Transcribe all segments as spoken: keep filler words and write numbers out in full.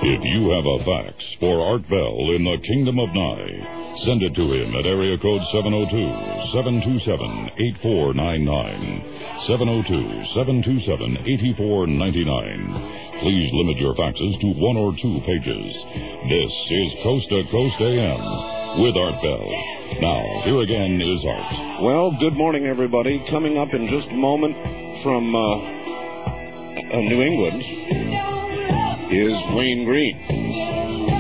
If you have a fax for Art Bell in the Kingdom of Nye, send it to him at area code seven oh two, seven two seven, eight four nine nine. seven oh two, seven two seven, eight four nine nine. Please limit your faxes to one or two pages. This is Coast to Coast A M with Art Bell. Now, here again is Art. Well, good morning, everybody. Coming up in just a moment from uh, uh, New England is Wayne Green.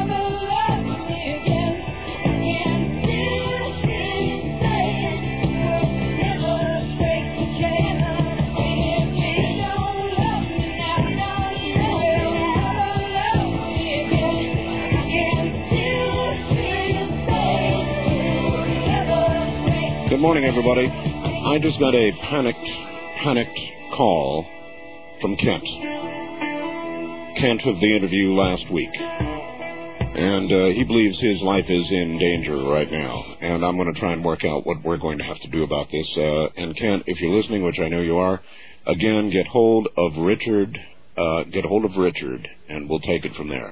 Good morning, everybody. I just got a panicked, panicked call from Kent. Kent of the interview last week. And uh, he believes his life is in danger right now. And I'm going to try and work out what we're going to have to do about this. Uh, and Kent, if you're listening, which I know you are, again, get hold of Richard. Uh, get hold of Richard, and we'll take it from there.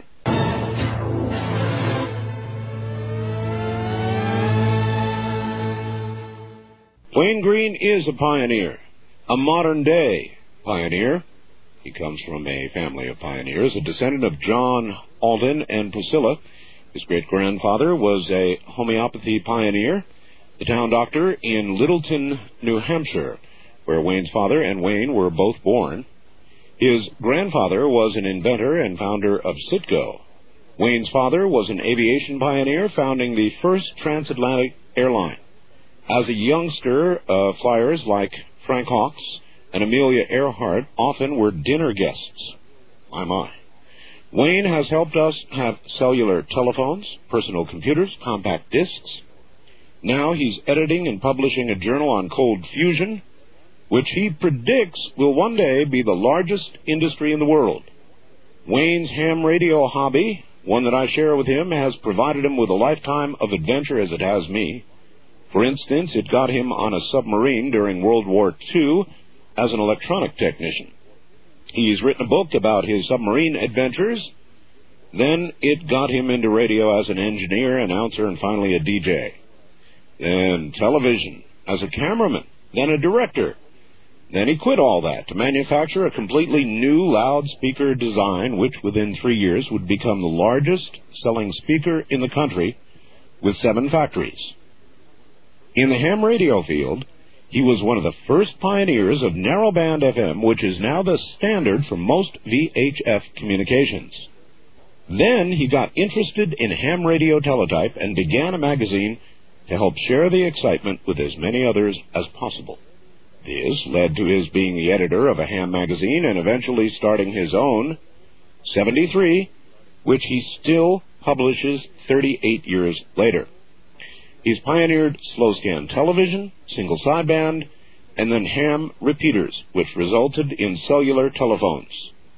Wayne Green is a pioneer, a modern-day pioneer. He comes from a family of pioneers, a descendant of John Alden and Priscilla. His great-grandfather was a homeopathy pioneer, the town doctor in Littleton, New Hampshire, where Wayne's father and Wayne were both born. His grandfather was an inventor and founder of Citgo. Wayne's father was an aviation pioneer, founding the first transatlantic airline. As a youngster, uh, flyers like Frank Hawks and Amelia Earhart often were dinner guests. My, my. Wayne has helped us have cellular telephones, personal computers, compact discs. Now he's editing and publishing a journal on cold fusion, which he predicts will one day be the largest industry in the world. Wayne's ham radio hobby, one that I share with him, has provided him with a lifetime of adventure as it has me. For instance, it got him on a submarine during World War Two as an electronic technician. He's written a book about his submarine adventures. Then it got him into radio as an engineer, announcer, and finally a D J. Then television as a cameraman, then a director. Then he quit all that to manufacture a completely new loudspeaker design, which within three years would become the largest selling speaker in the country with seven factories. In the ham radio field, he was one of the first pioneers of narrowband F M, which is now the standard for most V H F communications. Then he got interested in ham radio teletype and began a magazine to help share the excitement with as many others as possible. This led to his being the editor of a ham magazine and eventually starting his own, seventy-three, which he still publishes thirty-eight years later. He's pioneered slow-scan television, single sideband, and then ham repeaters, which resulted in cellular telephones.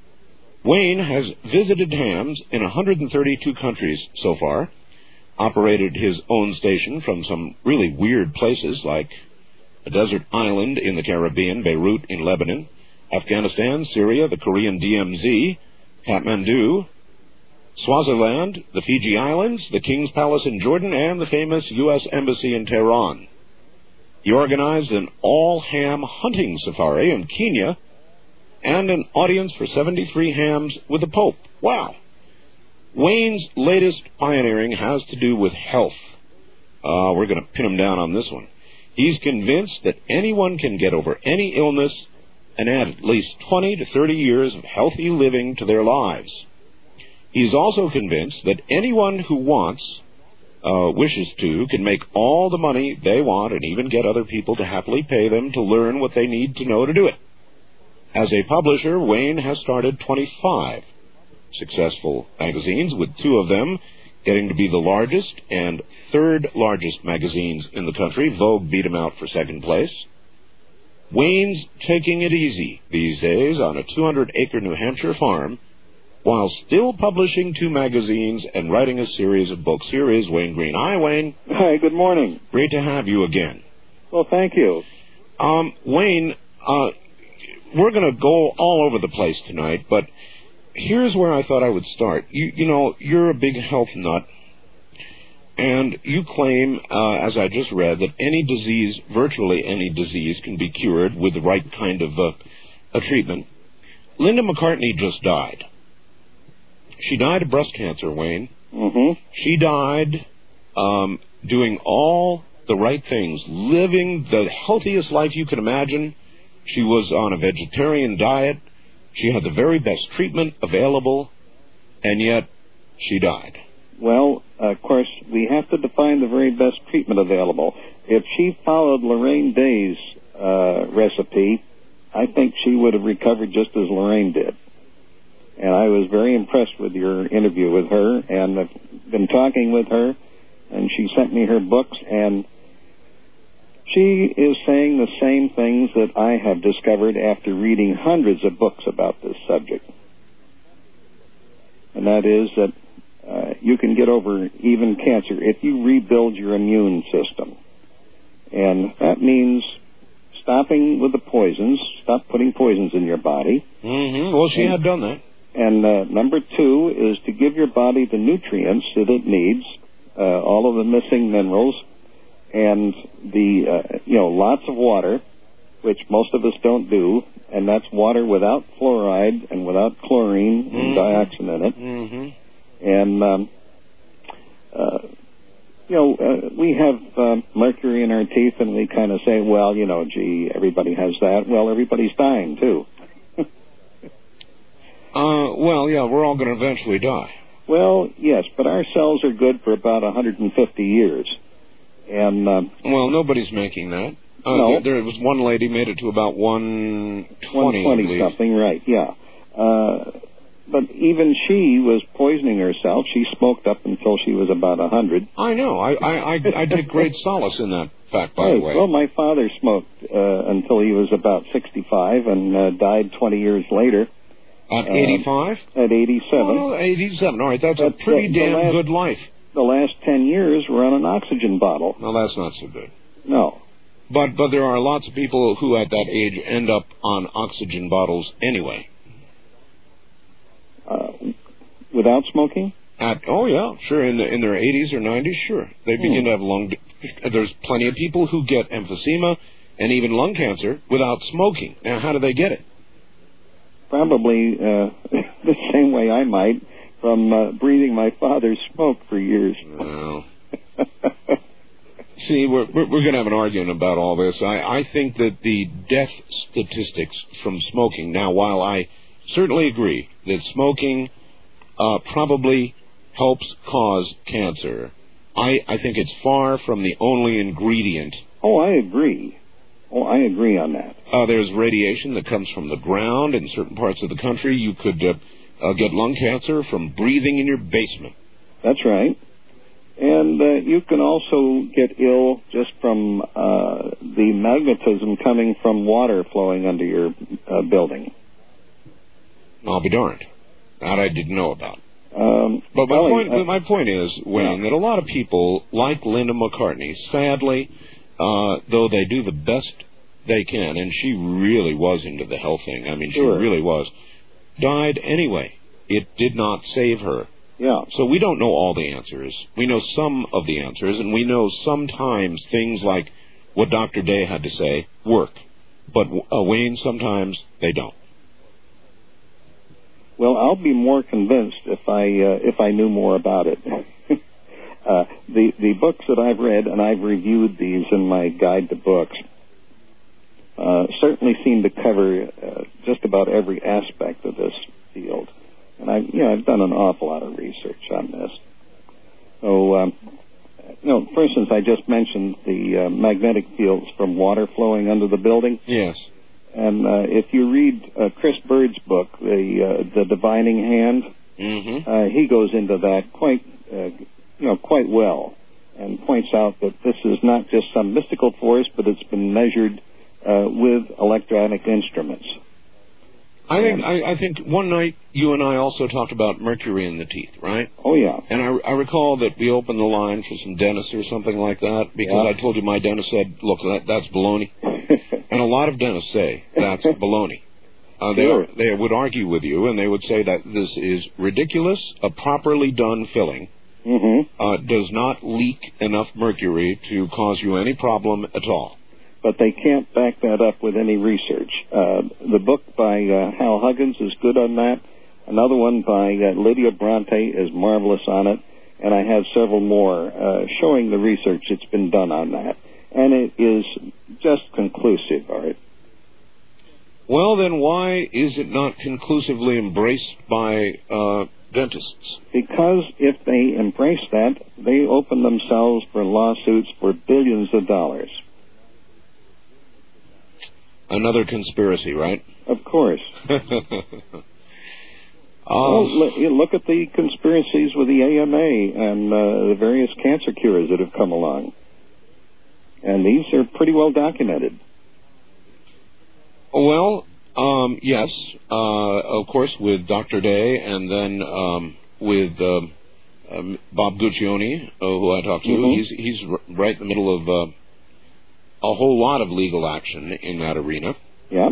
Wayne has visited hams in one hundred thirty-two countries so far, operated his own station from some really weird places like a desert island in the Caribbean, Beirut in Lebanon, Afghanistan, Syria, the Korean D M Z, Kathmandu, Swaziland, the Fiji Islands, the King's Palace in Jordan, and the famous U S Embassy in Tehran. He organized an all-ham hunting safari in Kenya and an audience for seventy-three hams with the Pope. Wow! Wayne's latest pioneering has to do with health. Uh, we're going to pin him down on this one. He's convinced that anyone can get over any illness and add at least twenty to thirty years of healthy living to their lives. He's also convinced that anyone who wants, uh, wishes to, can make all the money they want and even get other people to happily pay them to learn what they need to know to do it. As a publisher, Wayne has started twenty-five successful magazines, with two of them getting to be the largest and third largest magazines in the country. Vogue beat him out for second place. Wayne's taking it easy these days on a two hundred acre New Hampshire farm, while still publishing two magazines and writing a series of books. Here is Wayne Green. Hi, Wayne. Hi, good morning. Great to have you again. Well, thank you. Um, Wayne, uh, we're going to go all over the place tonight, but here's where I thought I would start. You, you know, you're a big health nut, and you claim, uh, as I just read, that any disease, virtually any disease, can be cured with the right kind of uh, a treatment. Linda McCartney just died. She died of breast cancer, Wayne. Mm-hmm. She died um, doing all the right things, living the healthiest life you can imagine. She was on a vegetarian diet. She had the very best treatment available, and yet she died. Well, uh, of course, we have to define the very best treatment available. If she followed Lorraine Day's uh, recipe, I think she would have recovered just as Lorraine did. And I was very impressed with your interview with her, and I've been talking with her, and she sent me her books, and she is saying the same things that I have discovered after reading hundreds of books about this subject. And that is that uh, you can get over even cancer if you rebuild your immune system. And that means stopping with the poisons, stop putting poisons in your body. Mm-hmm. Well, she and, had done that. And uh, number two is to give your body the nutrients that it needs, uh, all of the missing minerals, and the, uh, you know, lots of water, which most of us don't do, and that's water without fluoride and without chlorine mm-hmm. and dioxin in it. Mm-hmm. And, um, uh, you know, uh, we have uh, mercury in our teeth, and we kind of say, well, you know, gee, everybody has that. Well, everybody's dying, too. uh, well, yeah, we're all going to eventually die. Well, yes, but our cells are good for about one hundred fifty years. And um, well, nobody's making that. Uh, no. There was one lady made it to about one twenty, one twenty something, right, yeah. Uh, but even she was poisoning herself. She smoked up until she was about one hundred. I know. I, I, I, I take great solace in that fact, by right. the way. Well, my father smoked uh, until he was about sixty-five and uh, died twenty years later. At eighty-five? Uh, at eighty-seven. Well, eighty-seven. All right, that's but a pretty the, the damn last, good life. The last ten years were on an oxygen bottle. Well, that's not so good. No. But but there are lots of people who at that age end up on oxygen bottles anyway. Uh, without smoking? At oh yeah, sure. In the, in their eighties or nineties, sure, they begin hmm. to have lung. There's plenty of people who get emphysema and even lung cancer without smoking. Now, how do they get it? Probably uh, the same way I might, from uh, breathing my father's smoke for years. Well, see, we're we're, we're going to have an argument about all this. I, I think that the death statistics from smoking. Now, while I certainly agree that smoking uh, probably helps cause cancer, I I think it's far from the only ingredient. Oh, I agree. Oh, I agree on that. Uh, there's radiation that comes from the ground in certain parts of the country. You could uh, uh, get lung cancer from breathing in your basement. That's right. And uh, you can also get ill just from uh, the magnetism coming from water flowing under your uh, building. I'll be darned. That I didn't know about. Um, but my well, point, uh, my point is, Wayne, yeah. that a lot of people, like Linda McCartney, sadly, uh, though they do the best they can, and she really was into the health thing, I mean, sure. she really was, died anyway. It did not save her. Yeah. So we don't know all the answers. We know some of the answers, and we know sometimes things like what Doctor Day had to say work. But, uh, Wayne, sometimes they don't. Well, I'll be more convinced if I uh, if I knew more about it. uh, the the books that I've read, and I've reviewed these in my guide to books, uh, certainly seem to cover uh, just about every aspect of this field. And I, you know, I've done an awful lot of research on this. So, um, you know, for instance, I just mentioned the uh, magnetic fields from water flowing under the building. Yes. And uh, if you read uh, Chris Bird's book, the uh, the Divining Hand, mm-hmm. uh, he goes into that quite uh, you know quite well, and points out that this is not just some mystical force, but it's been measured uh, with electronic instruments. I think I, I think one night you and I also talked about mercury in the teeth, right? Oh yeah. And I, I recall that we opened the line for some dentists or something like that because yeah. I told you my dentist said, "Look, that, that's baloney." And a lot of dentists say that's baloney. Uh, Sure. they, they would argue with you, and they would say that this is ridiculous. A properly done filling Mm-hmm. uh, does not leak enough mercury to cause you any problem at all. But they can't back that up with any research. Uh, the book by uh, Hal Huggins is good on that. Another one by uh, Lydia Bronte is marvelous on it. And I have several more uh, showing the research that's been done on that. And it is just conclusive, Art. Well, then why is it not conclusively embraced by uh, dentists? Because if they embrace that, they open themselves for lawsuits for billions of dollars. Another conspiracy, right? Of course. uh, Well, look, you look at the conspiracies with the A M A and uh, the various cancer cures that have come along. And these are pretty well documented. Well, um, yes, uh, of course, with Doctor Day, and then um, with um, um, Bob Guccione, uh, who I talked to. Mm-hmm. He's he's r- right in the middle of uh, a whole lot of legal action in that arena. Yeah.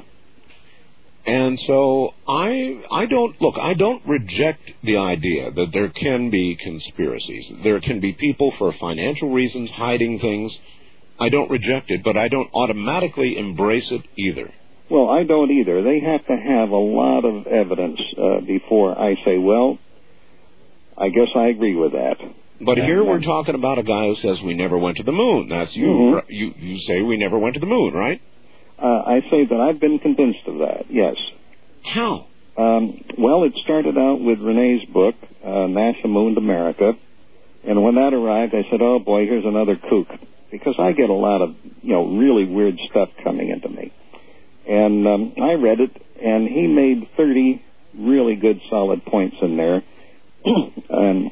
And so I I don't look. I don't reject the idea that there can be conspiracies. There can be people for financial reasons hiding things. I don't reject it, but I don't automatically embrace it either. Well, I don't either. They have to have a lot of evidence uh, before I say, well, I guess I agree with that. But And, here uh, we're talking about a guy who says we never went to the moon. That's you. Mhm. r- You you say we never went to the moon, right? Uh, I say that I've been convinced of that, yes. How? Um, well, it started out with Renee's book, uh, NASA Mooned America. And when that arrived, I said, oh, boy, here's another kook. Because I get a lot of, you know, really weird stuff coming into me. And um, I read it, and he made thirty really good, solid points in there. And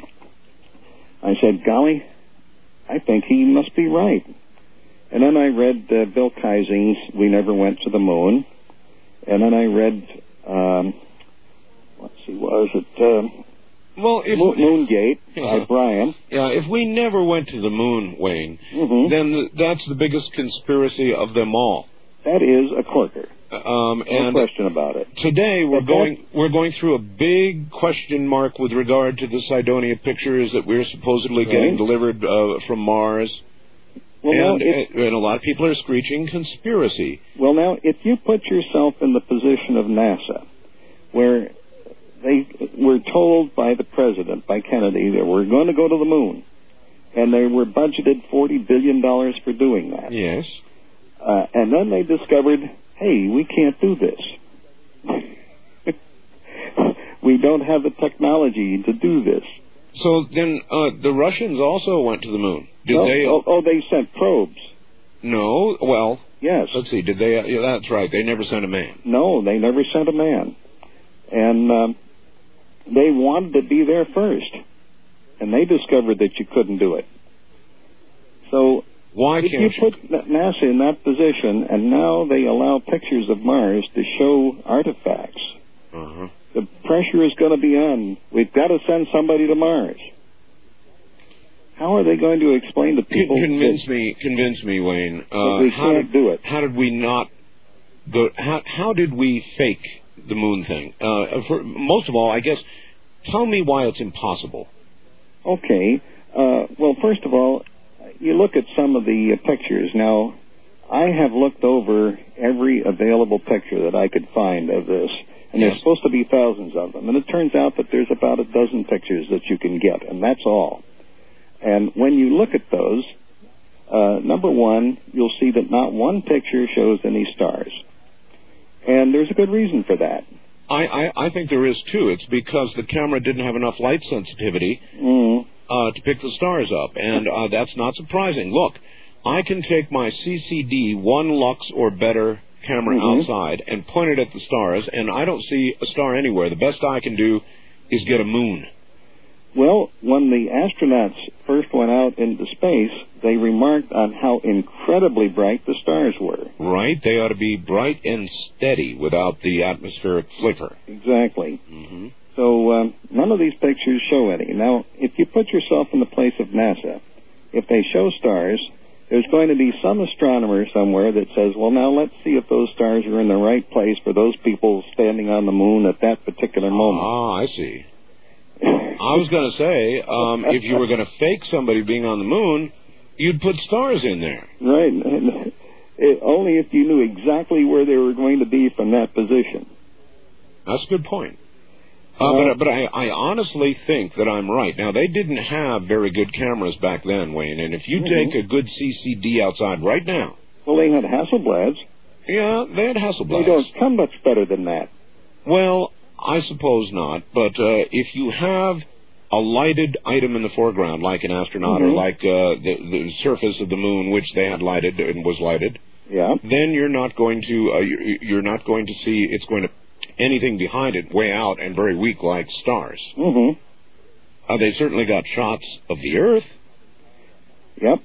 I said, golly, I think he must be right. And then I read uh, Bill Kaysing's We Never Went to the Moon. And then I read, um, let's see, what was it? Um, Well, if Mo- Moongate Yeah. by Brian. yeah, if we never went to the moon, Wayne, Mhm. then th- that's the biggest conspiracy of them all. That is a corker. Um, No and question about it. today we're But going we're going through a big question mark with regard to the Cydonia pictures that we're supposedly getting Right. delivered uh, from Mars. Well, now, and, if, and a lot of people are screeching conspiracy. well, now, if you put yourself in the position of NASA, where they were told by the president, by Kennedy, that we're going to go to the moon, and they were budgeted forty billion dollars for doing that. Yes. Uh, and then they discovered, hey, we can't do this. We don't have the technology to do this. So then uh, the Russians also went to the moon. Did No, they? oh, oh, they sent probes. No. Well, Yes. let's see. Did they? Uh, yeah, that's right. They never sent a man. No, they never sent a man. And um, they wanted to be there first. And they discovered that you couldn't do it. So Why if can't you put N- NASA in that position, and now they allow pictures of Mars to show artifacts, Uh-huh. the pressure is going to be on. We've got to send somebody to Mars. How are they going to explain to people? Convince that, me, convince me, Wayne. Uh, that we how can't did, do it? How did we not go? How, how did we fake the moon thing? Uh, for, most of all, I guess, tell me why it's impossible. Okay. Uh, well, first of all, you look at some of the uh, pictures. Now, I have looked over every available picture that I could find of this. And Yes. there's supposed to be thousands of them. And it turns out that there's about a dozen pictures that you can get, and that's all. And when you look at those, uh, number one, you'll see that not one picture shows any stars. And there's a good reason for that. I, I, I think there is, too. It's because the camera didn't have enough light sensitivity Mm. uh, to pick the stars up, and uh, that's not surprising. Look, I can take my C C D one lux or better camera Mhm. outside and point it at the stars, and I don't see a star anywhere. The best I can do is get a moon. Well, when the astronauts first went out into space, they remarked on how incredibly bright the stars were. Right? They ought to be bright and steady without the atmospheric flicker. Exactly. Mm-hmm. So um, none of these pictures show any. Now, if you put yourself in the place of NASA, if they show stars, there's going to be some astronomer somewhere that says, well, now let's see if those stars are in the right place for those people standing on the moon at that particular moment. Ah, I see. I was going to say, um, if you were going to fake somebody being on the moon, you'd put stars in there. Right. It, only if you knew exactly where they were going to be from that position. That's a good point. Uh, uh, but but I, I honestly think that I'm right. Now, they didn't have very good cameras back then, Wayne, and if you mm-hmm. take a good C C D outside right now... Well, they had Hasselblads. Yeah, they had Hasselblads. They don't come much better than that. Well, I suppose not, but uh, if you have a lighted item in the foreground, like an astronaut, mm-hmm. or like uh, the, the surface of the moon, which they had lighted and was lighted, yeah, then you're not going to uh, you're not going to see it's going to anything behind it way out and very weak like stars. Mm-hmm. Uh, they certainly got shots of the Earth. Yep.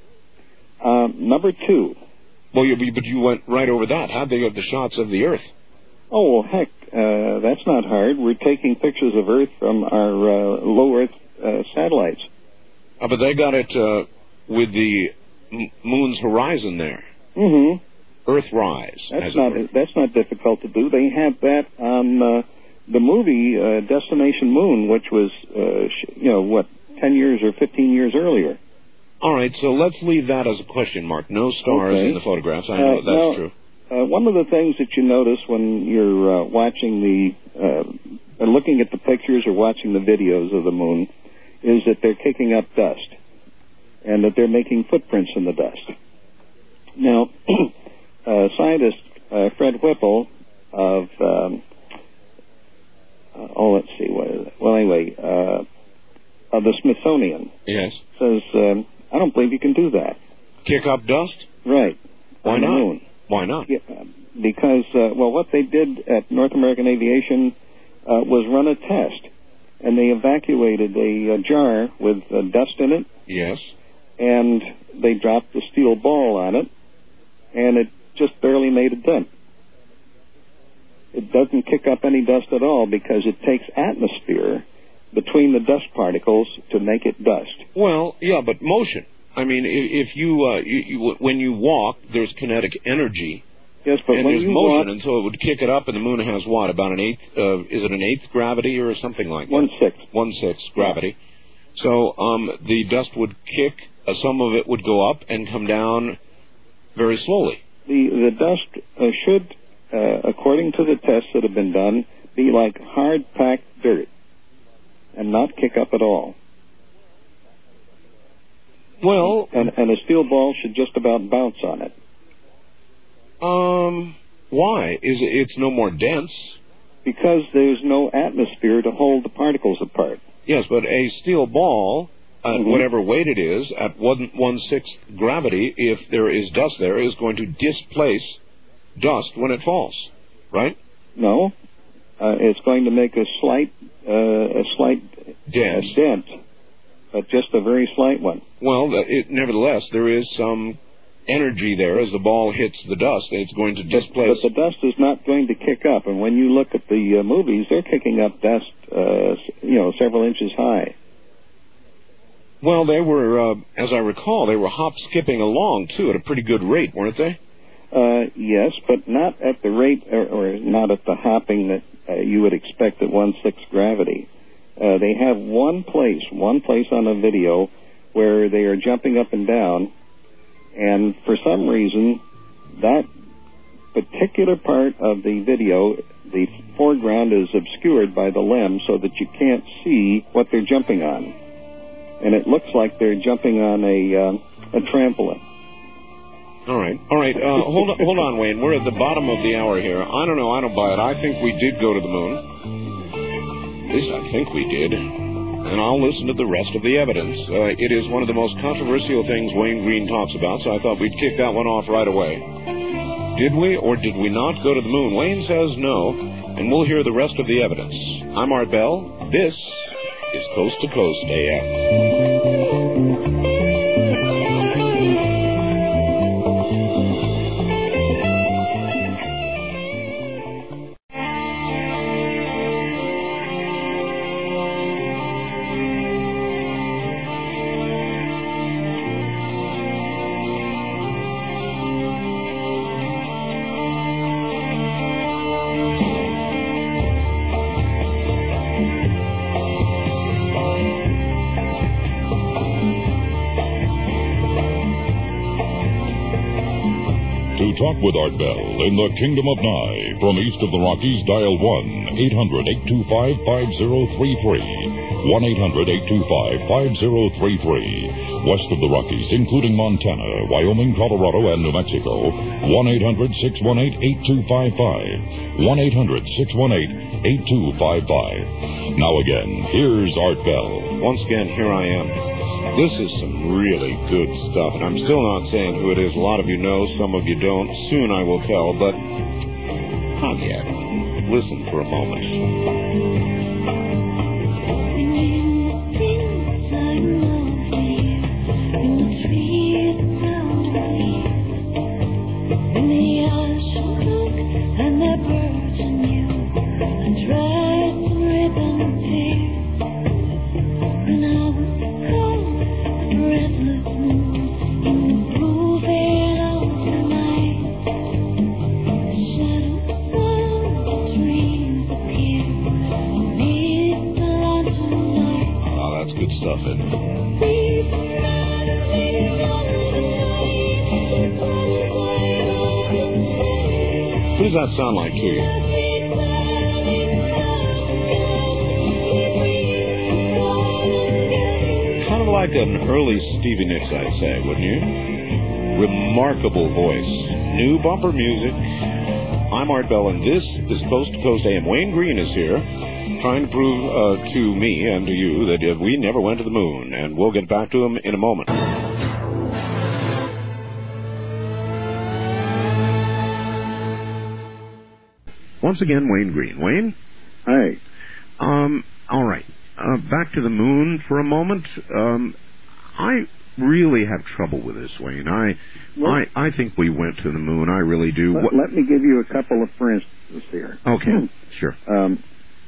Um, number two. Well, you, but you went right over that. How'd they get the shots of the Earth? Oh, well, heck, uh, that's not hard. We're taking pictures of Earth from our uh, low Earth uh, satellites. Uh, but they got it uh, with the m- moon's horizon there. Mm-hmm. Earthrise. That's not that's not difficult to do. They had that on uh, the movie uh, Destination Moon, which was, uh, sh- you know, what, ten years or fifteen years earlier. All right, so let's leave that as a question mark. No stars okay. in the photographs. I know uh, that's now, true. Uh, one of the things that you notice when you're uh, watching the, uh, or looking at the pictures or watching the videos of the moon, is that they're kicking up dust, and that they're making footprints in the dust. Now, uh, scientist uh, Fred Whipple of, um, uh, oh, let's see, what is it? Well, anyway, uh, of the Smithsonian, yes, says, um, I don't believe you can do that. Kick up dust? Right. Why on not? The moon. Why not? Yeah, because, uh, well, what they did at North American Aviation uh, was run a test, and they evacuated a, a jar with uh, dust in it. Yes. And they dropped a steel ball on it, and it just barely made a dent. It doesn't kick up any dust at all because it takes atmosphere between the dust particles to make it dust. Well, yeah, but motion. I mean, if, if you, uh, you, you when you walk, there's kinetic energy. Yes, but and when there's you motion, walk, and so it would kick it up, and the moon has what, about an eighth? Uh, is it an eighth gravity or something like that? One sixth. One sixth gravity. Yeah. So um, the dust would kick. Uh, some of it would go up and come down very slowly. The the dust uh, should, uh, according to the tests that have been done, be like hard packed dirt, and not kick up at all. Well, and, and a steel ball should just about bounce on it. Um, why? Is it, it's no more dense? Because there's no atmosphere to hold the particles apart. Yes, but a steel ball, at mm-hmm. whatever weight it is, at one one sixth gravity, if there is dust there, is going to displace dust when it falls, right? No, uh, it's going to make a slight, uh, a slight dent. Uh, dent. But just a very slight one. Well, it, nevertheless, there is some energy there as the ball hits the dust. It's going to displace. But, but the dust is not going to kick up. And when you look at the uh, movies, they're kicking up dust, uh, you know, several inches high. Well, they were, uh, as I recall, they were hop-skipping along, too, at a pretty good rate, weren't they? Uh, yes, but not at the rate, or, or not at the hopping that uh, you would expect at one-sixth gravity. Uh, they have one place, one place on a video where they are jumping up and down, and for some reason, that particular part of the video, the foreground is obscured by the lens so that you can't see what they're jumping on. And it looks like they're jumping on a, uh, a trampoline. All right, all right. Uh, hold on, hold on, Wayne. We're at the bottom of the hour here. I don't know. I don't buy it. I think we did go to the moon. At least I think we did. And I'll listen to the rest of the evidence. Uh, it is one of the most controversial things Wayne Green talks about, so I thought we'd kick that one off right away. Did we or did we not go to the moon? Wayne says no, and we'll hear the rest of the evidence. I'm Art Bell. This is Coast to Coast A M. Talk with Art Bell in the Kingdom of Nye. From east of the Rockies, dial one eight hundred eight two five five zero three three. one eight hundred eight two five five zero three three. West of the Rockies, including Montana, Wyoming, Colorado, and New Mexico, one eight hundred six one eight eight two five five. one eight hundred six one eight eight two five five. Now again, here's Art Bell. Once again, here I am. This is some really good stuff, and I'm still not saying who it is. A lot of you know, some of you don't. Soon I will tell, but not yet. Listen for a moment. And the birds and you, and dress and ribbons here. When I was cold and breathless moon, in the blue veil of the night, the shadows of the trees appear beneath the lantern light. Oh, that's good stuff, isn't it? What does that sound like to you? Kind of like an early Stevie Nicks, I'd say, wouldn't you? Remarkable voice. New bumper music. I'm Art Bell, and this is Coast to Coast A M. Wayne Green is here, trying to prove uh, to me and to you that uh, we never went to the moon, and we'll get back to him in a moment. Once again, Wayne Green. Wayne? Hi. Um, all right. Uh, back to the moon for a moment. Um, I really have trouble with this, Wayne. I, Well- I, I think we went to the moon. I really do. Let, What- let me give you a couple of for instances here. Okay, sure. Um,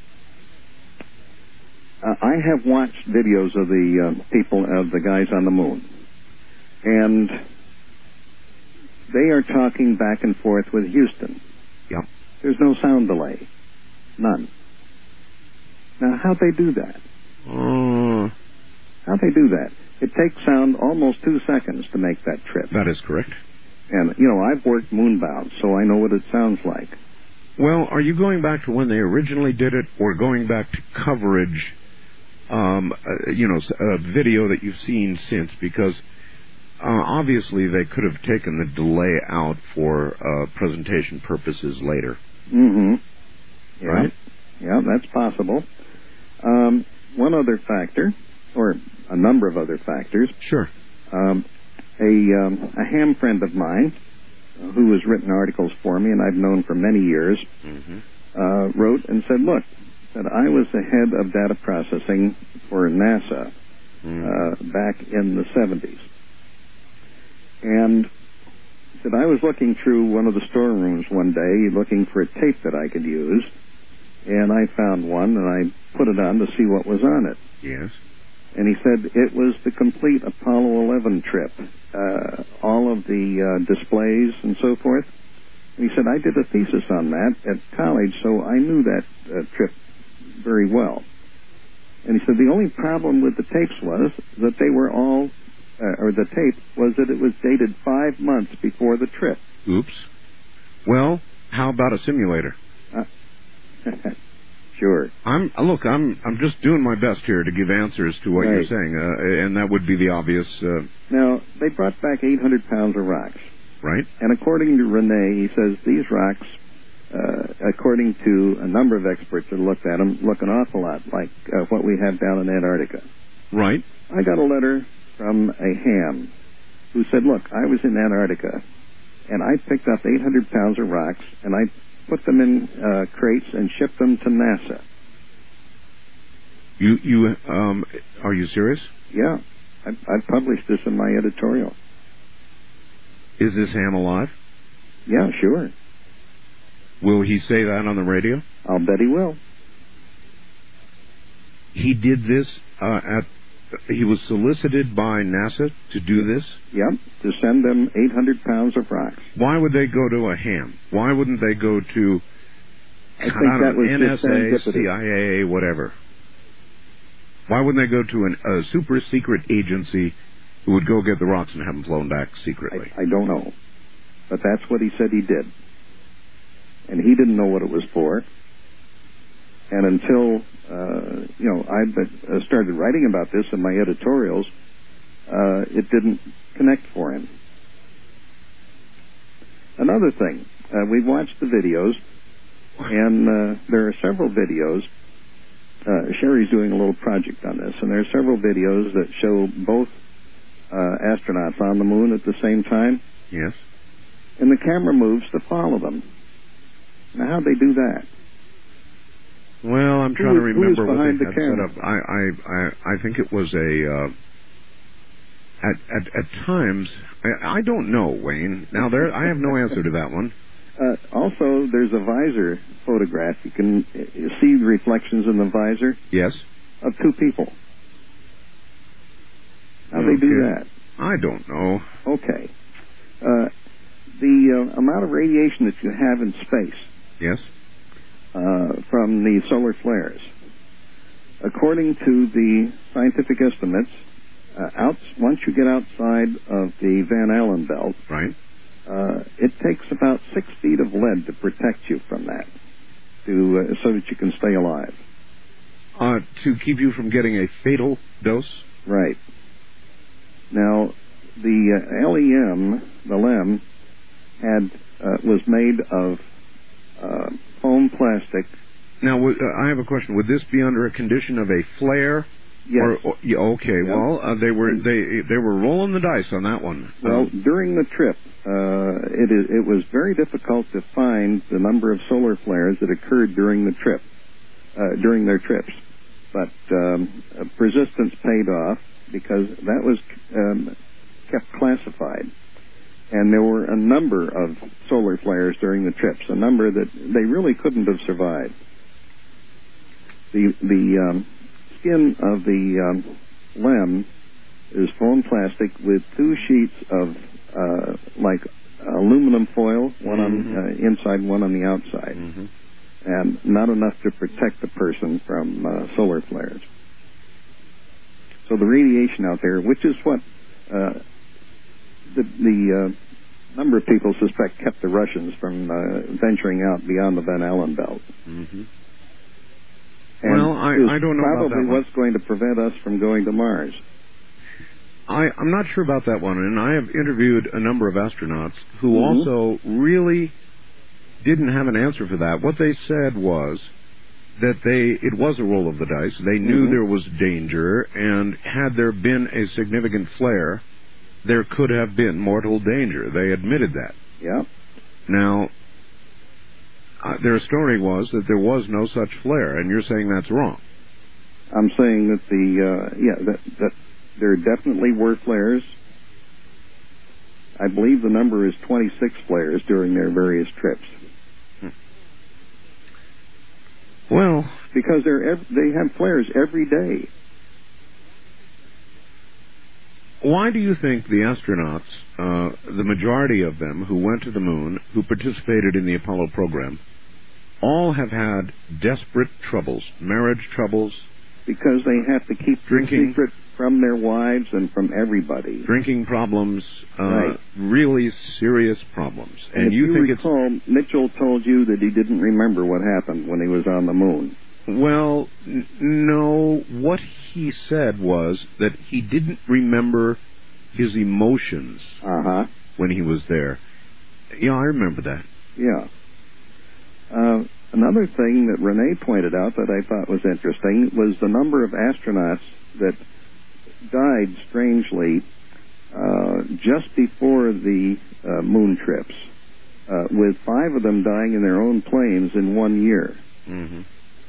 uh, I have watched videos of the uh, people, of the guys on the moon, and they are talking back and forth with Houston. Yep. There's no sound delay. None. Now, how'd they do that? Uh, How'd they do that? It takes sound almost two seconds to make that trip. that is correct. And, you know, I've worked moonbound, so I know what it sounds like. Well, are you going back to when they originally did it, or going back to coverage, um, uh, you know, s- a video that you've seen since? Because uh, obviously they could have taken the delay out for uh, presentation purposes later. Mm-hmm. Yeah. Right? Yeah, that's possible. Um, one other factor, or a number of other factors. Sure. Um, a, um, a ham friend of mine, uh, who has written articles for me, and I've known for many years, Mm-hmm. uh, wrote and said, look, said I was the head of data processing for NASA Mm-hmm. uh, back in the seventies. And said I was looking through one of the storerooms one day, looking for a tape that I could use, and I found one, and I put it on to see what was on it. Yes. And he said it was the complete Apollo eleven trip, uh, all of the uh, displays and so forth. And he said, I did a thesis on that at college, so I knew that uh, trip very well. And he said the only problem with the tapes was that they were all, uh, or the tape was that it was dated five months before the trip. Oops. Well, how about a simulator? Uh, sure. I'm uh, look. I'm I'm just doing my best here to give answers to what you're Right. saying, uh, and that would be the obvious, uh, Now, they brought back eight hundred pounds of rocks. right? And according to Renee, he says these rocks, uh, according to a number of experts that looked at them, look an awful lot like uh, what we have down in Antarctica. Right. I got a letter from a ham who said, look, I was in Antarctica, and I picked up eight hundred pounds of rocks, and I put them in uh, crates and shipped them to NASA. You you um are you serious? Yeah, I, I published this in my editorial. Is this ham alive? Yeah, sure. Will he say that on the radio? I'll bet he will. He did this uh, at. He was solicited by NASA to do this. Yep, to send them eight hundred pounds of rocks. Why would they go to a ham? Why wouldn't they go to I think I don't that know, was N just S A, serendipity. C I A, whatever? Why wouldn't they go to an, a super secret agency who would go get the rocks and have them flown back secretly? I, I don't know. but that's what he said he did. And he didn't know what it was for. And until, uh, you know, I started writing about this in my editorials, uh, it didn't connect for him. Another thing, uh, we've watched the videos, and uh, there are several videos. Uh, Sherry's doing a little project on this, and there are several videos that show both uh, astronauts on the moon at the same time. Yes. And the camera moves to follow them. Now, how'd they do that? Well, I'm trying who, to remember who was what behind they the had camera? set up. I, I, I, I think it was a. Uh, at, at at times, I, I don't know, Wayne. Now there, I have no answer to that one. Uh, also, there's a visor photograph. You can uh, see the reflections in the visor. Yes. Of two people. How okay. they do that? I don't know. Okay. Uh, the uh, amount of radiation that you have in space. Yes. Uh, from the solar flares. According to the scientific estimates, uh, out, once you get outside of the Van Allen belt, right, uh, it takes about six feet of lead to protect you from that, to uh, so that you can stay alive. Uh, to keep you from getting a fatal dose? Right. Now, the uh, L E M, the L E M, had uh, was made of uh, foam plastic. Now, w- uh, I have a question. Would this be under a condition of a flare? Yes. Or, or, yeah, okay. Yep. Well, uh, they were they they were rolling the dice on that one. Well, um, during the trip, uh, it is, it was very difficult to find the number of solar flares that occurred during the trip, uh, during their trips. But um, uh, persistence paid off because that was um, kept classified. And there were a number of solar flares during the trips, a number that they really couldn't have survived. The the um, skin of the um, L E M is foam plastic with two sheets of uh, like aluminum foil, one mm-hmm. on uh, inside, one on the outside, mm-hmm. and not enough to protect the person from uh, solar flares. So the radiation out there, which is what uh, the, the uh, number of people suspect kept the Russians from uh, venturing out beyond the Van Allen belt. Mm-hmm. And well, I, I don't know about that probably one. what's going to prevent us from going to Mars. I, I'm not sure about that one, and I have interviewed a number of astronauts who mm-hmm. also really didn't have an answer for that. What they said was that they it was a roll of the dice. They knew mm-hmm. there was danger, and had there been a significant flare, there could have been mortal danger. They admitted that. Yeah. Now, uh, their story was that there was no such flare, and you're saying that's wrong. I'm saying that the uh, yeah that that there definitely were flares. I believe the number is twenty-six flares during their various trips. Hmm. Well, because they're ev- they have flares every day. Why do you think the astronauts, uh, the majority of them who went to the moon, who participated in the Apollo program, all have had desperate troubles, marriage troubles? Because they have to keep drinking secret from their wives and from everybody. Drinking problems, uh, right. really serious problems. And, and if you, you think recall, it's... Mitchell told you that he didn't remember what happened when he was on the moon. Well, n- no, what he said was that he didn't remember his emotions uh-huh. when he was there. Yeah, I remember that. Yeah. Uh, another thing that Renee pointed out that I thought was interesting was the number of astronauts that died strangely uh, just before the uh, moon trips, uh, with five of them dying in their own planes in one year. Mm-hmm.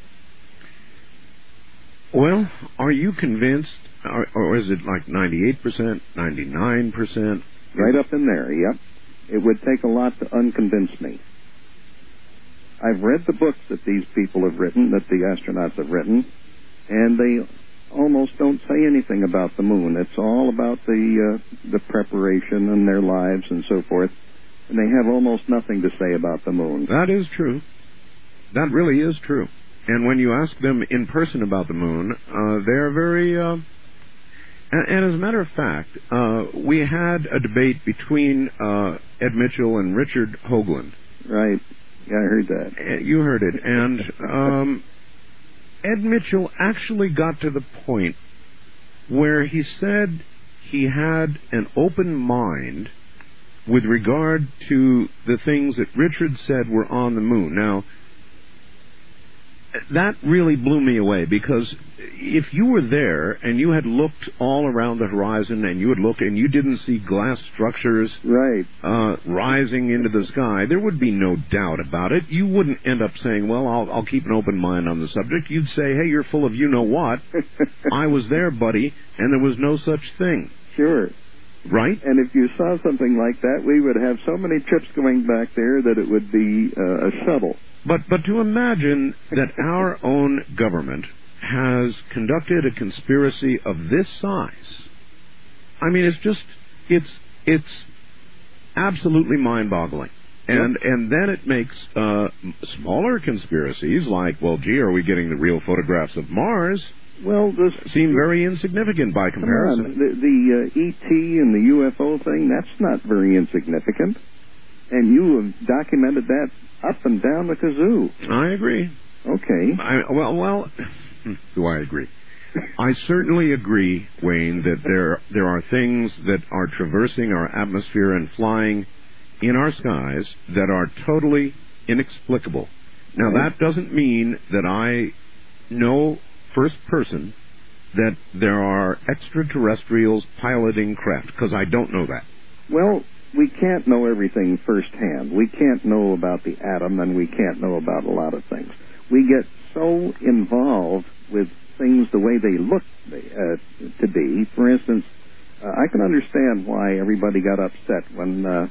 Well, are you convinced, or, or is it like ninety-eight percent, ninety-nine percent? Right up in there, yep. It would take a lot to unconvince me. I've read the books that these people have written, that the astronauts have written, and they almost don't say anything about the moon. It's all about the uh, the preparation and their lives and so forth, and they have almost nothing to say about the moon. That is true. That really is true. And when you ask them in person about the moon, uh, they're very, uh, And, and as a matter of fact, uh, we had a debate between uh, Ed Mitchell and Richard Hoagland. Right. Yeah, I heard that. Uh, You heard it. And um, Ed Mitchell actually got to the point where he said he had an open mind with regard to the things that Richard said were on the moon. Now, that really blew me away, because if you were there and you had looked all around the horizon and you had looked and you didn't see glass structures Right. uh, rising into the sky, there would be no doubt about it. You wouldn't end up saying, well, I'll, I'll keep an open mind on the subject. You'd say, hey, you're full of you-know-what. I was there, buddy, and there was no such thing. Sure. Right? And if you saw something like that, we would have so many trips going back there that it would be uh, a shuttle. But but to imagine that our own government has conducted a conspiracy of this size, I mean, it's just, it's it's absolutely mind-boggling. And Yep. and then it makes uh, smaller conspiracies like, well, gee, are we getting the real photographs of Mars? Well, this Seem very insignificant by Come comparison. on. The, the uh, E T and the U F O thing, that's not very insignificant. And you have documented that up and down the kazoo. I agree. Okay. I, well, well, do I agree? I certainly agree, Wayne, that there there are things that are traversing our atmosphere and flying in our skies that are totally inexplicable. Now, Right. that doesn't mean that I know first person that there are extraterrestrials piloting craft, because I don't know that. Well, we can't know everything firsthand. We can't know about the atom, and we can't know about a lot of things. We get so involved with things the way they look uh, to be. For instance, uh, I can understand why everybody got upset when uh,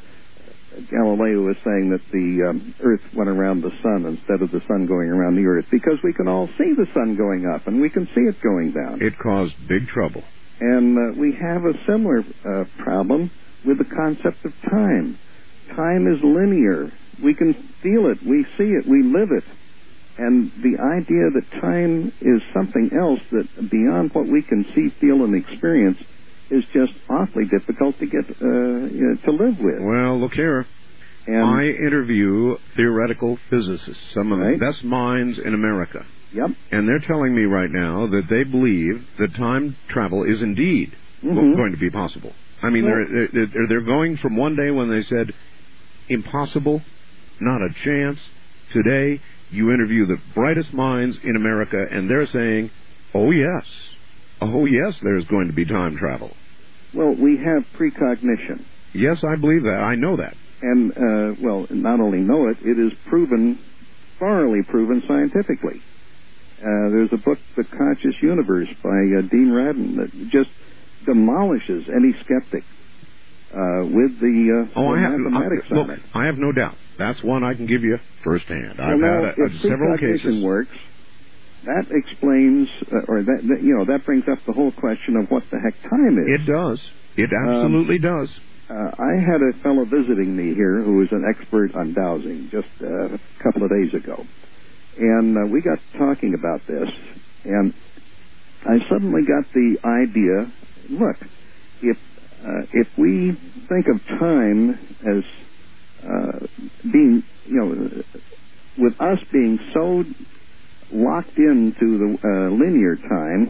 Galileo was saying that the um, Earth went around the sun instead of the sun going around the Earth, because we can all see the sun going up and we can see it going down. It caused big trouble. And uh, we have a similar uh, problem with the concept of time. Time is linear. We can feel it, we see it, we live it. And the idea that time is something else that beyond what we can see, feel, and experience is just awfully difficult to get uh, to live with. Well, look here. And I interview theoretical physicists, some of Right. the best minds in America. Yep. And they're telling me right now that they believe that time travel is indeed Mhm. going to be possible. I mean, Well- they're, they're, they're going from one day when they said, impossible, not a chance. Today, you interview the brightest minds in America, and they're saying, oh, yes. Oh, yes, there's going to be time travel. Well, we have precognition. Yes, I believe that. I know that. And, uh, well, not only know it, it is proven, thoroughly proven scientifically. Uh, there's a book, The Conscious Universe, by uh, Dean Radin, that just demolishes any skeptic uh, with the, uh, Oh, the I have, mathematics I, look, on it. I have no doubt. That's one I can give you firsthand. I've Well, had now, a, if a, several precognition cases. works, that explains, uh, or that, that, you know, that brings up the whole question of what the heck time is. It does. It absolutely does. Uh, I had a fellow visiting me here who was an expert on dowsing just uh, a couple of days ago. And uh, we got talking about this, and I suddenly got the idea, look, if uh, if we think of time as uh, being, you know, with us being so locked into the uh, linear time,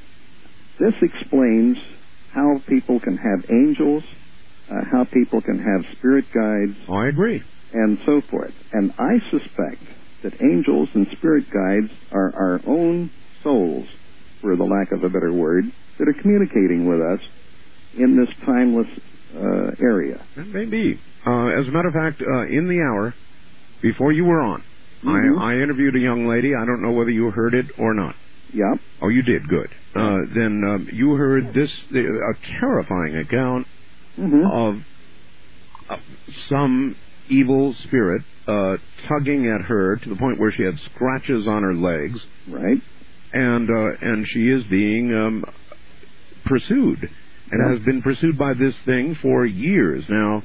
this explains how people can have angels, uh, how people can have spirit guides, Oh, I agree. and so forth. And I suspect that angels and spirit guides are our own souls, for the lack of a better word, that are communicating with us in this timeless uh, area. That may be. Uh, as a matter of fact, uh, in the hour before you were on, Mhm. I, I interviewed a young lady. I don't know whether you heard it or not. Yep. Oh, you did. Good. Uh, then um, you heard this uh, a terrifying account Mm-hmm. of uh, some evil spirit uh, tugging at her to the point where she had scratches on her legs, Right. and uh, and she is being um, pursued, and Yeah. has been pursued by this thing for years now.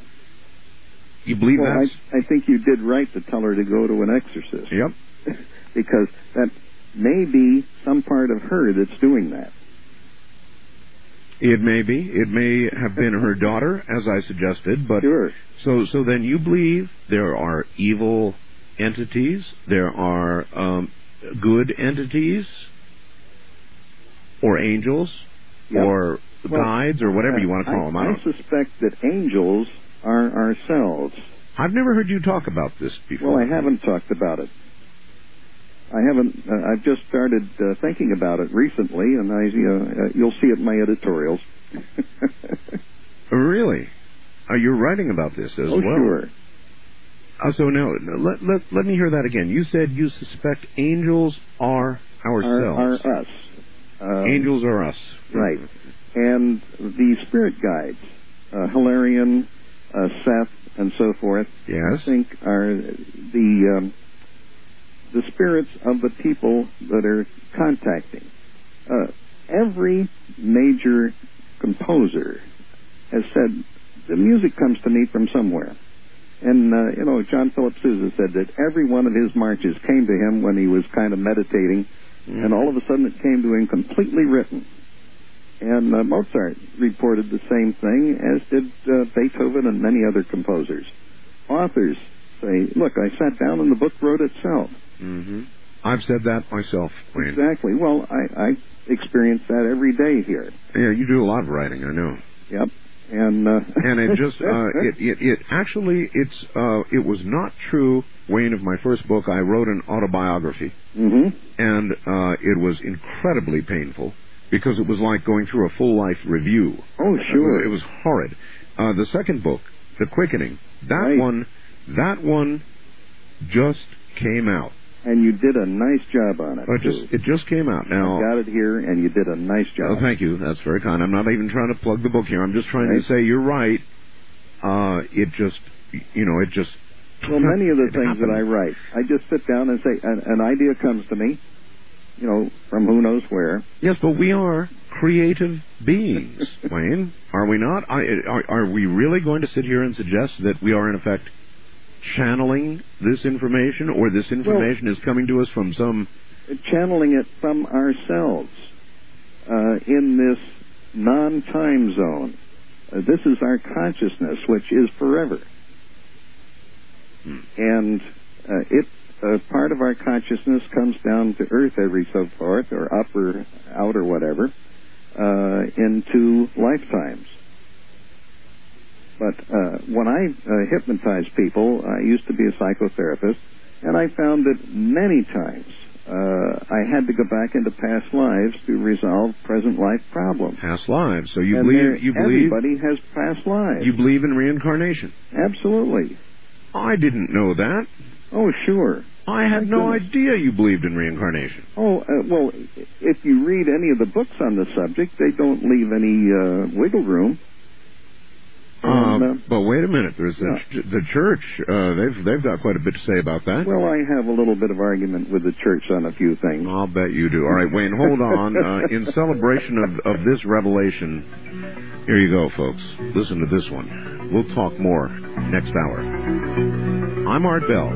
You believe Well, that? I, I think you did right to tell her to go to an exorcist. Yep. Because that may be some part of her that's doing that. It may be. It may have been her daughter, as I suggested. But Sure. So, so then you believe there are evil entities, there are um, good entities, or angels, Yep. or Well, guides, or whatever uh, you want to call I, them. I, I don't, suspect that angels are ourselves. I've never heard you talk about this before. Well, I haven't talked about it. I haven't. Uh, I've just started uh, thinking about it recently, and I, uh, uh, you'll see it in my editorials. Really? Are you writing about this as oh, well? sure. Uh, so now, let, let, let me hear that again. You said you suspect angels are ourselves. Are, are us. Um, Angels are us. Right. And the spirit guides, uh, Hilarion, uh, Seth, and so forth, Yes. I think are the um, the spirits of the people that are contacting. Uh, every major composer has said, the music comes to me from somewhere. And, uh, you know, John Philip Sousa said that every one of his marches came to him when he was kind of meditating, mm. and all of a sudden it came to him completely written. And uh, Mozart reported the same thing, as did uh, Beethoven and many other composers. Authors say, look, I sat down and the book wrote itself. Mm-hmm. I've said that myself, Wayne. Exactly. Well, I, I experience that every day here. Yeah, you do a lot of writing, I know. Yep. And uh, and it just uh, it, it it actually it's uh, it was not true, Wayne. Of my first book, I wrote an autobiography, mm-hmm. and uh, it was incredibly painful because it was like going through a full life review. Oh, sure. It was horrid. Uh, the second book, The Quickening, that right. one, that one just came out. And you did a nice job on it. Uh, it just it just came out. Now I got it here, and you did a nice job. Oh, thank you. That's very kind. I'm not even trying to plug the book here. I'm just trying right. to say you're right. Uh, it just, you know, it just. Well, many of the it things happened. that I write, I just sit down and say, an, an idea comes to me, you know, from who knows where. Yes, but we are creative beings, Wayne. Are we not? I, are, are we really going to sit here and suggest that we are, in effect, channeling this information, or this information well, is coming to us from some... channeling it from ourselves uh, in this non-time zone. Uh, this is our consciousness, which is forever. Hmm. And uh, it uh, part of our consciousness comes down to Earth every so forth, or up or out or whatever, uh, into lifetimes. But uh, when I uh, hypnotize people, I used to be a psychotherapist, and I found that many times uh, I had to go back into past lives to resolve present life problems. Past lives. So you and believe you believe everybody has past lives. You believe in reincarnation? Absolutely. I didn't know that. Oh, sure. I had Thank no goodness. idea you believed in reincarnation. Oh, uh, well, if you read any of the books on the subject, they don't leave any uh, wiggle room. And, uh, uh, but wait a minute. There's yeah. the, the church. Uh, they've they've got quite a bit to say about that. Well, I have a little bit of argument with the church on a few things. I'll bet you do. All right, Wayne, hold on. Uh, in celebration of, of this revelation, here you go, folks. Listen to this one. We'll talk more next hour. I'm Art Bell.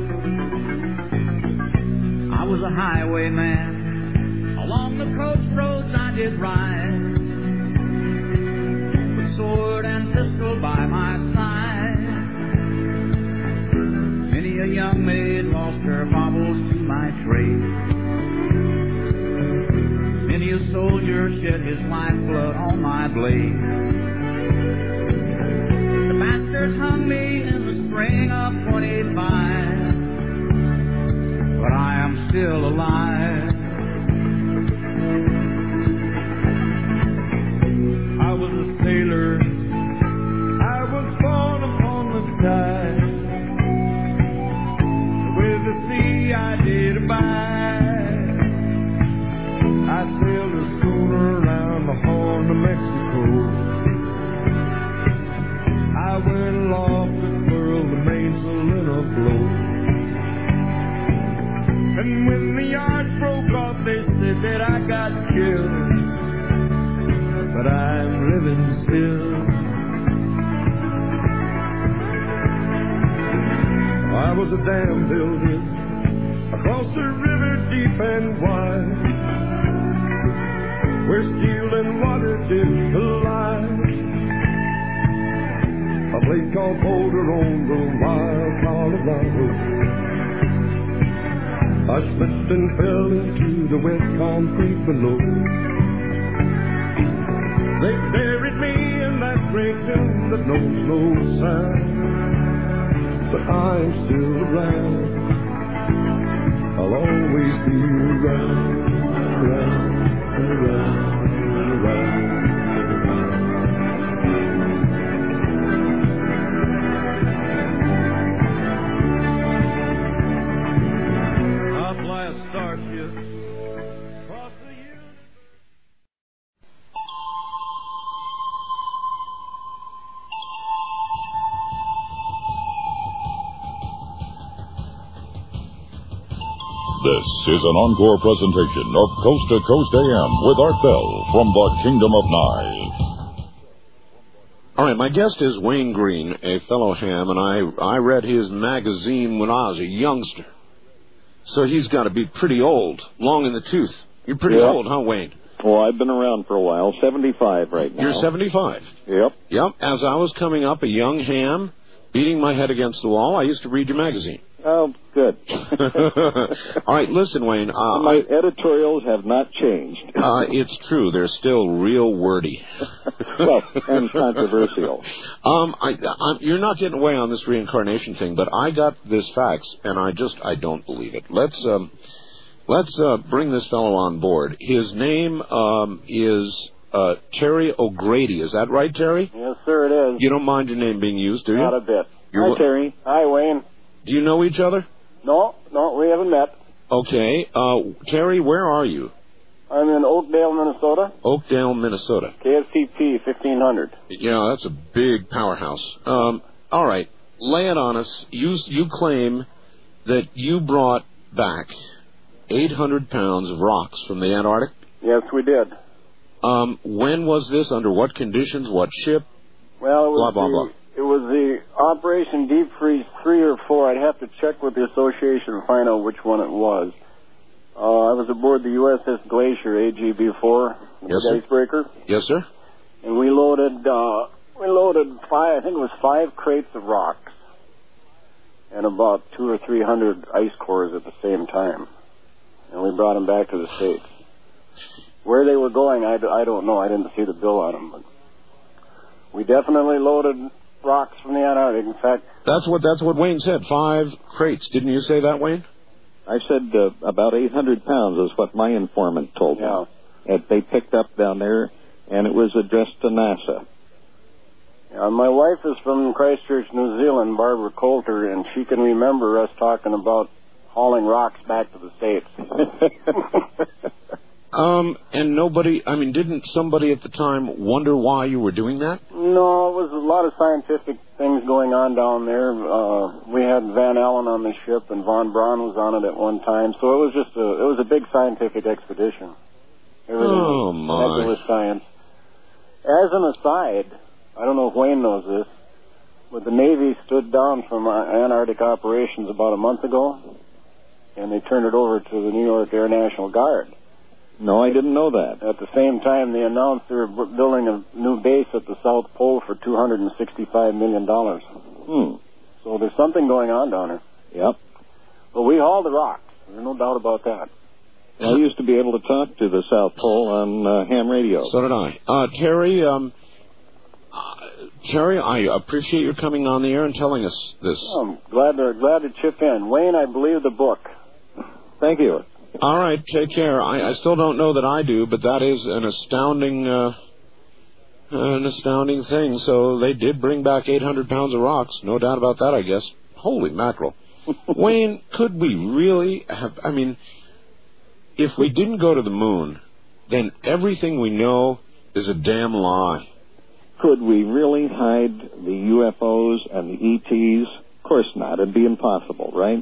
I was a highwayman. Along the coast roads I did ride, with sword and pistol by my side. Many a young maid lost her baubles to my trade. Many a soldier shed his lifeblood on my blade. The bastards hung me in the spring of twenty-five, but I am still alive. I was a sailor, I was born upon the tide. With the sea I did abide. I sailed a schooner around the Horn of Mexico. I went aloft and furled the mainsail in a blow. And when the yards broke off, they said that I got killed. But I'm living still. I was a dam builder across the river deep and wide, where steel and what it did to life. A place called Boulder on the wild Colorado. I slipped and fell into the wet concrete below. They buried me in that great tomb that knows no sound. But I'm still around. I'll always be around, around, around, around. This is an encore presentation of Coast to Coast A M with Art Bell from the Kingdom of Nye. All right, my guest is Wayne Green, a fellow ham, and I, I read his magazine when I was a youngster. So he's got to be pretty old, long in the tooth. You're pretty Yep. old, huh, Wayne? Well, I've been around for a while. seventy-five right now. You're seventy-five. Yep. Yep. As I was coming up, a young ham, beating my head against the wall, I used to read your magazine. Oh, good. All right, listen, Wayne. Uh, My editorials have not changed. uh, it's true. They're still real wordy. Well, and controversial. Um, I, I, you're not getting away on this reincarnation thing, but I got this fax, and I just, I don't believe it. Let's, um, let's uh, bring this fellow on board. His name um, is uh, Terry O'Grady. Is that right, Terry? Yes, sir, it is. You don't mind your name being used, do you? Not a bit. You're, Hi, Terry. Hi, Wayne. Do you know each other? No, no, we haven't met. Okay. Uh, Terry, where are you? I'm in Oakdale, Minnesota. Oakdale, Minnesota. K S T P fifteen hundred. Yeah, that's a big powerhouse. Um, all right, lay it on us. You you claim that you brought back eight hundred pounds of rocks from the Antarctic. Yes, we did. Um, when was this? Under what conditions? What ship? Well, it was Blah, blah, the, blah. It was the Operation Deep Freeze three or four. I'd have to check with the association and find out which one it was. Uh, I was aboard the U S S Glacier A G B four, the Yes, big sir. icebreaker, Yes, sir. and we loaded uh, we loaded five. I think it was five crates of rocks, and about two or three hundred ice cores at the same time, and we brought them back to the States. Where they were going, I, I don't know. I didn't see the bill on them, but we definitely loaded rocks from the Antarctic. In fact, That's what that's what Wayne said. Five crates. Didn't you say that, Wayne? I said uh, about eight hundred pounds is what my informant told Yeah. me. That they picked up down there, and it was addressed to NASA. uh, my wife is from Christchurch, New Zealand, Barbara Coulter, and she can remember us talking about hauling rocks back to the States. Um, and nobody. I mean, didn't somebody at the time wonder why you were doing that? No, it was a lot of scientific things going on down there. Uh, we had Van Allen on the ship, and Von Braun was on it at one time. So it was just a, it was a big scientific expedition. Everything Oh, was my. nebulous science. As an aside, I don't know if Wayne knows this, but the Navy stood down from uh, Antarctic operations about a month ago, and they turned it over to the New York Air National Guard. No, I didn't know that. At the same time, they announced they were bu- building a new base at the South Pole for two hundred sixty-five million dollars. Hmm. So there's something going on down there. Yep. But we hauled the rocks. There's no doubt about that. I used to be able to talk to the South Pole on uh, ham radio. So did I. Uh, Terry, um, uh, Terry, I appreciate your coming on the air and telling us this. I'm glad to glad to chip in. Wayne, I believe the book. Thank you. All right, take care. I, I still don't know that I do, but that is an astounding, uh, an astounding thing. So they did bring back eight hundred pounds of rocks. No doubt about that, I guess. Holy mackerel. Wayne, could we really have, I mean, if we didn't go to the moon, then everything we know is a damn lie. Could we really hide the U F Os and the E Ts? Of course not. It'd be impossible, right?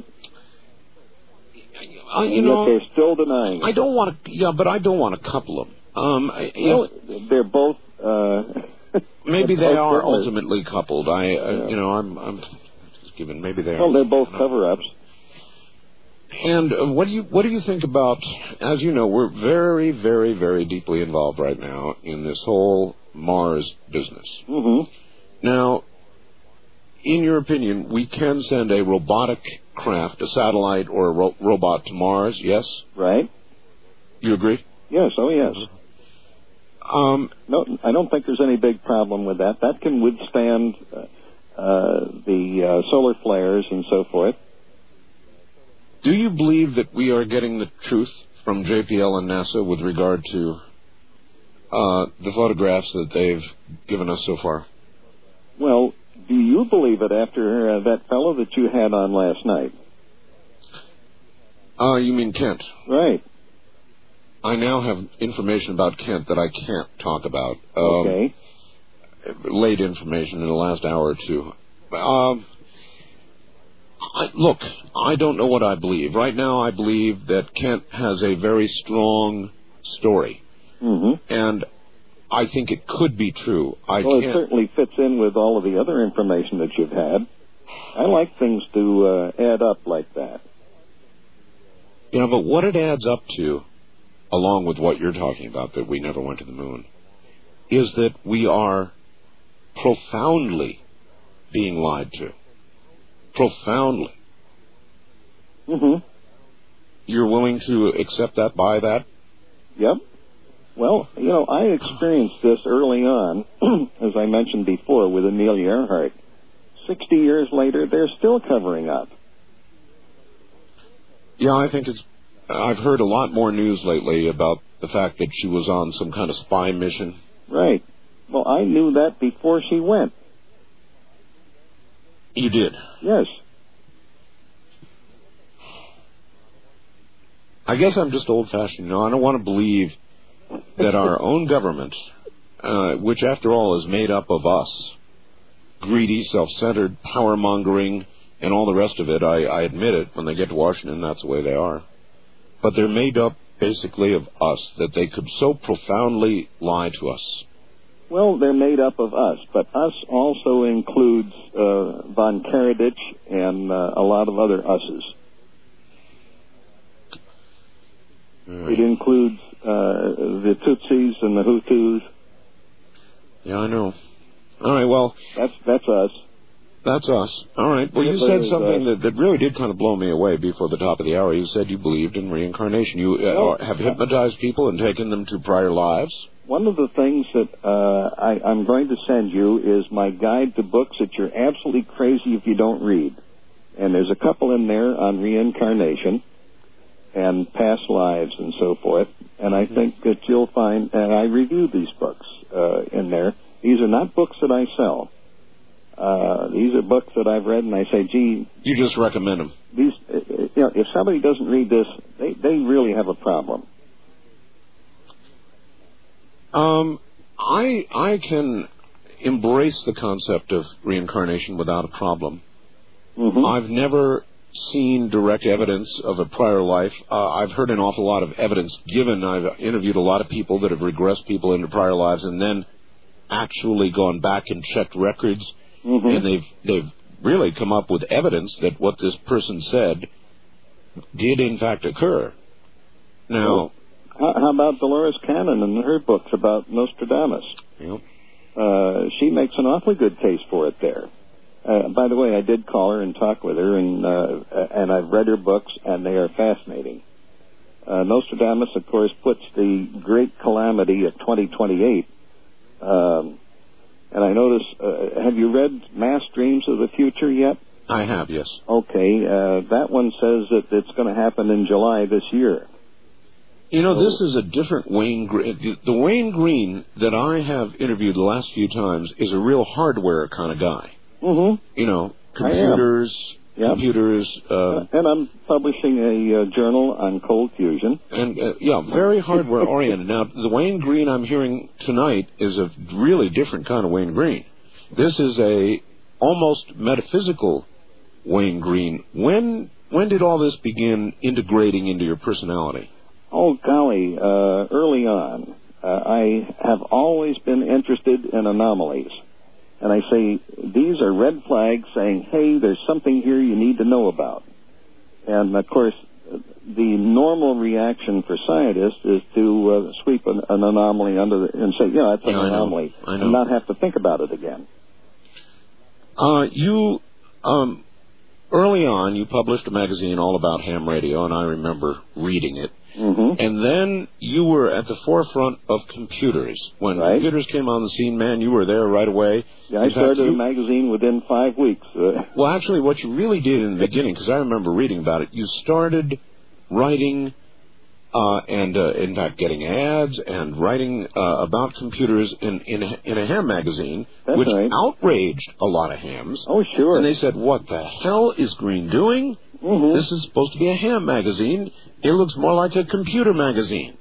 I, you and know, yet they're still denying it. I don't want to, yeah, but I don't want to couple them. Um, I, Well, if, they're both. Uh, maybe they're they both are criminals. ultimately coupled. I, uh, Yeah. you know, I'm, I'm just giving. Maybe they are. Well, they're both cover-ups. And uh, what do you what do you think about? As you know, we're very, very, very deeply involved right now in this whole Mars business. Mm-hmm. Now, in your opinion, we can send a robotic craft, a satellite or a ro- robot to Mars, yes? Right. You agree? Yes, oh yes. Um, no, I don't think there's any big problem with that. That can withstand uh, uh, the uh, solar flares and so forth. Do you believe that we are getting the truth from J P L and NASA with regard to uh, the photographs that they've given us so far? Well, do you believe it after uh, that fellow that you had on last night? Uh, you mean Kent? Right. I now have information about Kent that I can't talk about. Um, Okay. Late information in the last hour or two. Um, I, look, I don't know what I believe. Right now I believe that Kent has a very strong story. Mm-hmm. And I think it could be true. I well, can't... it certainly fits in with all of the other information that you've had. I like things to uh, add up like that. You know, but what it adds up to, along with what you're talking about, that we never went to the moon, is that we are profoundly being lied to. Profoundly. Mm-hmm. You're willing to accept that, buy that? Yep. Well, you know, I experienced this early on, as I mentioned before, with Amelia Earhart. Sixty years later, they're still covering up. Yeah, I think it's... I've heard a lot more news lately about the fact that she was on some kind of spy mission. Right. Well, I knew that before she went. You did? Yes. I guess I'm just old-fashioned. You know, I don't want to believe that our own government, uh, which after all is made up of us, greedy, self-centered, power-mongering, and all the rest of it, I, I admit it, when they get to Washington, that's the way they are. But they're made up basically of us, that they could so profoundly lie to us. Well, they're made up of us, but us also includes uh, von Karadzic and uh, a lot of other us's. Right. It includes uh, the Tutsis and the Hutus. Yeah, I know. All right, well... That's that's us. That's us. All right. Well, you Hitler said something is, uh, that, that really did kind of blow me away before the top of the hour. You said you believed in reincarnation. You uh, Well, have hypnotized people and taken them to prior lives? One of the things that uh, I, I'm going to send you is my guide to books that you're absolutely crazy if you don't read. And there's a couple in there on reincarnation and past lives and so forth. And I think that you'll find, and I review these books uh, in there. These are not books that I sell. Uh, these are books that I've read, and I say, gee... You just recommend them. These, uh, you know, if somebody doesn't read this, they, they really have a problem. Um, I I can embrace the concept of reincarnation without a problem. Mm-hmm. I've never seen direct evidence of a prior life. Uh, I've heard an awful lot of evidence given. I've interviewed a lot of people that have regressed people into prior lives and then actually gone back and checked records, mm-hmm. and they've they've really come up with evidence that what this person said did in fact occur. Now... Well, How, how about Dolores Cannon and her books about Nostradamus? Yep. Uh, she makes an awfully good case for it there. Uh, by the way, I did call her and talk with her, and uh, and I've read her books, and they are fascinating. Uh, Nostradamus, of course, puts the great calamity of twenty twenty-eight. Um, and I notice, uh, have you read Mass Dreams of the Future yet? I have, yes. Okay, uh, that one says that it's going to happen in July this year. You know, this is a different Wayne Green. The Wayne Green that I have interviewed the last few times is a real hardware kind of guy. Mm-hmm. You know, computers, Yep. computers. Uh, and I'm publishing a uh, journal on cold fusion. And, uh, yeah, very hardware-oriented. Now, the Wayne Green I'm hearing tonight is a really different kind of Wayne Green. This is a almost metaphysical Wayne Green. When when did all this begin integrating into your personality? Oh, golly, uh, early on. Uh, I have always been interested in anomalies. And I say, these are red flags saying, hey, there's something here you need to know about. And, of course, the normal reaction for scientists is to uh, sweep an, an anomaly under the, and say, yeah, it's an yeah, I anomaly, know. I know. and not have to think about it again. Uh, you, um, early on, you published a magazine all about ham radio, and I remember reading it. Mm-hmm. And then you were at the forefront of computers. When right. computers came on the scene, man, you were there right away. Yeah, I in started fact, you, a magazine within five weeks. Uh, well, actually, what you really did in the beginning, because I remember reading about it, you started writing uh, and, uh, in fact, getting ads and writing uh, about computers in, in, a, in a ham magazine, That's which right. outraged a lot of hams. Oh, sure. And they said, what the hell is Green doing? Mm-hmm. This is supposed to be a ham magazine. It looks more like a computer magazine.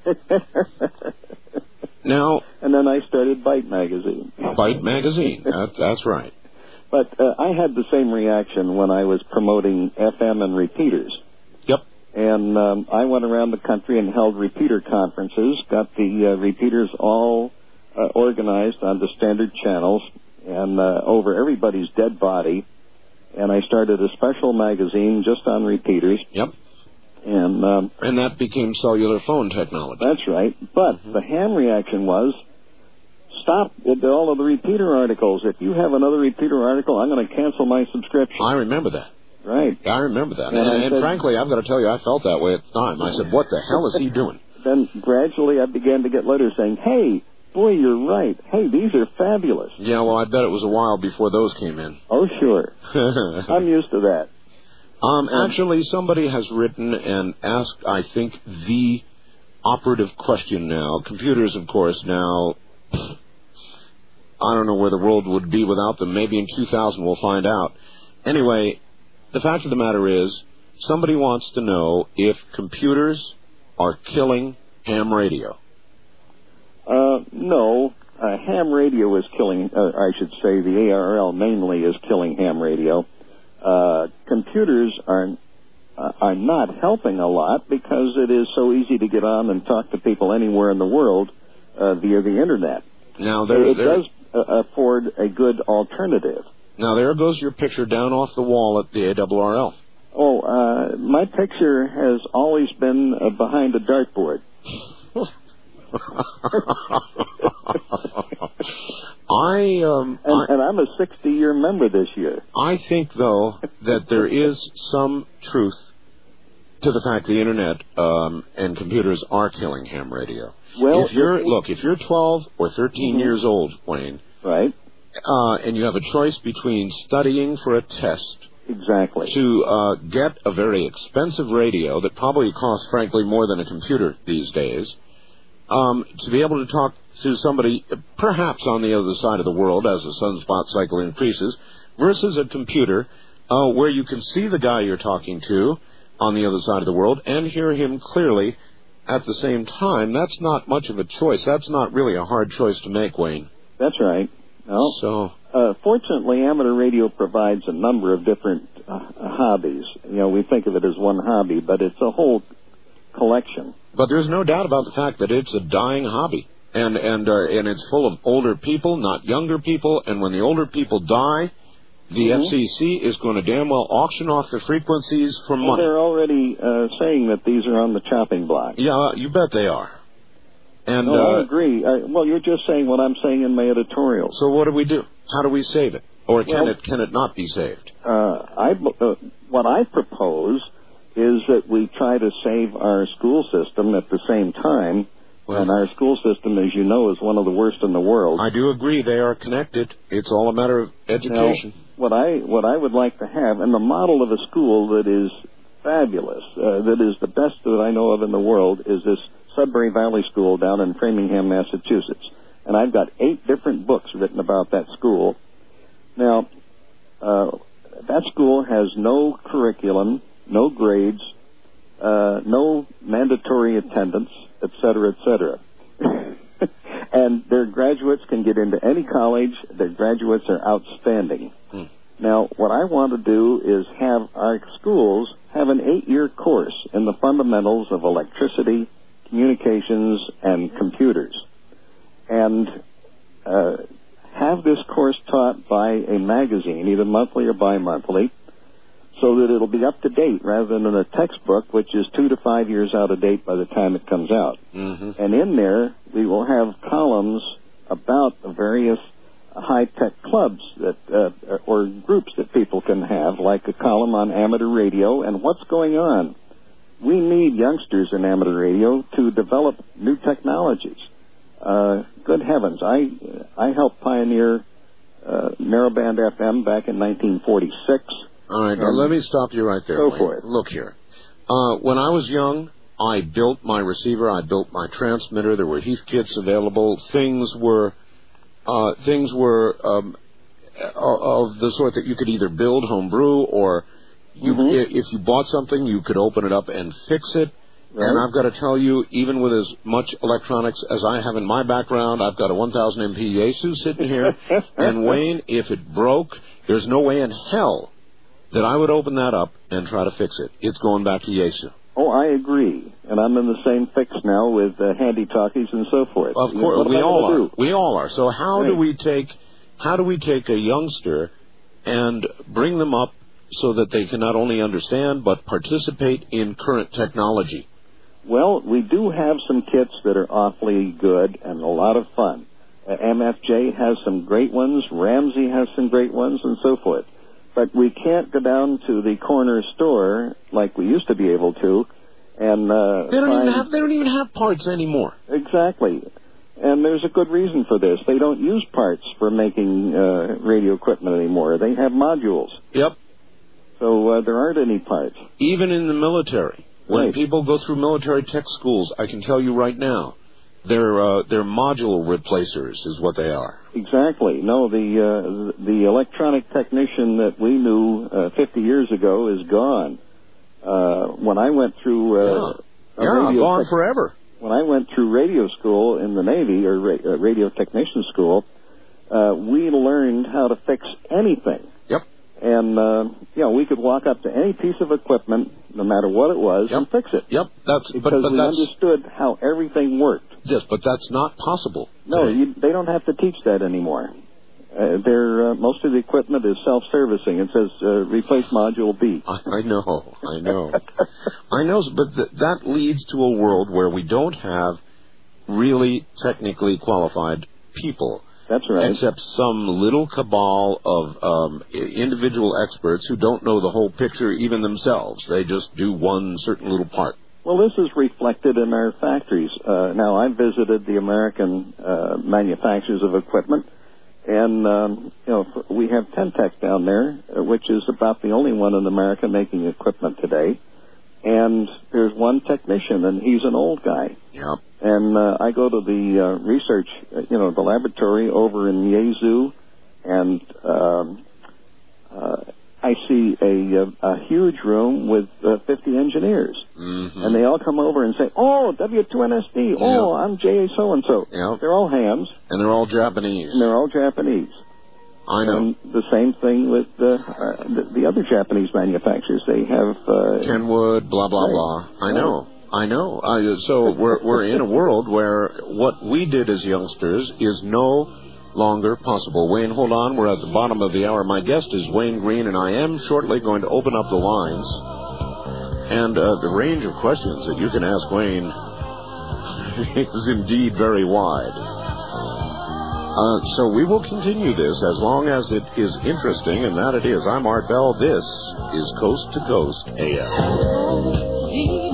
Now, and then I started Byte magazine. Byte magazine. That, that's right. But uh, I had the same reaction when I was promoting F M and repeaters. Yep. And um, I went around the country and held repeater conferences, got the uh, repeaters all uh, organized onto standard channels and uh, over everybody's dead body. And I started a special magazine just on repeaters. Yep. And um, and that became cellular phone technology. That's right. But mm-hmm. the ham reaction was, stop with all of the repeater articles. If you have another repeater article, I'm going to cancel my subscription. I remember that. Right. I remember that. And, And, I and said, frankly, I've got to tell you, I felt that way at the time. I said, what the hell is he doing? Then gradually I began to get letters saying, hey, boy, you're right. Hey, these are fabulous. Yeah, well, I bet it was a while before those came in. Oh, sure. I'm used to that. Um, actually, somebody has written and asked, I think, the operative question now. Computers, of course, now, I don't know where the world would be without them. Maybe in two thousand we'll find out. Anyway, the fact of the matter is, somebody wants to know if computers are killing ham radio. Uh, no. Uh, ham radio is killing, uh, I should say the A R L mainly is killing ham radio. Uh, computers are uh, are not helping a lot because it is so easy to get on and talk to people anywhere in the world uh, via the internet. Now there, it there, does uh, afford a good alternative. Now there goes your picture down off the wall at the A R R L. Oh, uh, my picture has always been uh, behind a dartboard. I um and, I, and I'm a sixty-year member this year. I think though that there is some truth to the fact the internet um, and computers are killing ham radio. Well, if you're if, look, if you're twelve or thirteen mm-hmm. years old, Wayne, right, uh, and you have a choice between studying for a test. Exactly. To uh, get a very expensive radio that probably costs, frankly, more than a computer these days, um, to be able to talk to somebody perhaps on the other side of the world as the sunspot cycle increases, versus a computer uh, where you can see the guy you're talking to on the other side of the world and hear him clearly at the same time, that's not much of a choice. That's not really a hard choice to make, Wayne. That's right. No. So... Uh, fortunately, amateur radio provides a number of different uh, hobbies. You know, we think of it as one hobby, but it's a whole collection. But there's no doubt about the fact that it's a dying hobby, and and uh, and it's full of older people, not younger people. And when the older people die, the mm-hmm. F C C is going to damn well auction off the frequencies for well, money. They're already uh, saying that these are on the chopping block. Yeah, you bet they are. And no, uh, I agree. I, well, you're just saying what I'm saying in my editorial. So what do we do? How do we save it? Or can well, it can it not be saved? Uh, I, uh, what I propose is that we try to save our school system at the same time. Well, and our school system, as you know, is one of the worst in the world. I do agree. They are connected. It's all a matter of education. Now, what I what I would like to have, and the model of a school that is fabulous, uh, that is the best that I know of in the world, is this Sudbury Valley School down in Framingham, Massachusetts. And I've got eight different books written about that school. Now, uh, that school has no curriculum, no grades, uh, no mandatory attendance, et cetera, et cetera. And their graduates can get into any college. Their graduates are outstanding. Hmm. Now, what I want to do is have our schools have an eight-year course in the fundamentals of electricity, communications, and computers. And uh, have this course taught by a magazine, either monthly or bi-monthly, so that it'll be up to date rather than in a textbook, which is two to five years out of date by the time it comes out. Mm-hmm. And in there, we will have columns about the various high-tech clubs that uh, or groups that people can have, like a column on amateur radio and what's going on. We need youngsters in amateur radio to develop new technologies. Uh, good heavens, I I helped pioneer uh, narrowband F M back in nineteen forty-six. All right, now let me stop you right there. Go Wayne. for it. Look here. Uh, when I was young, I built my receiver, I built my transmitter, there were Heath kits available, things were, uh, things were um, of the sort that you could either build homebrew or you, mm-hmm. if you bought something, you could open it up and fix it. Right. And I've got to tell you, even with as much electronics as I have in my background, I've got a one thousand M P Yaesu sitting here, and Wayne, if it broke, there's no way in hell that I would open that up and try to fix it. It's going back to Yaesu. Oh, I agree, and I'm in the same fix now with uh, handy talkies and so forth. Of You course, know, what we am I all gonna are. do? We all are. So how Right. do we take how do we take a youngster and bring them up so that they can not only understand but participate in current technology? Well, we do have some kits that are awfully good and a lot of fun. Uh, M F J has some great ones. Ramsey has some great ones, and so forth. But we can't go down to the corner store like we used to be able to, and uh, They don't find... even have they don't even have parts anymore. Exactly. And there's a good reason for this. They don't use parts for making uh, radio equipment anymore. They have modules. Yep. So uh, there aren't any parts. Even in the military, when Right. people go through military tech schools, I can tell you right now, they're uh, they're module replacers is what they are. Exactly. No, the uh, the electronic technician that we knew uh, fifty years ago is gone. Uh, when I went through uh, Yeah, a yeah radio gone tech- forever. when I went through radio school in the Navy, or ra- uh, radio technician school, uh, we learned how to fix anything. Yep. And, uh, you know, we could walk up to any piece of equipment, no matter what it was, Yep. and fix it. Yep. That's Because but, but we that's understood how everything worked. yes, but that's not possible. No, today. you, they don't have to teach that anymore. Uh, they're, uh, most of the equipment is self-servicing. It says, uh, replace module B. I, I know, I know, I know. But th- that leads to a world where we don't have really technically qualified people. That's right. Except some little cabal of um, i- individual experts who don't know the whole picture even themselves. They just do one certain little part. Well, this is reflected in our factories. Uh, now, I visited the American uh, manufacturers of equipment, and um, you know f- we have Tentec down there, uh, which is about the only one in America making equipment today. And there's one technician, and he's an old guy. Yep. And uh, I go to the uh, research, uh, you know, the laboratory over in Yaesu, and um, uh, I see a, a, a huge room with uh, fifty engineers. Mm-hmm. And they all come over and say, oh, W two N S D, Yeah. oh, I'm J A so-and-so. Yeah. They're all hams, And they're all Japanese. and they're all Japanese. I know. And the same thing with uh, uh, the, the other Japanese manufacturers. They have... Uh, Kenwood, blah, blah, Right. blah. I know. I know. I, so we're we're in a world where what we did as youngsters is no longer possible. Wayne, hold on. We're at the bottom of the hour. My guest is Wayne Green, and I am shortly going to open up the lines. And uh, the range of questions that you can ask Wayne is indeed very wide. Uh, so we will continue this as long as it is interesting, and that it is. I'm Art Bell. This is Coast to Coast A M.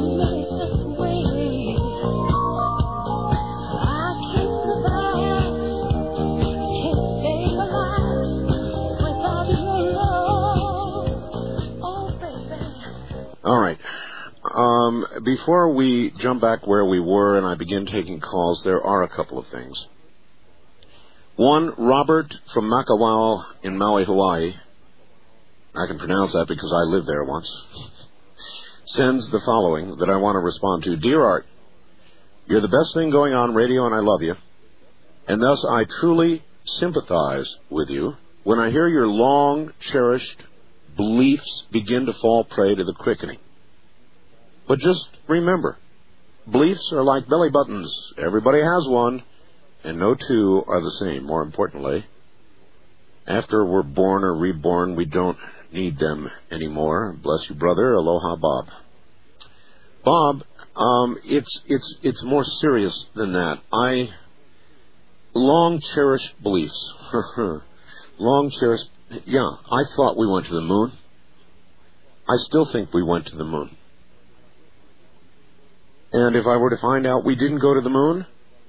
All right. Um, before we jump back where we were and I begin taking calls, there are a couple of things. One, Robert from Makawao in Maui, Hawaii, I can pronounce that because I lived there once, sends the following that I want to respond to. Dear Art, you're the best thing going on radio and I love you, and thus I truly sympathize with you when I hear your long cherished beliefs begin to fall prey to the quickening. But just remember, beliefs are like belly buttons. Everybody has one, and no two are the same. More importantly, after we're born or reborn, we don't need them anymore. Bless you, brother. Aloha, Bob. Bob, um, it's it's it's more serious than that. I long cherished beliefs. long cherished. Yeah, I thought we went to the moon. I still think we went to the moon. And if I were to find out we didn't go to the moon,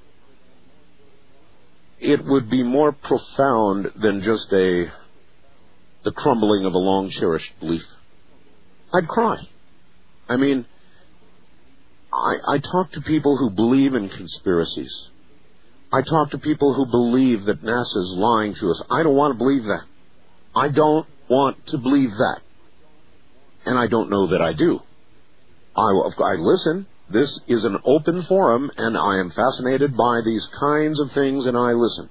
it would be more profound than just a the crumbling of a long cherished belief. I'd cry. I mean, I, I talk to people who believe in conspiracies. I talk to people who believe that NASA's lying to us. I don't want to believe that. I don't want to believe that. And I don't know that I do. I, I listen. This is an open forum, and I am fascinated by these kinds of things, and I listen.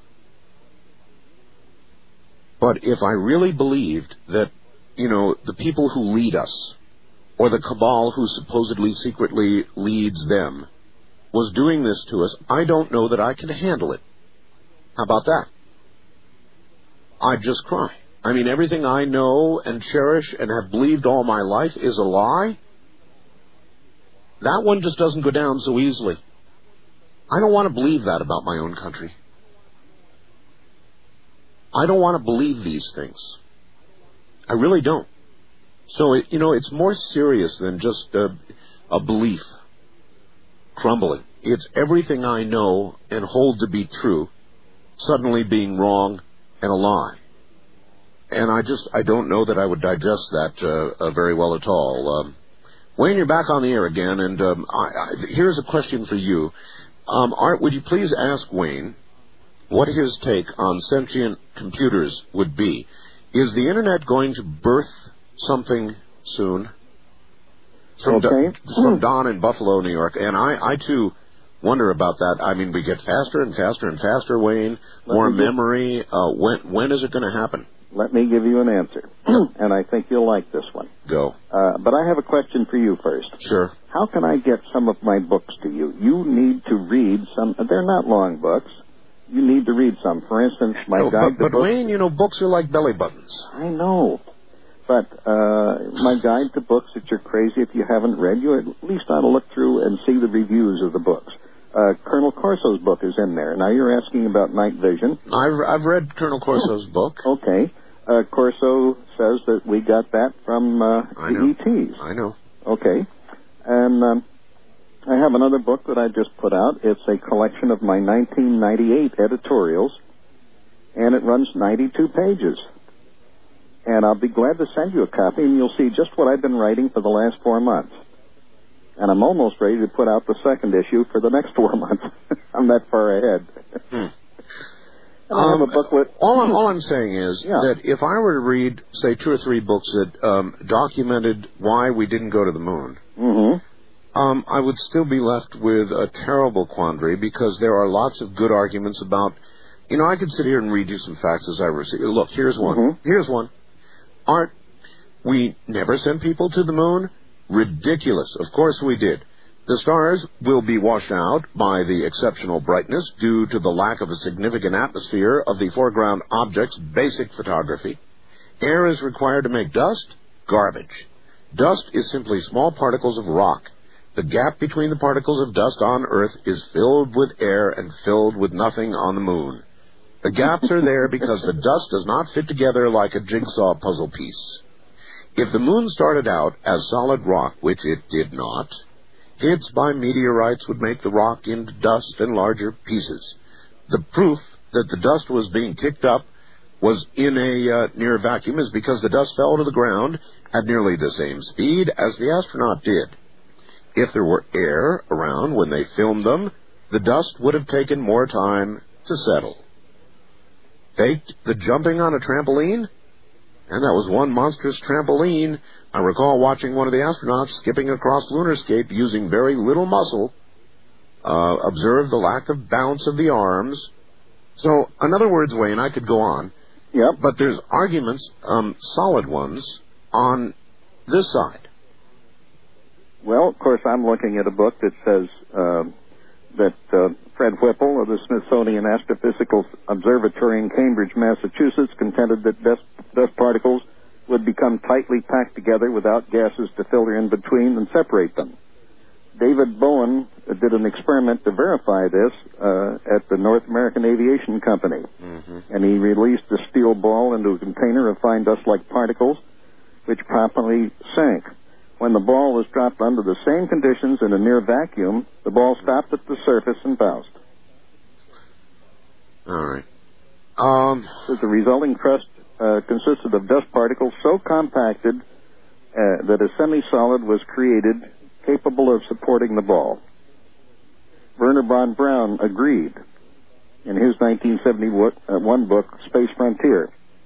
But if I really believed that, you know, the people who lead us, or the cabal who supposedly secretly leads them, was doing this to us, I don't know that I can handle it. How about that? I'd just cry. I mean, everything I know and cherish and have believed all my life is a lie. That one just doesn't go down so easily. I don't want to believe that about my own country. I don't want to believe these things. I really don't. So, it, you know, it's more serious than just a, a belief crumbling. It's everything I know and hold to be true suddenly being wrong and a lie. And I just, I don't know that I would digest that uh, uh, very well at all. Um, Wayne, you're back on the air again, and um, I, I, here's a question for you. Um, Art, would you please ask Wayne what his take on sentient computers would be? Is the Internet going to birth something soon? From, okay. Do, from Don in Buffalo, New York. And I, I, too, wonder about that. I mean, we get faster and faster and faster, Wayne, Let more me memory. Get, uh, when when is it going to happen? Let me give you an answer, and I think you'll like this one. Go. Uh, but I have a question for you first. Sure. How can I get some of my books to you? You need to read some. They're not long books. You need to read some. For instance, my no, guide but, to but books. Wayne, you know, books are like belly buttons. I know. But uh, my guide to books that you're crazy if you haven't read, you at least ought to look through and see the reviews of the books. Uh, Colonel Corso's book is in there. Now, you're asking about night vision. I've, I've read Colonel Corso's book. Okay. Uh, Corso says that we got that from uh, the E Ts. I know. Okay. And um, I have another book that I just put out. It's a collection of my nineteen ninety-eight editorials, and it runs ninety-two pages. And I'll be glad to send you a copy, and you'll see just what I've been writing for the last four months. And I'm almost ready to put out the second issue for the next four months. I'm that far ahead. Hmm. And I have Um, a booklet. all, I'm, all I'm saying is Yeah. that if I were to read, say, two or three books that um, documented why we didn't go to the moon, Mm-hmm. um, I would still be left with a terrible quandary because there are lots of good arguments about, you know, I could sit here and read you some facts as I receive. Look, here's one. Mm-hmm. Here's one. Art, we never sent people to the moon? Ridiculous. Of course we did. The stars will be washed out by the exceptional brightness due to the lack of a significant atmosphere of the foreground object's basic photography. Air is required to make dust? Garbage. Dust is simply small particles of rock. The gap between the particles of dust on Earth is filled with air and filled with nothing on the moon. The gaps are there because the dust does not fit together like a jigsaw puzzle piece. If the moon started out as solid rock, which it did not, hits by meteorites would make the rock into dust and larger pieces. The proof that the dust was being kicked up was in a uh, near vacuum is because the dust fell to the ground at nearly the same speed as the astronaut did. If there were air around when they filmed them, the dust would have taken more time to settle. Faked the jumping on a trampoline? And that was one monstrous trampoline. I recall watching one of the astronauts skipping across Lunarscape using very little muscle. Uh, observe the lack of bounce of the arms. So, in other words, Wayne, I could go on. Yep. But there's arguments, um, solid ones, on this side. Well, of course, I'm looking at a book that says uh, that uh, Fred Whipple of the Smithsonian Astrophysical Observatory in Cambridge, Massachusetts, contended that dust, dust particles would become tightly packed together without gases to filter in between and separate them. David Bowen did an experiment to verify this uh, at the North American Aviation Company. Mm-hmm. And he released a steel ball into a container of fine dust-like particles, which promptly sank. When the ball was dropped under the same conditions in a near vacuum, the ball stopped at the surface and bounced. All right. Um, The resulting crust uh, consisted of dust particles so compacted uh, that a semi-solid was created capable of supporting the ball. Werner von Braun agreed in his nineteen seventy-one book, Space Frontier.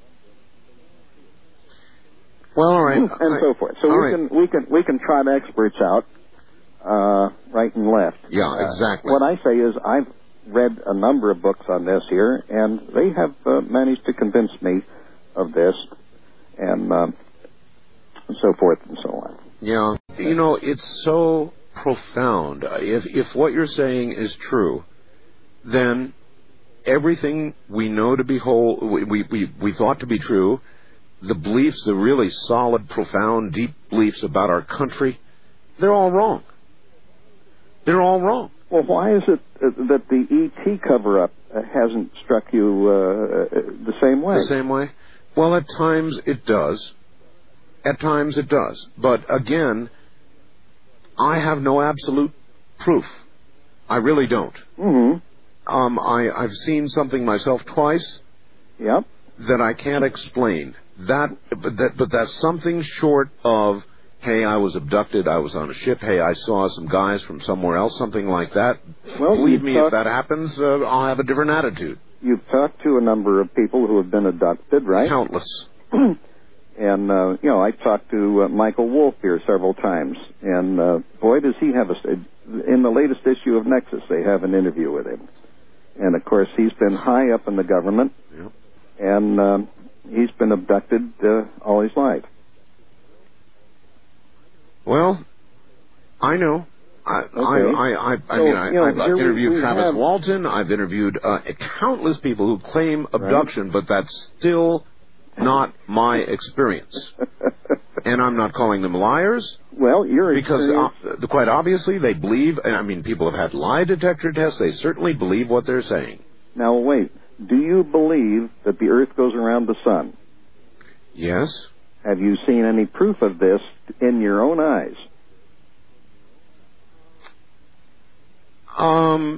well, all right. And I- so forth. So all we right. can we can we can trot experts out uh, right and left. Yeah, Uh, exactly. what I say is I've read a number of books on this here, and they have uh, managed to convince me of this, and, um, and so forth and so on. Yeah. You know, it's so profound. If if what you're saying is true, then everything we know to be whole, we, we, we, we thought to be true, the beliefs, the really solid, profound, deep beliefs about our country, they're all wrong. They're all wrong. Well, why is it uh, that the E T cover-up uh, hasn't struck you uh, uh, the same way? The same way? Well, at times it does. At times it does. But again, I have no absolute proof. I really don't. Mm-hmm. Um, I, I've seen something myself twice Yep. that I can't explain. That, but that, but that's something short of, hey, I was abducted, I was on a ship, hey, I saw some guys from somewhere else, something like that. Well, Believe you've me, talked- if that happens, uh, I'll have a different attitude. You've talked to a number of people who have been abducted, right? Countless. And, uh, you know, I talked to uh, Michael Wolff here several times, and uh, boy, does he have a... In the latest issue of Nexus, they have an interview with him. And, of course, he's been high up in the government, Yep. and um, he's been abducted uh, all his life. Well, I know. I, Okay. I, I, I, I So, mean, I, you know, I've here we- interviewed we Travis have- Walton. I've interviewed uh, countless people who claim abduction, but that's still not my experience. And I'm not calling them liars, Well, you're because uh, quite obviously they believe, and I mean, people have had lie detector tests, they certainly believe what they're saying. Now, wait. Do you believe that the Earth goes around the sun? Yes? Have you seen any proof of this in your own eyes? Um...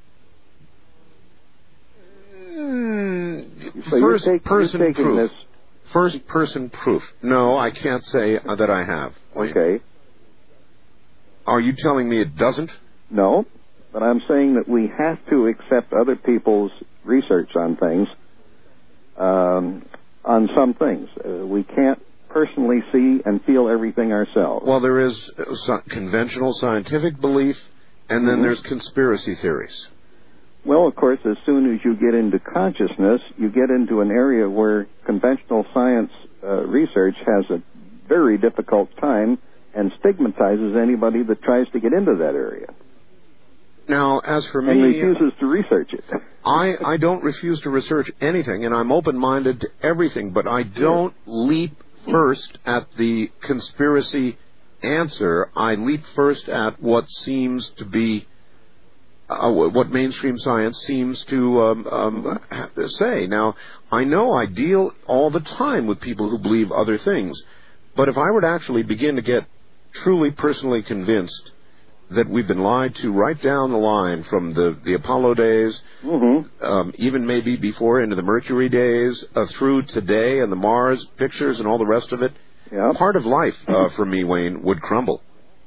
mm, So you're first take- you're person taking proof. this- First person proof. No, I can't say uh, that I have. Wayne. Okay. Are you telling me it doesn't? No, but I'm saying that we have to accept other people's research on things, um, on some things. Uh, we can't personally see and feel everything ourselves. Well, there is uh, so- conventional scientific belief, and then Mhm. there's conspiracy theories. Well, of course, as soon as you get into consciousness, you get into an area where conventional science uh, research has a very difficult time and stigmatizes anybody that tries to get into that area Now, as for and me, refuses to research it. I, I don't refuse to research anything, and I'm open-minded to everything, but I don't leap first at the conspiracy answer. I leap first at what seems to be Uh, what mainstream science seems to um, um, ha- say. Now, I know I deal all the time with people who believe other things, but if I were to actually begin to get truly personally convinced that we've been lied to right down the line from the, the Apollo days, Mm-hmm. um, even maybe before into the Mercury days, uh, through today and the Mars pictures and all the rest of it, Yeah. part of life uh, for me, Wayne, would crumble.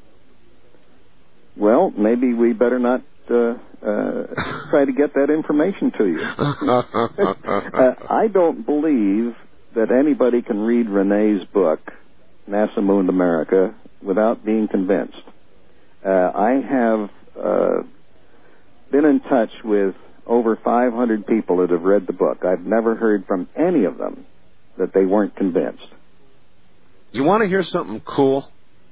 Well, maybe we better not uh, uh, try to get that information to you. uh, I don't believe that anybody can read Renee's book, NASA Mooned America, without being convinced. Uh, I have uh, been in touch with over five hundred people that have read the book. I've never heard from any of them that they weren't convinced. You want to hear something cool?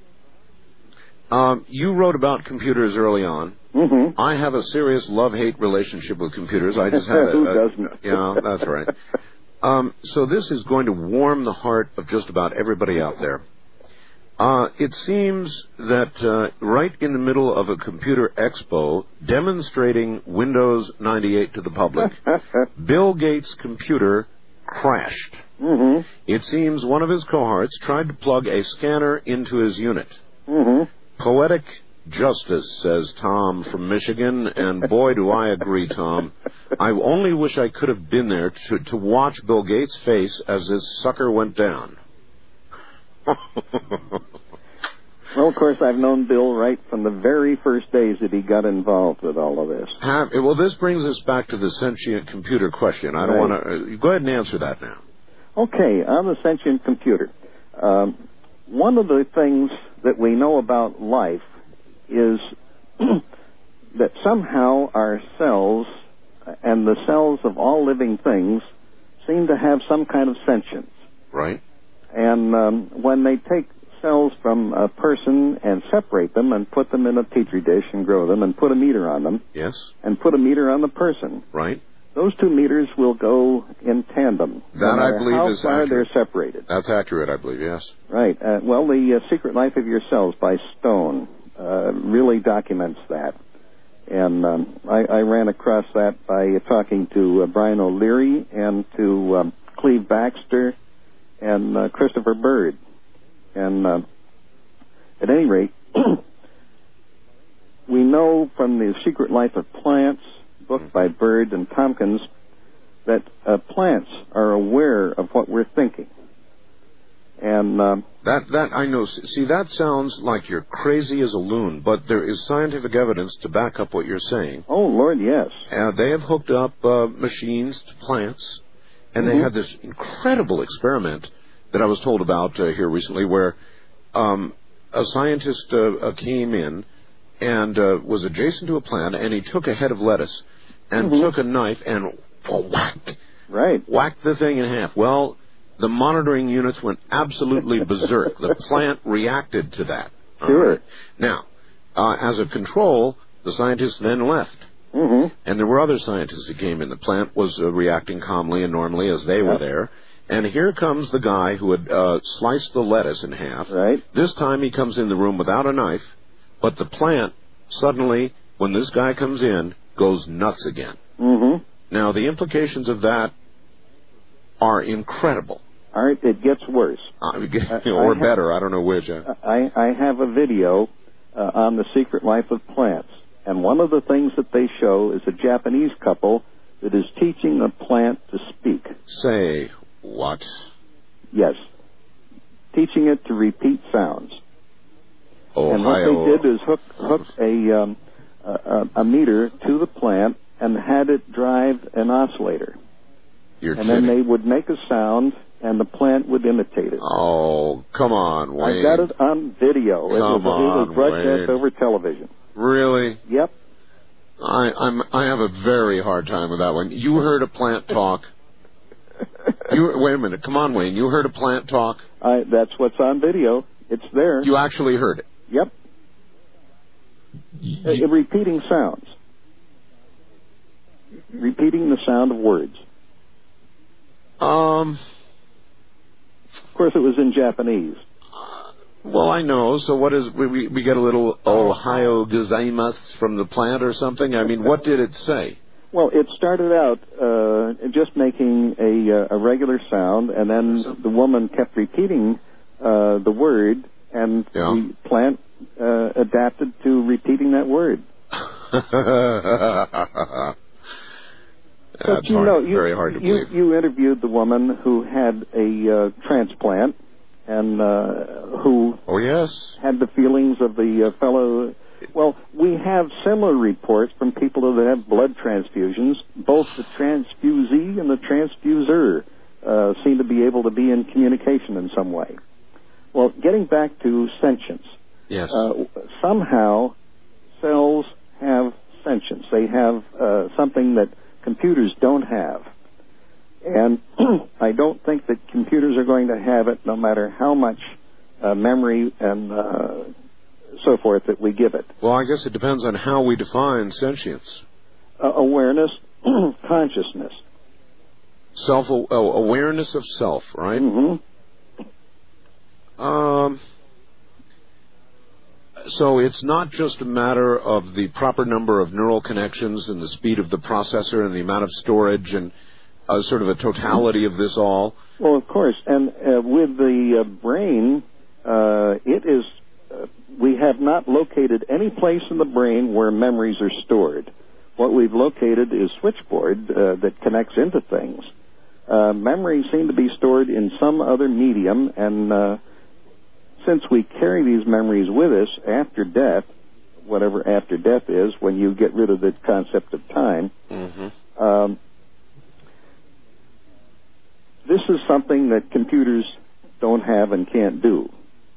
Um, you wrote about computers early on. Mm-hmm. I have a serious love-hate relationship with computers. I just had a, Who a- doesn't? Yeah, that's right. Um, so this is going to warm the heart of just about everybody out there. Uh, it seems that uh, right in the middle of a computer expo demonstrating Windows ninety-eight to the public, Bill Gates' computer crashed. Mm-hmm. It seems one of his cohorts tried to plug a scanner into his unit. Mm-hmm. Poetic justice, says Tom from Michigan, and boy, do I agree, Tom. I only wish I could have been there to, to watch Bill Gates' face as this sucker went down. Well, of course, I've known Bill right from the very first days that he got involved with all of this. Have, well, this brings us back to the sentient computer question. I don't Right. want to... Uh, go ahead and answer that now. Okay, on the sentient computer, um, one of the things that we know about life is that somehow our cells and the cells of all living things seem to have some kind of sentience. Right. And um, when they take cells from a person and separate them and put them in a petri dish and grow them and put a meter on them Yes. and put a meter on the person, Right. those two meters will go in tandem. That, no matter I believe, how is far accurate. they're separated. That's accurate, I believe, yes. Right. Uh, well, the uh, Secret Life of Your Cells by Stone uh, really documents that. And um, I, I ran across that by talking to uh, Brian O'Leary and to um, Cleve Baxter and uh, Christopher Bird. And uh, at any rate, we know from the Secret Life of Plants, book by Bird and Tompkins, that uh, plants are aware of what we're thinking. And um, That, that, I know. See, that sounds like you're crazy as a loon, but there is scientific evidence to back up what you're saying. oh, Lord, yes. Uh, they have hooked up uh, machines to plants, and Mm-hmm. they had this incredible experiment that I was told about uh, here recently where um, a scientist uh, uh, came in and uh, was adjacent to a plant, and he took a head of lettuce and Mhm. took a knife and whack, Right. whacked the thing in half. Well, the monitoring units went absolutely berserk. The plant reacted to that. All Sure. right. Now, uh, as a control, the scientists then left. Mm-hmm. And there were other scientists that came in. The plant was uh, reacting calmly and normally as they were Yep. there. And here comes the guy who had uh, sliced the lettuce in half. Right. This time he comes in the room without a knife, but the plant suddenly, when this guy comes in, goes nuts again. Mm-hmm. Now, the implications of that are incredible. All right, it gets worse. Uh, I or have- better, I don't know which. Uh, I, I have a video uh, on the Secret Life of Plants, and one of the things that they show is a Japanese couple that is teaching a plant to speak. say what? Yes. Teaching it to repeat sounds. Ohio. And what they did is hook, hook a, um, a, a meter to the plant and had it drive an oscillator. You're and kidding. then they would make a sound, and the plant would imitate it. Oh, come on, Wayne. I got it on video. It Come was, it on, was broadcast Wayne. over television. Really? Yep. I, I'm, I have a very hard time with that one. You heard a plant talk. You, wait a minute. Come on, Wayne. You heard a plant talk? I, that's what's on video. It's there. You actually heard it? Yep. Uh, repeating sounds. Repeating the sound of words. Um. Of course, it was in Japanese. Well, I know. So what is... We, we, we get a little Ohio gozaimasu from the plant or something? I mean, what did it say? Well, it started out uh, just making a, uh, a regular sound, and then the woman kept repeating uh, the word, and Yeah. the plant uh, adapted to repeating that word. That's But you hard, know, you, very hard to you, believe. you interviewed the woman who had a uh, transplant and uh, who Oh, yes. had the feelings of the uh, fellow. Well, we have similar reports from people that have blood transfusions. Both the transfusee and the transfuser uh, seem to be able to be in communication in some way. Well, getting back to sentience, Yes. uh, somehow cells have sentience. They have uh, something that computers don't have. And I don't think that computers are going to have it no matter how much uh, memory and uh, so forth that we give it. Well, I guess it depends on how we define sentience. Uh, awareness, consciousness. Self oh, awareness of self, right? Mm-hmm. Um. So it's not just a matter of the proper number of neural connections and the speed of the processor and the amount of storage and uh, sort of a totality of this all. Well, of course, and uh, with the uh, brain, uh, it is. Uh, we have not located any place in the brain where memories are stored. What we've located is switchboard uh, that connects into things. Uh, memories seem to be stored in some other medium, and uh, since we carry these memories with us after death, whatever after death is, when you get rid of the concept of time, mm-hmm. um, this is something that computers don't have and can't do.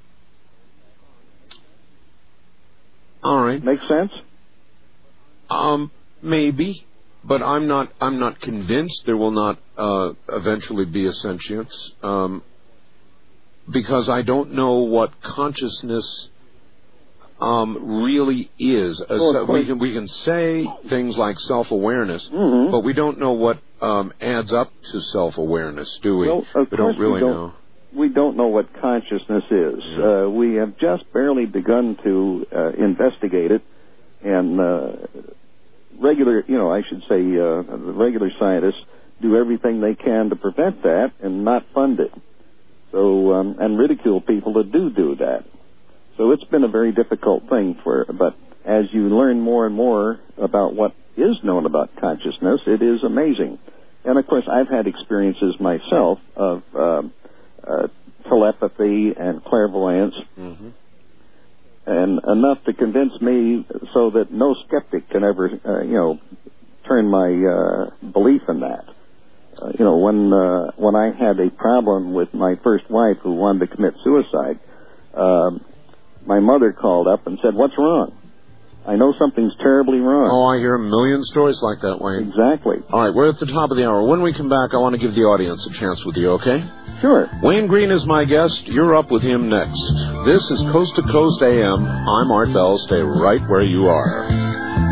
All right. Make sense? Um, maybe, but I'm not. I'm not convinced there will not uh, eventually be a sentience, um, because I don't know what consciousness um, really is. Uh, well, so we can we can say things like self-awareness, mm-hmm. but we don't know what um, adds up to self-awareness, do we? Well, of we don't course really we don't. know. We don't know what consciousness is. Yeah. Uh, we have just barely begun to uh, investigate it, and uh, regular, you know, I should say, uh, the regular scientists do everything they can to prevent that and not fund it. So, um, and ridicule people that do do that. So it's been a very difficult thing for. But as you learn more and more about what is known about consciousness, it is amazing. And of course, I've had experiences myself of. Um, Uh, telepathy and clairvoyance, mm-hmm. and enough to convince me so that no skeptic can ever, uh, you know, turn my uh, belief in that. Uh, you know, when uh, when I had a problem with my first wife who wanted to commit suicide, um, my mother called up and said, "What's wrong? I know something's terribly wrong." Oh, I hear a million stories like that, Wayne. Exactly. All right, we're at the top of the hour. When we come back, I want to give the audience a chance with you, okay? Sure. Wayne Green is my guest. You're up with him next. This is Coast to Coast A M. I'm Art Bell. Stay right where you are.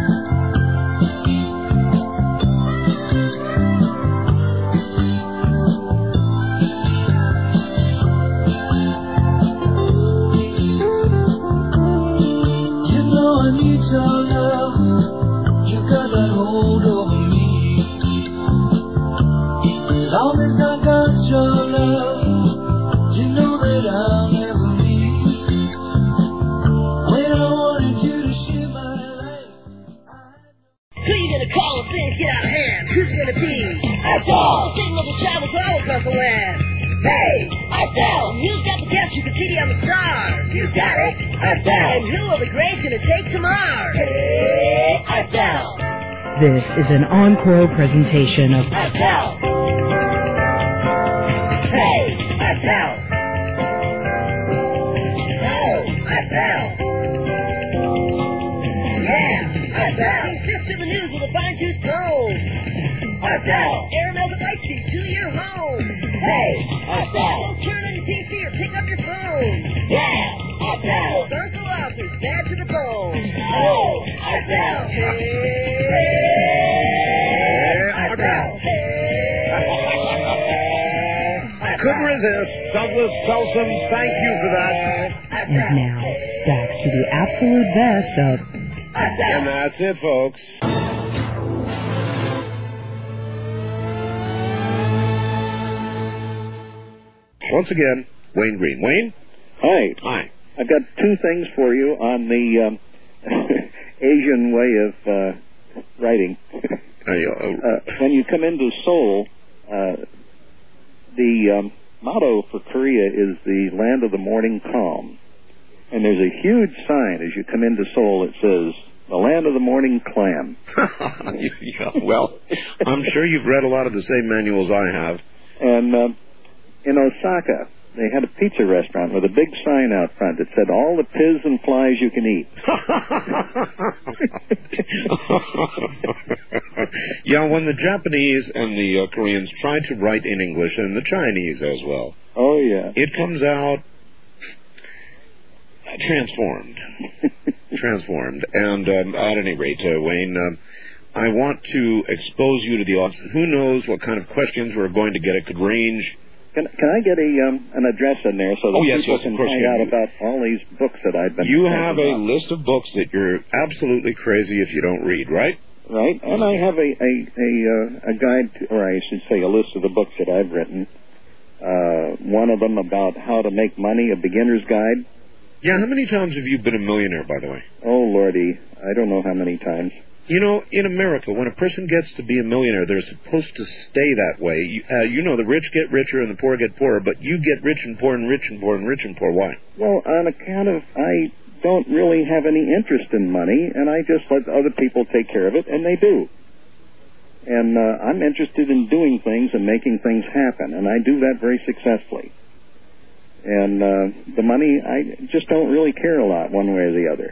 This is an encore presentation of Adele. Hey, Adele. Oh, Adele. Yeah, Adele. Sister the news with a fine tooth comb. Adele. Air of ice tea to your home. Hey, Adele. Don't turn on your P C or pick up your phone. Yeah, Adele. Uncle Arthur's bad to the bone. Oh, Adele. Hey. I couldn't resist. Douglas Selsom, thank you for that. And now, back to the absolute best of... And that's it, folks. Once again, Wayne Green. Wayne? Hi. Hi. I've got two things for you on the um, Asian way of uh, writing. uh, when you come into Seoul, uh, the um, motto for Korea is the land of the morning calm. And there's a huge sign as you come into Seoul that says, the land of the morning clam. Yeah, well, I'm sure you've read a lot of the same manuals I have. And uh, in Osaka, they had a pizza restaurant with a big sign out front that said, all the piz and flies you can eat. Yeah, when the Japanese and the uh, Koreans try to write in English, and the Chinese as well. Oh, yeah. It comes out transformed. transformed. And um, at any rate, uh, Wayne, uh, I want to expose you to the audience. Who knows what kind of questions we're going to get? It could range. Can, can I get a um, an address in there so that Oh, yes, people yes, of can course find you out can. about all these books that I've been You talking have a about? list of books that you're absolutely crazy if you don't read, right? Right, and I have a a a, uh, a guide, to, or I should say, a list of the books that I've written. Uh, one of them about how to make money, a beginner's guide. Yeah, how many times have you been a millionaire, by the way? Oh, Lordy, I don't know how many times. You know, in America, when a person gets to be a millionaire, they're supposed to stay that way. You, uh, you know, the rich get richer and the poor get poorer, but you get rich and poor and rich and poor and rich and poor. Why? Well, on account of I don't really have any interest in money, and I just let other people take care of it, and they do. And uh, I'm interested in doing things and making things happen, and I do that very successfully. And uh, the money, I just don't really care a lot one way or the other.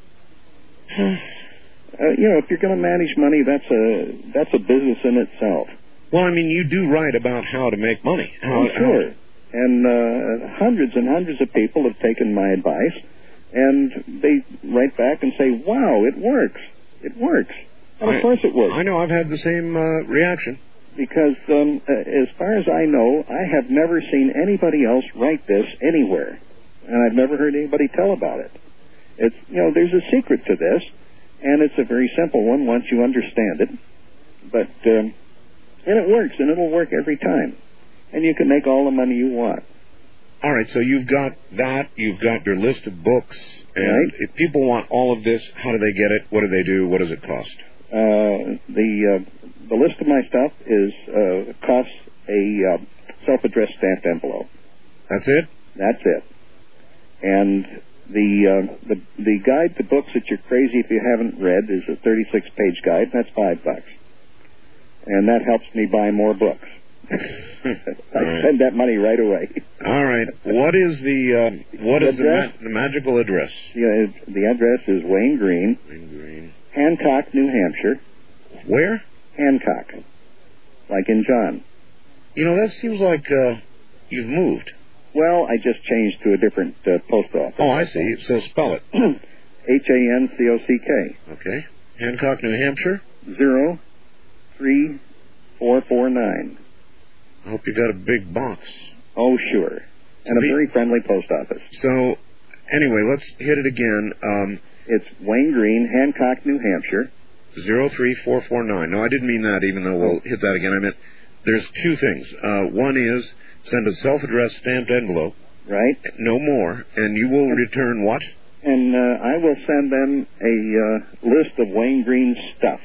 uh, you know, if you're going to manage money, that's a that's a business in itself. Well, I mean, you do write about how to make money. How, Oh, sure. And uh, hundreds and hundreds of people have taken my advice, and they write back and say, wow, it works. It works. And of I, course it works. I know, I've had the same uh, reaction. Because um, uh, as far as I know, I have never seen anybody else write this anywhere. And I've never heard anybody tell about it. It's, you know, there's a secret to this, and it's a very simple one once you understand it. But, um, and it works, and it'll work every time. And you can make all the money you want. All right, so you've got that, you've got your list of books, and Right. if people want all of this, how do they get it? What do they do? What does it cost? Uh, the uh, the list of my stuff is uh, costs a uh, self-addressed stamped envelope. That's it? That's it. And the uh, the the guide to books that you're crazy if you haven't read is a thirty-six page guide. That's five bucks, and that helps me buy more books. I right. spend that money right away. All right. What is the uh, what The is the, ma- address? the magical address? The, uh, the address is Wayne Green, Green, green. Hancock, New Hampshire. Where? Hancock, like in John. You know, that seems like uh, you've moved. Well, I just changed to a different uh, post office. Oh, I see. So spell it. H A N C O C K. Okay. Hancock, New Hampshire. Zero three four four nine. I hope you got a big box. Oh, sure. And a Be- very friendly post office. So, anyway, let's hit it again. Um, It's Wayne Green, Hancock, New Hampshire. zero three four four nine. No, I didn't mean that, even though we'll hit that again. I meant there's two things. Uh, one is send a self-addressed stamped envelope. Right. No more. And you will return what? And uh, I will send them a uh, list of Wayne Green's stuff.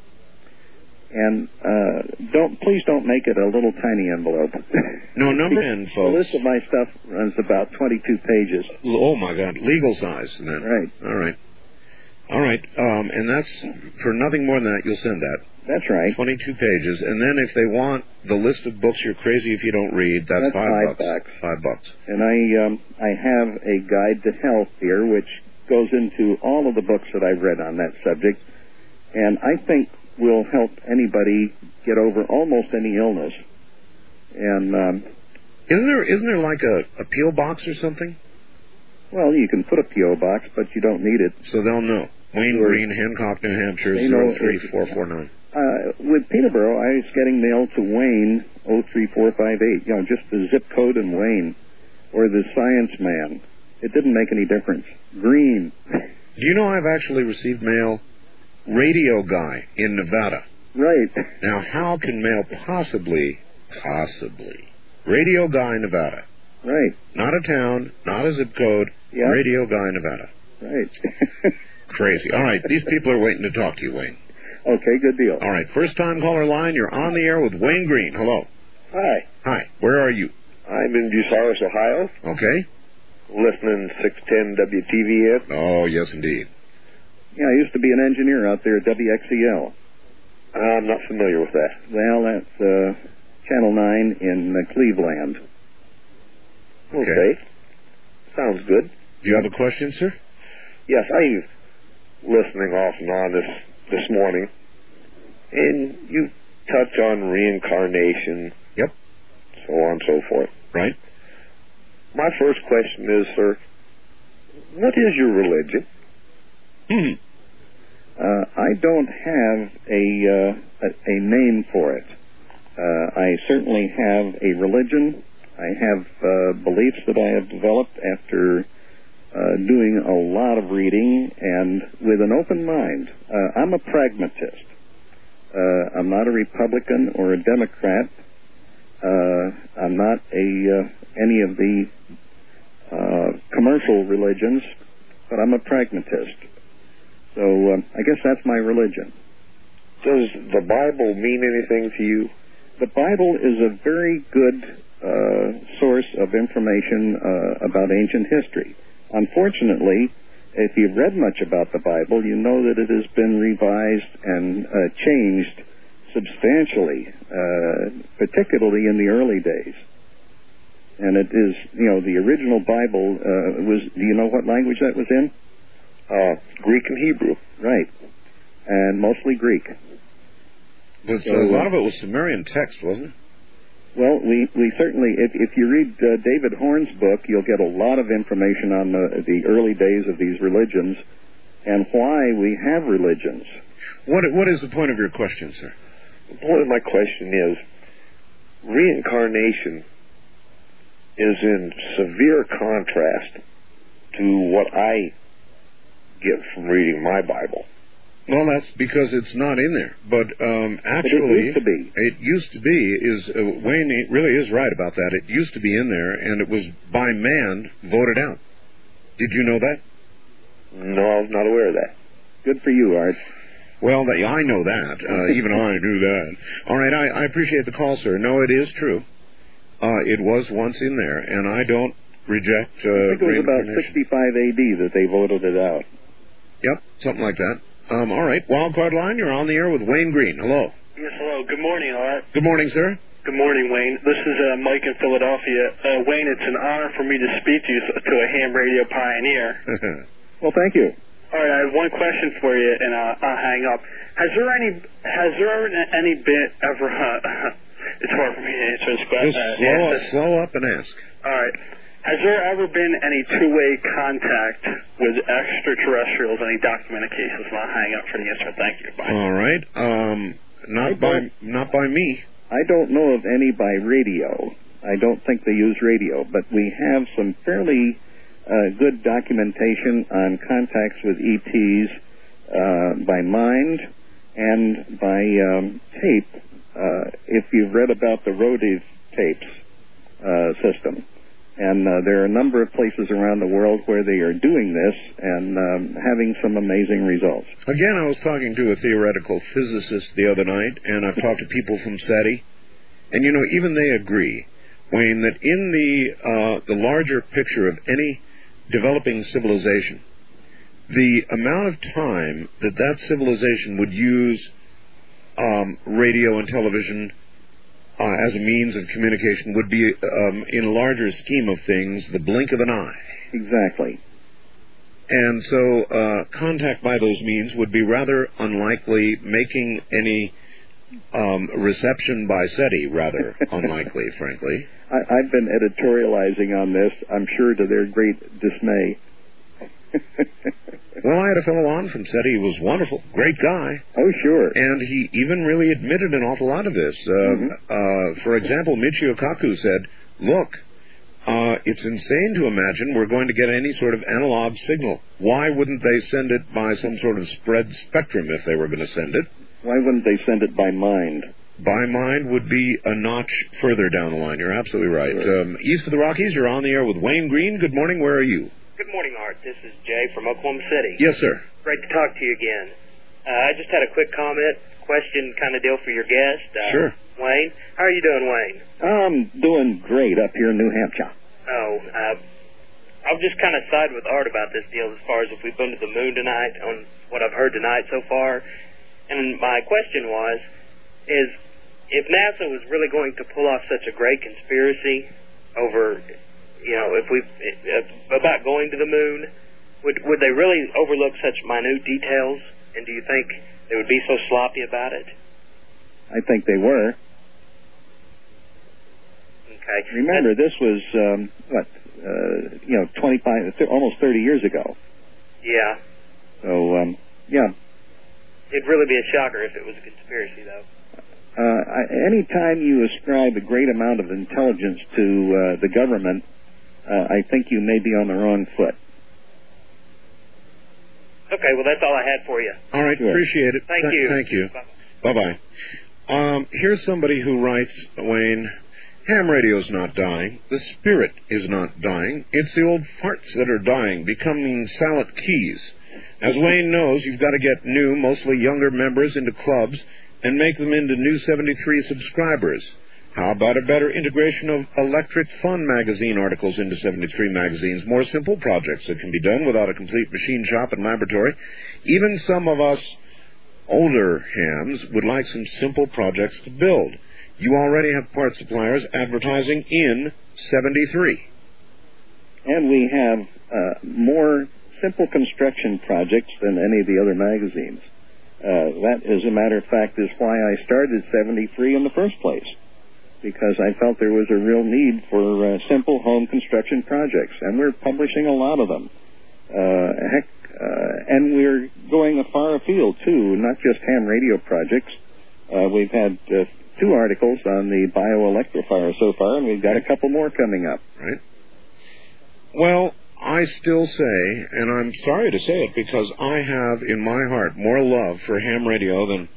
And uh, don't please don't make it a little tiny envelope. No, number ten, The folks. list of my stuff runs about twenty-two pages. Oh, my God. Legal size, then. Right. All right. All right. Um, and that's, for nothing more than that, you'll send that. That's right. twenty-two pages. And then if they want the list of books you're crazy if you don't read, that's, That's five, five bucks. bucks. Five bucks. And I um, I have a guide to health here, which goes into all of the books that I've read on that subject, and I think will help anybody get over almost any illness. And um, Isn't there, isn't there like a, a P O box or something? well, you can put a P O box, but you don't need it. So they'll know. Wayne Sure. Green, Hancock, New Hampshire, They know zero three four four nine. Uh, with Peterborough, I was getting mail to Wayne oh three four five eight. You know, just the zip code in Wayne, or the Science Man. It didn't make any difference. Green. Do you know I've actually received mail? Radio Guy in Nevada. Right. Now, how can mail possibly, possibly, Radio Guy, Nevada? Right. Not a town, not a zip code, Yeah. Radio Guy, Nevada. Right. Crazy. All right, these people are waiting to talk to you, Wayne. Okay, good deal. All right, first time caller line, you're on the air with Wayne Green. Hello. Hi, Hi, where are you? I'm in Bucyrus, Ohio, Okay. listening six ten W T V N. Oh, yes, indeed. Yeah, I used to be an engineer out there at W X E L. I'm not familiar with that. Well, that's uh, Channel nine in uh, Cleveland. Okay. Okay. Sounds good. Do you have a question, sir? Yes, I'm listening off and on this this morning, and you touch on reincarnation. Yep. So on and so forth. Right. My first question is, sir, what is your religion? Hmm. Uh, I don't have a, uh, a a name for it. Uh, I certainly have a religion. I have uh, beliefs that I have developed after uh, doing a lot of reading and with an open mind. Uh, I'm a pragmatist. Uh, I'm not a Republican or a Democrat. Uh, I'm not a uh, any of the uh, commercial religions, but I'm a pragmatist. So uh, I guess that's my religion. Does the Bible mean anything to you? The Bible is a very good uh, source of information uh, about ancient history. Unfortunately, if you've read much about the Bible, you know that it has been revised and uh, changed substantially, uh, particularly in the early days. And it is, you know, the original Bible uh, was, do you know what language that was in? Uh, Greek and Hebrew. Right. And mostly Greek. But So, a lot uh, of it was Sumerian text, wasn't it? Well, we, we certainly, if, if you read uh, David Horn's book, you'll get a lot of information on the, the early days of these religions and why we have religions. What What is the point of your question, sir? The point of my question is, reincarnation is in severe contrast to what I get from reading my Bible. Well, that's because it's not in there. But um, actually, But it used to be. It used to be. Is uh, Wayne really is right about that? It used to be in there, and it was by man voted out. Did you know that? No, I was not aware of that. Good for you, Art. Well, they, I know that. Uh, even I knew that. All right, I, I appreciate the call, sir. No, it is true. Uh, it was once in there, and I don't reject uh, I think it was about reincarnation. sixty-five A D that they voted it out. Yep, something like that. Um, all right, Wildcard Line, you're on the air with Wayne Green. Hello. Yes, hello. Good morning, Art. Good morning, sir. Good morning, Wayne. This is uh, Mike in Philadelphia. Uh, Wayne, it's an honor for me to speak to you, to a ham radio pioneer. Well, thank you. All right, I have one question for you, and uh, I'll hang up. Has there any has there any been ever? Uh, it's hard for me to answer this question. Just slow, up, slow up and ask. All right. Has there ever been any two-way contact with extraterrestrials? Any documented cases? And I'll hang up for the answer. Thank you. Bye. All right. Um, not by not by me. I don't know of any by radio. I don't think they use radio, but we have some fairly uh, good documentation on contacts with E Ts uh, by mind and by um, tape. Uh, if you've read about the Rodiv tapes uh, system. And uh, there are a number of places around the world where they are doing this and um, having some amazing results. Again, I was talking to a theoretical physicist the other night, and I've talked to people from SETI, and you know, even they agree, Wayne, that in the uh, the larger picture of any developing civilization, the amount of time that that civilization would use um, radio and television Uh, as a means of communication would be, um, in a larger scheme of things, the blink of an eye. Exactly. And so uh, contact by those means would be rather unlikely, making any um, reception by SETI rather unlikely, frankly. I, I've been editorializing on this, I'm sure to their great dismay. Well, I had a fellow on from SETI who was wonderful, great guy. Oh, sure. And he even really admitted an awful lot of this. Uh, mm-hmm. uh, for example, Michio Kaku said, look, uh, it's insane to imagine we're going to get any sort of analog signal. Why wouldn't they send it by some sort of spread spectrum if they were going to send it? Why wouldn't they send it by mind? By mind would be a notch further down the line. You're absolutely right. Sure. Um, east of the Rockies, you're on the air with Wayne Green. Good morning. Where are you? Good morning, Art. This is Jay from Oklahoma City. Yes, sir. Great to talk to you again. Uh, I just had a quick comment, question kind of deal for your guest. Uh, sure. Wayne. How are you doing, Wayne? I'm doing great up here in New Hampshire. Oh, uh, I'll just kind of side with Art about this deal as far as if we've been to the moon tonight, on what I've heard tonight so far. And my question was, is if NASA was really going to pull off such a great conspiracy over... You know, if we uh, about going to the moon, would would they really overlook such minute details? And do you think they would be so sloppy about it? I think they were. Okay. Remember, this was um, what uh, you know, twenty-five, almost thirty years ago. Yeah. So um, yeah. it'd really be a shocker if it was a conspiracy, though. Uh, I, anytime you ascribe a great amount of intelligence to uh, the government, uh, I think you may be on the wrong foot. Okay, well, that's all I had for you. All right, Sure. appreciate it. Thank Th- you. Thank you. Bye-bye. Bye-bye. Um, here's somebody who writes, Wayne, ham radio's not dying. The spirit is not dying. It's the old farts that are dying, becoming salad keys. As Wayne knows, you've got to get new, mostly younger members into clubs and make them into New seventy-three subscribers. How about a better integration of Electric Fun magazine articles into seventy-three magazines? More simple projects that can be done without a complete machine shop and laboratory. Even some of us older hams would like some simple projects to build. You already have part suppliers advertising in seventy-three. And we have uh, more simple construction projects than any of the other magazines. Uh, that, as a matter of fact, is why I started seventy-three in the first place, because I felt there was a real need for uh, simple home construction projects, and we're publishing a lot of them. Uh, heck, uh, and we're going far afield, too, not just ham radio projects. Uh, we've had uh, two articles on the bioelectrifier so far, and we've got a couple more coming up. Right. Well, I still say, and I'm sorry to say it, because I have in my heart more love for ham radio than,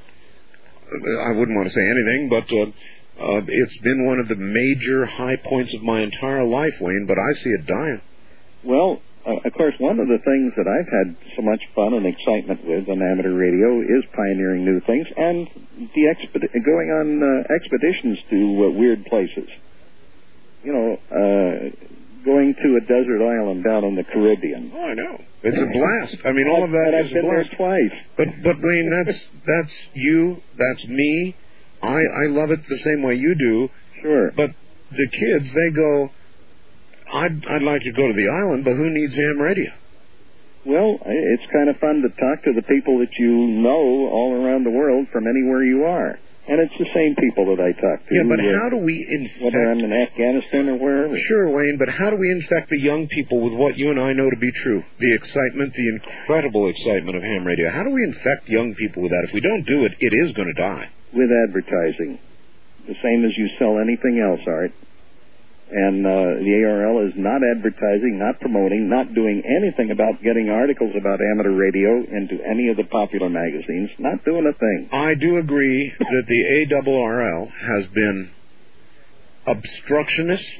I wouldn't want to say anything, but uh, uh, it's been one of the major high points of my entire life, Wayne, but I see it dying. Well, uh, of course, one of the things that I've had so much fun and excitement with on amateur radio is pioneering new things and the expedi- going on uh, expeditions to uh, weird places. You know, uh, going to a desert island down in the Caribbean. Oh, I know. It's a blast. I mean, all of that I've is been a blast. there twice. But, but Wayne, that's that's you. That's me. I I love it the same way you do. Sure. But the kids, they go, I'd I'd like to go to the island, but who needs ham radio? Well, it's kind of fun to talk to the people that you know all around the world from anywhere you are. And it's the same people that I talk to. Yeah, but uh, how do we infect... whether I'm in Afghanistan or wherever. Sure, Wayne, but how do we infect the young people with what you and I know to be true? The excitement, the incredible excitement of ham radio. How do we infect young people with that? If we don't do it, it is going to die. With advertising. The same as you sell anything else, Art. And uh, the A R L is not advertising, not promoting, not doing anything about getting articles about amateur radio into any of the popular magazines, not doing a thing. I do agree that the A R R L has been obstructionist,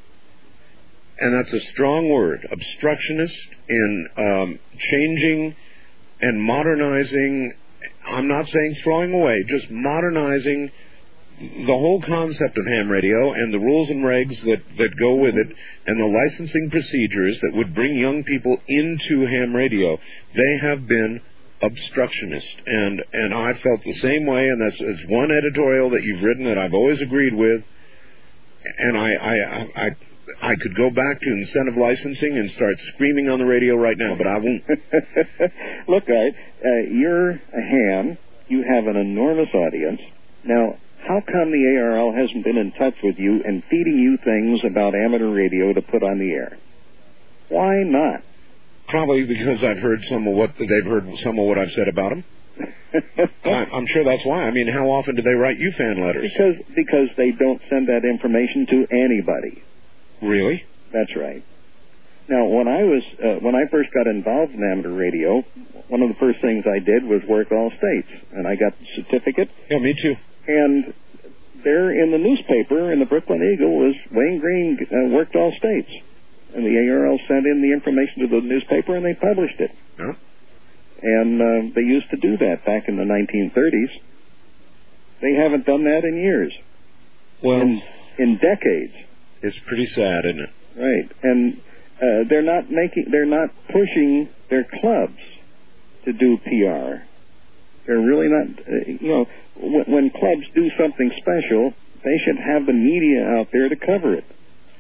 and that's a strong word, obstructionist in um, changing and modernizing, I'm not saying throwing away, just modernizing the whole concept of ham radio and the rules and regs that, that go with it and the licensing procedures that would bring young people into ham radio, they have been obstructionist. And, and I felt the same way, and that's, that's one editorial that you've written that I've always agreed with. And I, I, I, I could go back to incentive licensing and start screaming on the radio right now, but I won't. Look, Art, uh, you're a ham. You have an enormous audience. Now, how come the A R L hasn't been in touch with you and feeding you things about amateur radio to put on the air? Why not? Probably because I've heard some of what they've heard some of what I've said about them. I, I'm sure that's why. I mean, how often do they write you fan letters? Because because they don't send that information to anybody. Really? That's right. Now, when I was uh, when I first got involved in amateur radio, one of the first things I did was work all states, and I got the certificate. Yeah, me too. And there in the newspaper, in the Brooklyn Eagle, was Wayne Green uh, worked all states. And the A R L sent in the information to the newspaper, and they published it. Huh? And uh, they used to do that back in the nineteen thirties. They haven't done that in years. Well, in, in decades. It's pretty sad, isn't it? Right. And uh, they're not making, they're not pushing their clubs to do P R. They're really not, uh, you know, w- when clubs do something special, they should have the media out there to cover it.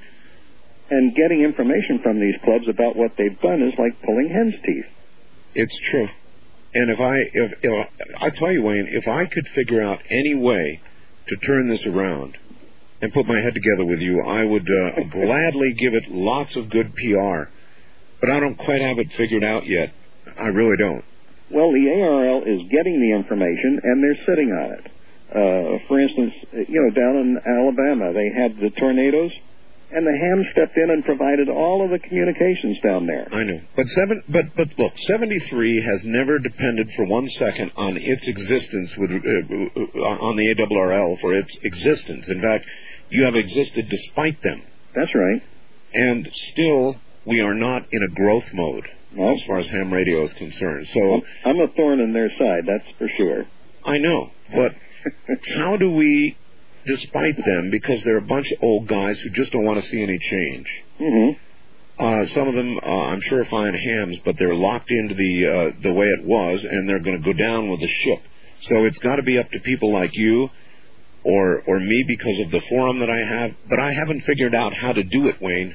And getting information from these clubs about what they've done is like pulling hen's teeth. It's true. And if I, if, if I tell you, Wayne, if I could figure out any way to turn this around and put my head together with you, I would uh, gladly give it lots of good P R. But I don't quite have it figured out yet. I really don't. Well, the A R L is getting the information, and they're sitting on it. Uh, for instance, you know, down in Alabama, they had the tornadoes, and the ham stepped in and provided all of the communications down there. I know. But seven, but but look, seventy-three has never depended for one second on its existence with uh, uh, on the A R R L for its existence. In fact, you have existed despite them. That's right. And still, we are not in a growth mode no. as far as ham radio is concerned. So well, I'm a thorn in their side, that's for sure. I know, but how do we, despite them, because they're a bunch of old guys who just don't want to see any change. Mm-hmm. Uh, some of them, uh, I'm sure, are fine hams, but they're locked into the uh, the way it was, and they're going to go down with the ship. So it's got to be up to people like you or or me because of the forum that I have, but I haven't figured out how to do it, Wayne.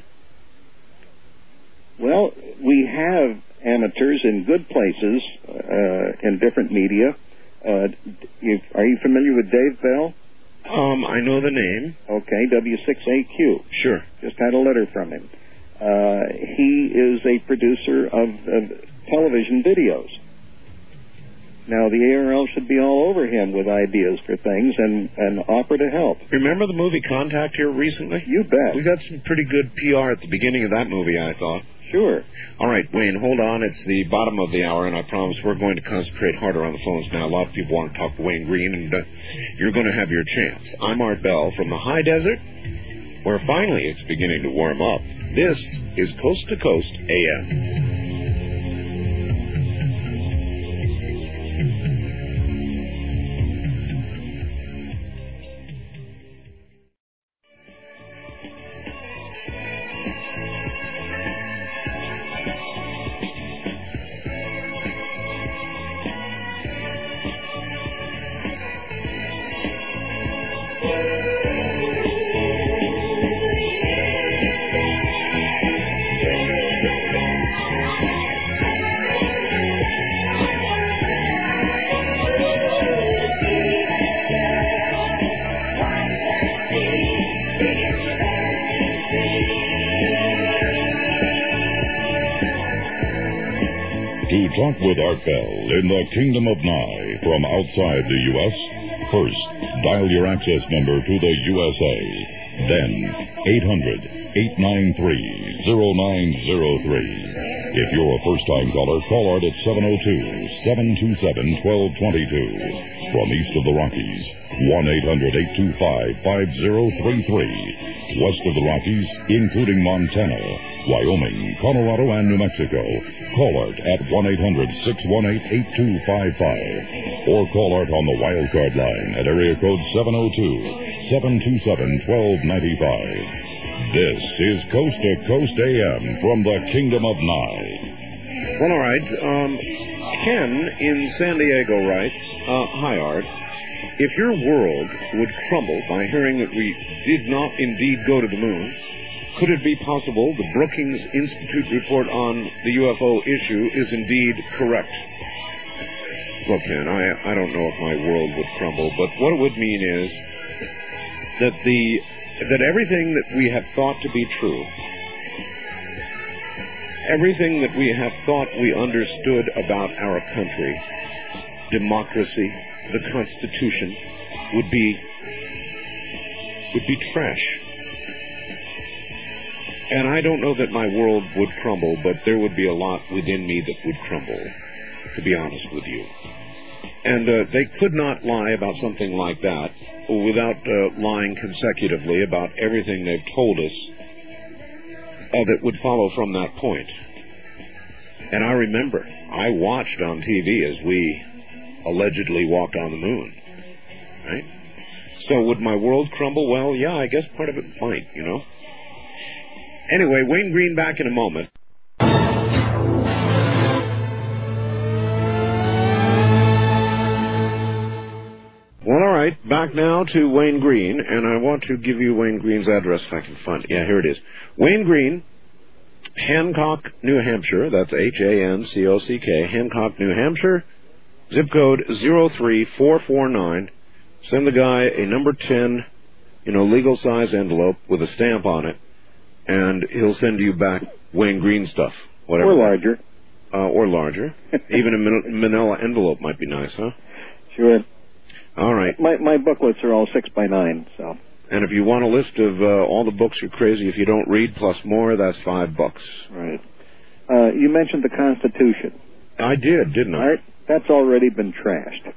Well, we have amateurs in good places uh, in different media. Uh, you, are you familiar with Dave Bell? Um, I know the name. Okay, W six A Q. Sure. Just had a letter from him. Uh, he is a producer of, of television videos. Now, the A R L should be all over him with ideas for things and, and offer to help. Remember the movie Contact here recently? You bet. We got some pretty good P R at the beginning of that movie, I thought. Sure. All right, Wayne, hold on. It's the bottom of the hour, and I promise we're going to concentrate harder on the phones now. A lot of people want to talk to Wayne Green, and uh, you're going to have your chance. I'm Art Bell from the high desert, where finally it's beginning to warm up. This is Coast to Coast A M. Talk with Art Bell in the Kingdom of Nye from outside the U S First, dial your access number to the U S A. Then, eight hundred, eight nine three, zero nine zero three. If you're a first-time caller, call Art at seven oh two, seven two seven, one two two two. From east of the Rockies, one eight hundred, eight two five, five zero three three. West of the Rockies, including Montana, Wyoming, Colorado, and New Mexico, call Art at one eight hundred, six one eight, eight two five five. Or call Art on the wildcard line at area code seven oh two, seven two seven, one two nine five. This is Coast to Coast A M from the Kingdom of Nye. Well, all right. Um, Ken in San Diego writes, uh, Hi, Art. If your world would crumble by hearing that we did not indeed go to the moon, could it be possible the Brookings Institute report on the U F O issue is indeed correct? Look, Ken, I, I don't know if my world would crumble, but what it would mean is that the that everything that we have thought to be true, everything that we have thought we understood about our country, democracy, the Constitution, would be would be trash. And I don't know that my world would crumble, but there would be a lot within me that would crumble, to be honest with you. And uh, they could not lie about something like that without uh, lying consecutively about everything they've told us uh, that would follow from that point. And I remember, I watched on T V as we allegedly walked on the moon, right? So would my world crumble? Well, yeah, I guess part of it might, you know. Anyway, Wayne Green back in a moment. Well, all right, back now to Wayne Green, and I want to give you Wayne Green's address if I can find it. Yeah, here it is. Wayne Green, Hancock, New Hampshire. That's H A N C O C K, Hancock, New Hampshire. Zip code zero three four four nine. Send the guy a number ten, you know, legal size envelope with a stamp on it, and he'll send you back Wayne Green stuff, whatever. Or larger. uh, or larger. Even a man- manila envelope might be nice, huh? Sure. All right. My my booklets are all six by nine, so. And if you want a list of uh, all the books you're crazy if you don't read plus more, that's five bucks. Right. Uh, you mentioned the Constitution. I did, didn't I? Right. That's already been trashed.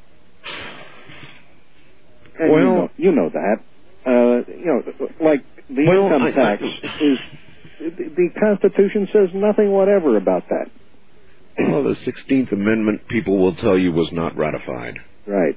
And well, you know, you know that. Uh, you know, like the well, income I, tax I, is. The Constitution says nothing whatever about that. Well, the sixteenth Amendment, people will tell you, was not ratified. Right.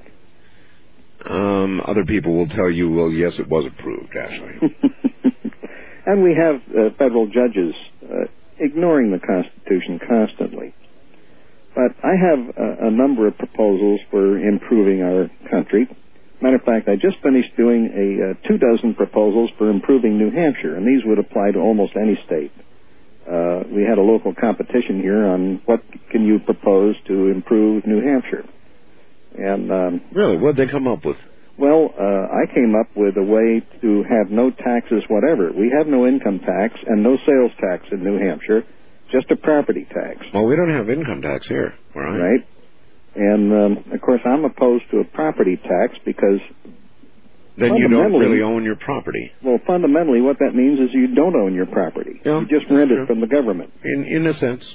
Um, other people will tell you, well, yes, it was approved, actually. And we have uh, federal judges uh, ignoring the Constitution constantly. But I have a, a number of proposals for improving our country. Matter of fact, I just finished doing a uh, two dozen proposals for improving New Hampshire, and these would apply to almost any state. Uh, we had a local competition here on what can you propose to improve New Hampshire. And um, really, what did they come up with? Well, uh, I came up with a way to have no taxes whatever. We have no income tax and no sales tax in New Hampshire, just a property tax. Well, we don't have income tax here, right? Right. And, um, of course, I'm opposed to a property tax because... Then you don't really own your property. Well, fundamentally, what that means is you don't own your property. Yeah, you just rent true. it from the government. In in a sense.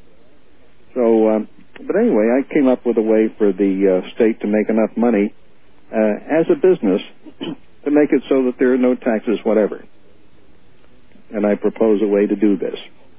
So, um, but anyway, I came up with a way for the uh, state to make enough money uh, as a business to make it so that there are no taxes whatever. And I propose a way to do this.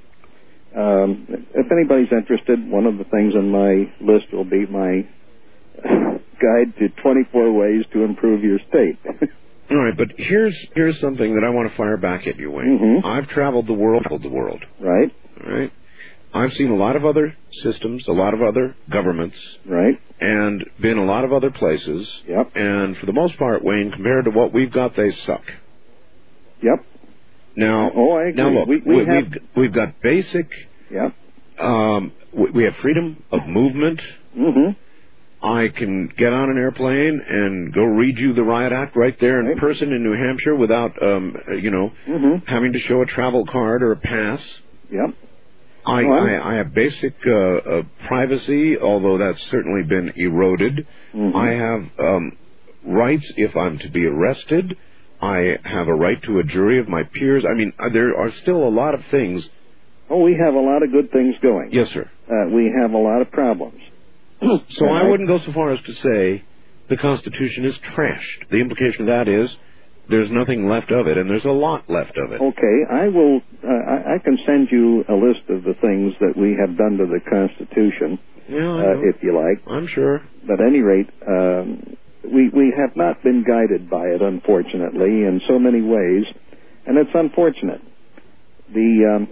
Um, if anybody's interested, one of the things on my list will be my guide to twenty-four ways to improve your state. All right, but here's here's something that I want to fire back at you, Wayne. Mm-hmm. I've traveled the world, traveled the world. Right. All right. I've seen a lot of other systems, a lot of other governments. Right. And been a lot of other places. Yep. And for the most part, Wayne, compared to what we've got, they suck. Yep. Now, oh, I agree. now look, we, we we, have... we've, we've got basic... Yep. Um, we, we have freedom of movement. Mm-hmm. I can get on an airplane and go read you the Riot Act right there in right. person in New Hampshire without, um, you know, mm-hmm. having to show a travel card or a pass. Yep. I, well, I, I have basic uh, uh, privacy, although that's certainly been eroded. Mm-hmm. I have um, rights if I'm to be arrested. I have a right to a jury of my peers. I mean, uh, there are still a lot of things. Oh, we have a lot of good things going. Yes, sir. Uh, we have a lot of problems. So I wouldn't go so far as to say the Constitution is trashed. The implication of that is there's nothing left of it, and there's a lot left of it. Okay, I will. Uh, I, I can send you a list of the things that we have done to the Constitution, yeah, I uh, know. if you like. I'm sure. But at any rate, um, we we have not been guided by it, unfortunately, in so many ways, and it's unfortunate. The um,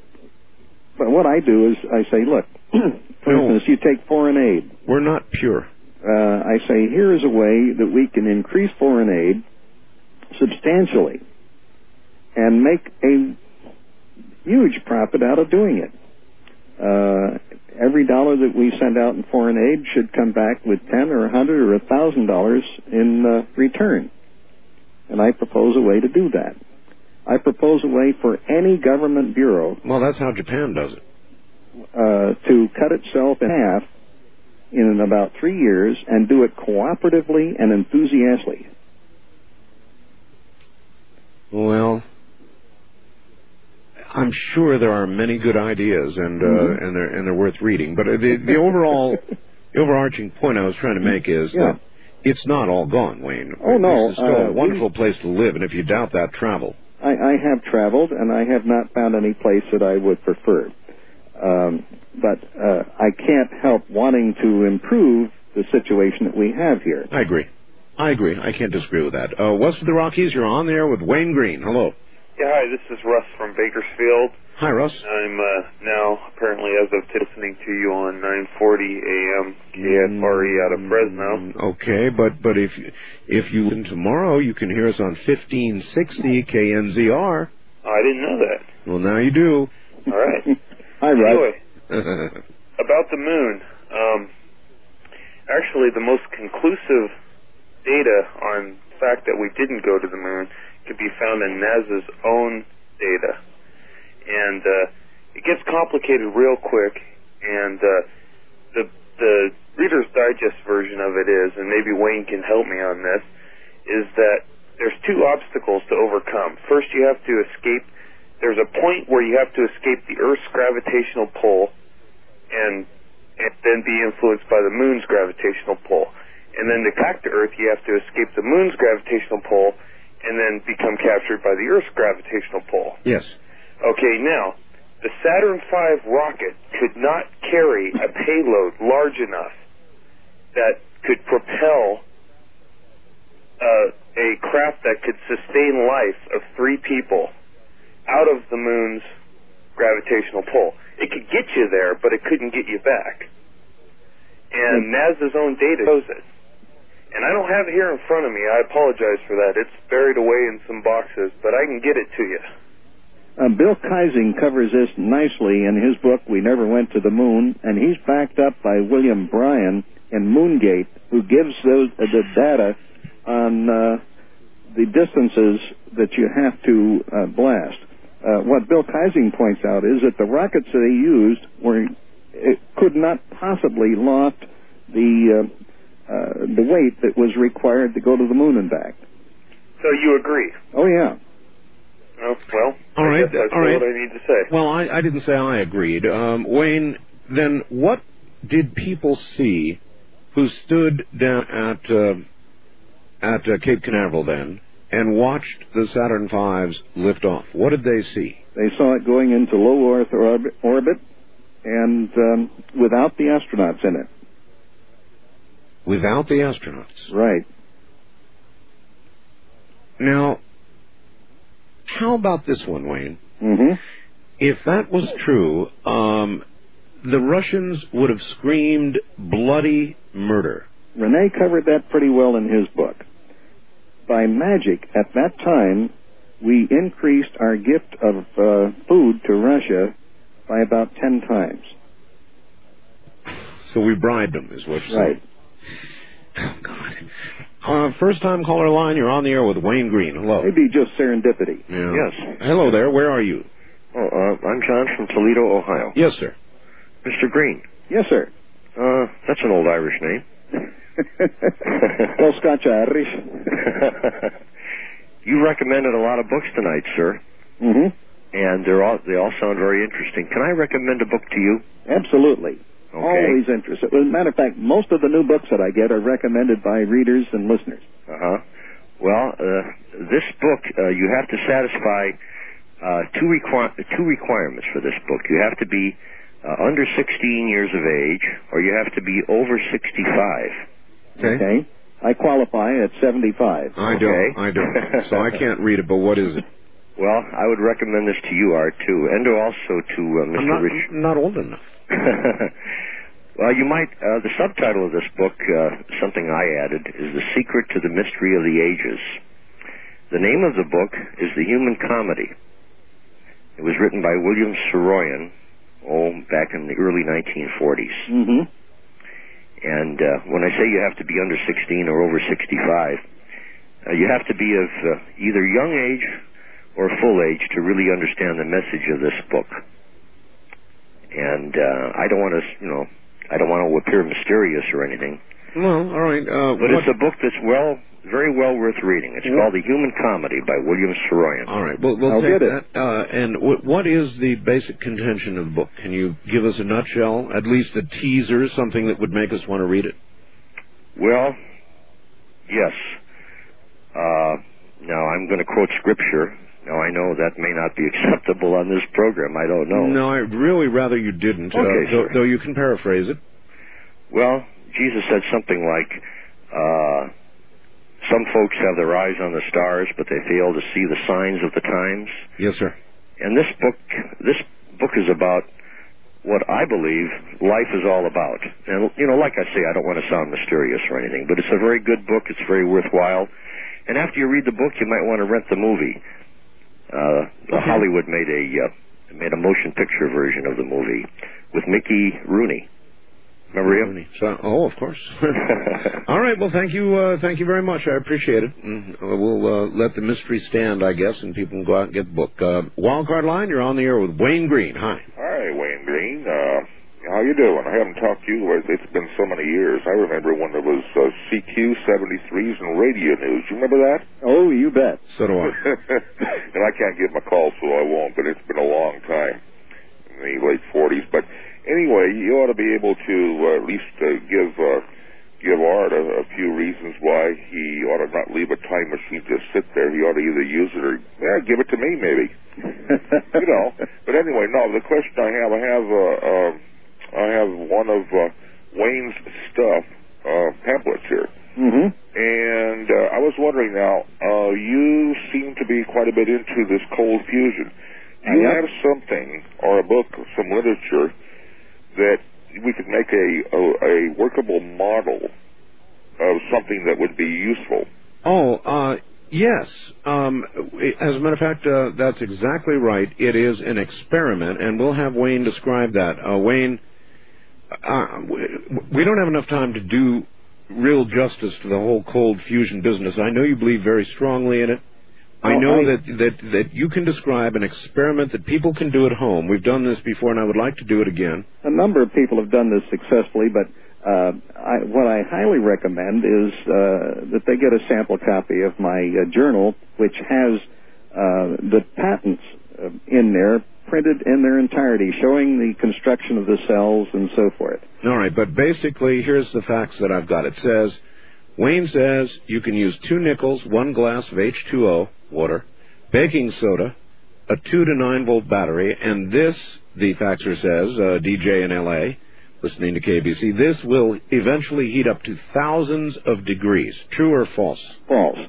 but what I do is I say, look. For No. instance, you take foreign aid. We're not pure. Uh, I say, here is a way that we can increase foreign aid substantially and make a huge profit out of doing it. Uh, every dollar that we send out in foreign aid should come back with ten or a hundred or a thousand dollars in uh, return. And I propose a way to do that. I propose a way for any government bureau. Well, that's how Japan does it. Uh, to cut itself in half in about three years and do it cooperatively and enthusiastically. Well, I'm sure there are many good ideas, and uh, mm-hmm. and they're and they're worth reading. But the the overall, the overarching point I was trying to make is yeah. that it's not all gone, Wayne. Oh no, this is still uh, a wonderful we, place to live, and if you doubt that, travel. I, I have traveled, and I have not found any place that I would prefer. Um, but uh, I can't help wanting to improve the situation that we have here. I agree. I agree. I can't disagree with that. Uh, West of the Rockies, you're on there with Wayne Green. Hello. Yeah, hi, this is Russ from Bakersfield. Hi, Russ. I'm uh, now, apparently, as of today, listening to you on nine forty A M K F R E out of Fresno. Okay, but but if if you listen tomorrow, you can hear us on fifteen sixty K N Z R. Oh, I didn't know that. Well, now you do. All right. Hi, Russ. Anyway, about the moon. Um, actually, the most conclusive data on the fact that we didn't go to the moon could be found in NASA's own data. And uh, it gets complicated real quick and uh, the the Reader's Digest version of it is, and maybe Wayne can help me on this, is that there's two obstacles to overcome. First, you have to escape. There's a point where you have to escape the Earth's gravitational pull, and, and then be influenced by the Moon's gravitational pull. And then to back to Earth, you have to escape the Moon's gravitational pull, and then become captured by the Earth's gravitational pull. Yes. Okay, now, the Saturn five rocket could not carry a payload large enough that could propel uh, a craft that could sustain life of three people out of the Moon's gravitational pull. It could get you there, but it couldn't get you back. And NASA's own data shows it. And I don't have it here in front of me. I apologize for that. It's buried away in some boxes, but I can get it to you. Uh, Bill Kaising covers this nicely in his book, We Never Went to the Moon, and he's backed up by William Bryan in Moongate, who gives those, uh, the data on uh, the distances that you have to uh, blast. Uh, what Bill Kaising points out is that the rockets that they used were it could not possibly loft the uh, uh, the weight that was required to go to the moon and back. So you agree? Oh, yeah. Oh, well, all I right, guess that's all right. what I need to say. Well, I, I didn't say I agreed. Um, Wayne, then what did people see who stood down at uh, at uh, Cape Canaveral then and watched the Saturn fives lift off? What did they see? They saw it going into low Earth orbit, orbit and um, without the astronauts in it. Without the astronauts? Right. Now, how about this one, Wayne? Mm-hmm. If that was true, um, the Russians would have screamed bloody murder. Rene covered that pretty well in his book. By magic, at that time, we increased our gift of uh, food to Russia by about ten times. So we bribed them, is what you're right. saying. Oh, God. Uh, first-time caller line, you're on the air with Wayne Green. Hello. Maybe just serendipity. Yeah. Yes. Hello there. Where are you? Oh, uh, I'm John from Toledo, Ohio. Yes, sir. Mister Green. Yes, sir. Uh, that's an old Irish name. Well, Scotch-Irish. You recommended a lot of books tonight, sir. Mm-hmm. And they're all, they all sound very interesting. Can I recommend a book to you? Absolutely. Okay. Always interested. As a matter of fact, most of the new books that I get are recommended by readers and listeners. Uh-huh. Well, uh, this book, uh, you have to satisfy uh, two, requi- two requirements for this book. You have to be uh, under sixteen years of age, or you have to be over sixty-five. Okay. Okay. I qualify at seventy-five. I Okay. don't. I don't. So I can't read it, but what is it? Well, I would recommend this to you, Art, too, and to also to uh, Mister I'm not, Rich. not old enough. Well, you might, uh, the subtitle of this book, uh, something I added, is The Secret to the Mystery of the Ages. The name of the book is The Human Comedy. It was written by William Saroyan, oh, back in the early nineteen forties. Mm-hmm. And uh, when I say you have to be under sixteen or over sixty-five, uh, you have to be of uh, either young age or full age to really understand the message of this book. And uh, I don't want to, you know, I don't want to appear mysterious or anything. Well, all right. Uh, but what... it's a book that's well, very well worth reading. It's Yeah. called The Human Comedy by William Saroyan. All right. Well, we'll I'll take get that. Uh, and w- what is the basic contention of the book? Can you give us a nutshell, at least a teaser, something that would make us want to read it? Well, yes. Uh, now, I'm going to quote scripture. Now, I know that may not be acceptable on this program. I don't know. No, I'd really rather you didn't, Okay, uh, though, sir. though you can paraphrase it. Well, Jesus said something like, uh, some folks have their eyes on the stars, but they fail to see the signs of the times. Yes, sir. And this book, this book is about what I believe life is all about. And, you know, like I say, I don't want to sound mysterious or anything, but it's a very good book. It's very worthwhile. And after you read the book, you might want to rent the movie. Uh, Okay. Hollywood made a uh, made a motion picture version of the movie with Mickey Rooney. Remember him? So, oh, of course. All right. Well, thank you. Uh, thank you very much. I appreciate it. Mm, uh, we'll uh, let the mystery stand, I guess, and people can go out and get the book. Uh, Wildcard line, you're on the air with Wayne Green. Hi. Hi, Wayne Green. Uh, How you doing? I haven't talked to you. It's been so many years. I remember when there was uh, C Q seventy-threes and radio news. You remember that? Oh, you bet. So do I. And I can't give him a call, so I won't, but it's been a long time, in the late forties. But anyway, you ought to be able to uh, at least uh, give uh, give Art a, a few reasons why he ought to not leave a time machine just sit there. He ought to either use it or yeah, give it to me, maybe. You know. But anyway, no, the question I have, I have... Uh, uh, I have one of uh, Wayne's stuff uh, pamphlets here, mm-hmm. and uh, I was wondering now. Uh, you seem to be quite a bit into this cold fusion. Do you I have something or a book, some literature that we could make a, a, a workable model of something that would be useful? Oh, uh, yes. Um, as a matter of fact, uh, that's exactly right. It is an experiment, and we'll have Wayne describe that. Uh, Wayne. Uh, we don't have enough time to do real justice to the whole cold fusion business. I know you believe very strongly in it. I Oh, know I- that, that, that you can describe an experiment that people can do at home. We've done this before, and I would like to do it again. A number of people have done this successfully, but uh, I, what I highly recommend is uh, that they get a sample copy of my uh, journal, which has uh, the patents uh, in there, printed in their entirety, showing the construction of the cells and so forth. All right, but basically, here's the facts that I've got. It says, Wayne says you can use two nickels, one glass of H two O, water, baking soda, a two to nine volt battery, and this, the faxer says, uh, D J in L A, listening to K B C, this will eventually heat up to thousands of degrees. True or false? False.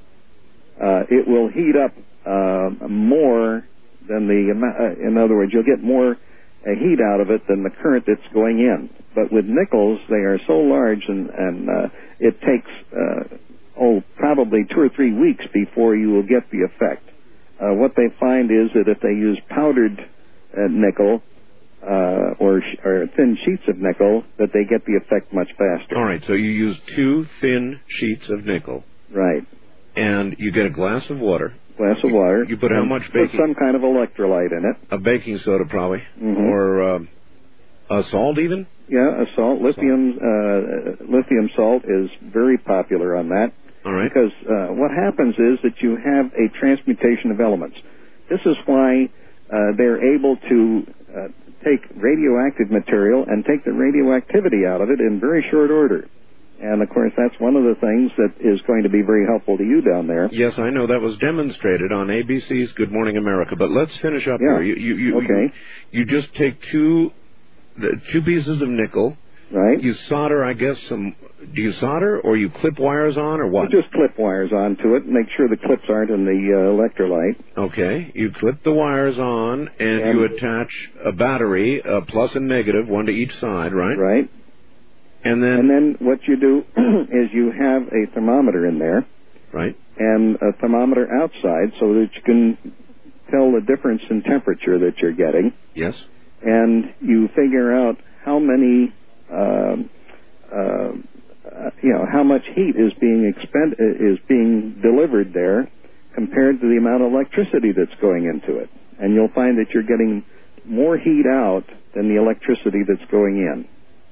Uh, it will heat up uh, more than the amount. Uh, in other words, you'll get more uh, heat out of it than the current that's going in. But with nickels, they are so large, and, and uh, it takes uh, oh probably two or three weeks before you will get the effect. Uh, what they find is that if they use powdered uh, nickel uh, or, sh- or thin sheets of nickel, that they get the effect much faster. All right, so you use two thin sheets of nickel. Right. And you get a glass of water. Glass of water. You put how and much Put baking? some kind of electrolyte in it. A baking soda, probably. Mhm. Or um, a salt, even? Yeah, a salt. Lithium uh, lithium salt is very popular on that. All right. Because uh, what happens is that you have a transmutation of elements. This is why uh, they're able to uh, take radioactive material and take the radioactivity out of it in very short order. And, of course, that's one of the things that is going to be very helpful to you down there. Yes, I know that was demonstrated on A B C's Good Morning America. But let's finish up Yeah. here. You, you, you, Okay. You, you just take two, the, two pieces of nickel. Right. You solder, I guess, some. Do you solder or you clip wires on or what? You just clip wires onto it. Make sure the clips aren't in the uh, electrolyte. Okay. You clip the wires on and, And- you attach a battery, a plus and negative, one to each side, right? Right. And then. And then what you do is you have a thermometer in there. Right. And a thermometer outside so that you can tell the difference in temperature that you're getting. Yes. And you figure out how many, um uh, uh, you know, how much heat is being expend is being delivered there compared to the amount of electricity that's going into it. And you'll find that you're getting more heat out than the electricity that's going in.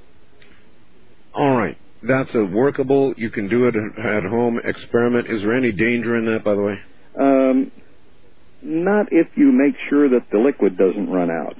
All right. That's a workable, you can do it at home experiment. Is there any danger in that, by the way? Um, not if you make sure that the liquid doesn't run out.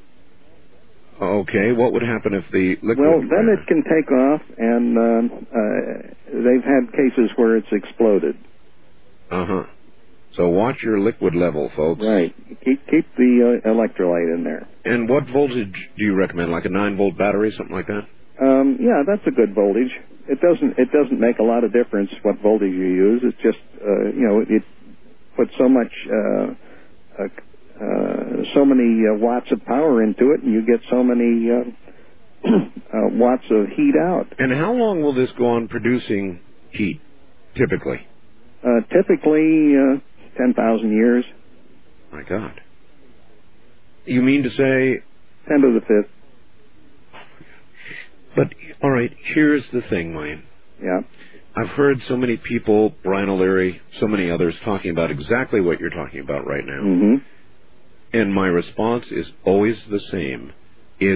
Okay. What would happen if the liquid... Well, then it can take off, and um, uh, they've had cases where it's exploded. Uh-huh. So watch your liquid level, folks. Right. Keep keep the uh, electrolyte in there. And what voltage do you recommend? Like a nine volt battery, something like that? Um, yeah, that's a good voltage. It doesn't it doesn't make a lot of difference what voltage you use. It's just uh, you know it puts so much uh, uh, uh, so many uh, watts of power into it, and you get so many uh, uh, watts of heat out. And how long will this go on producing heat, typically? Uh, typically, uh, ten thousand years. My God. You mean to say... ten to the fifth. But, all right, here's the thing, Wayne. Yeah. I've heard so many people, Brian O'Leary, so many others, talking about exactly what you're talking about right now. Mm-hmm. And my response is always the same. It's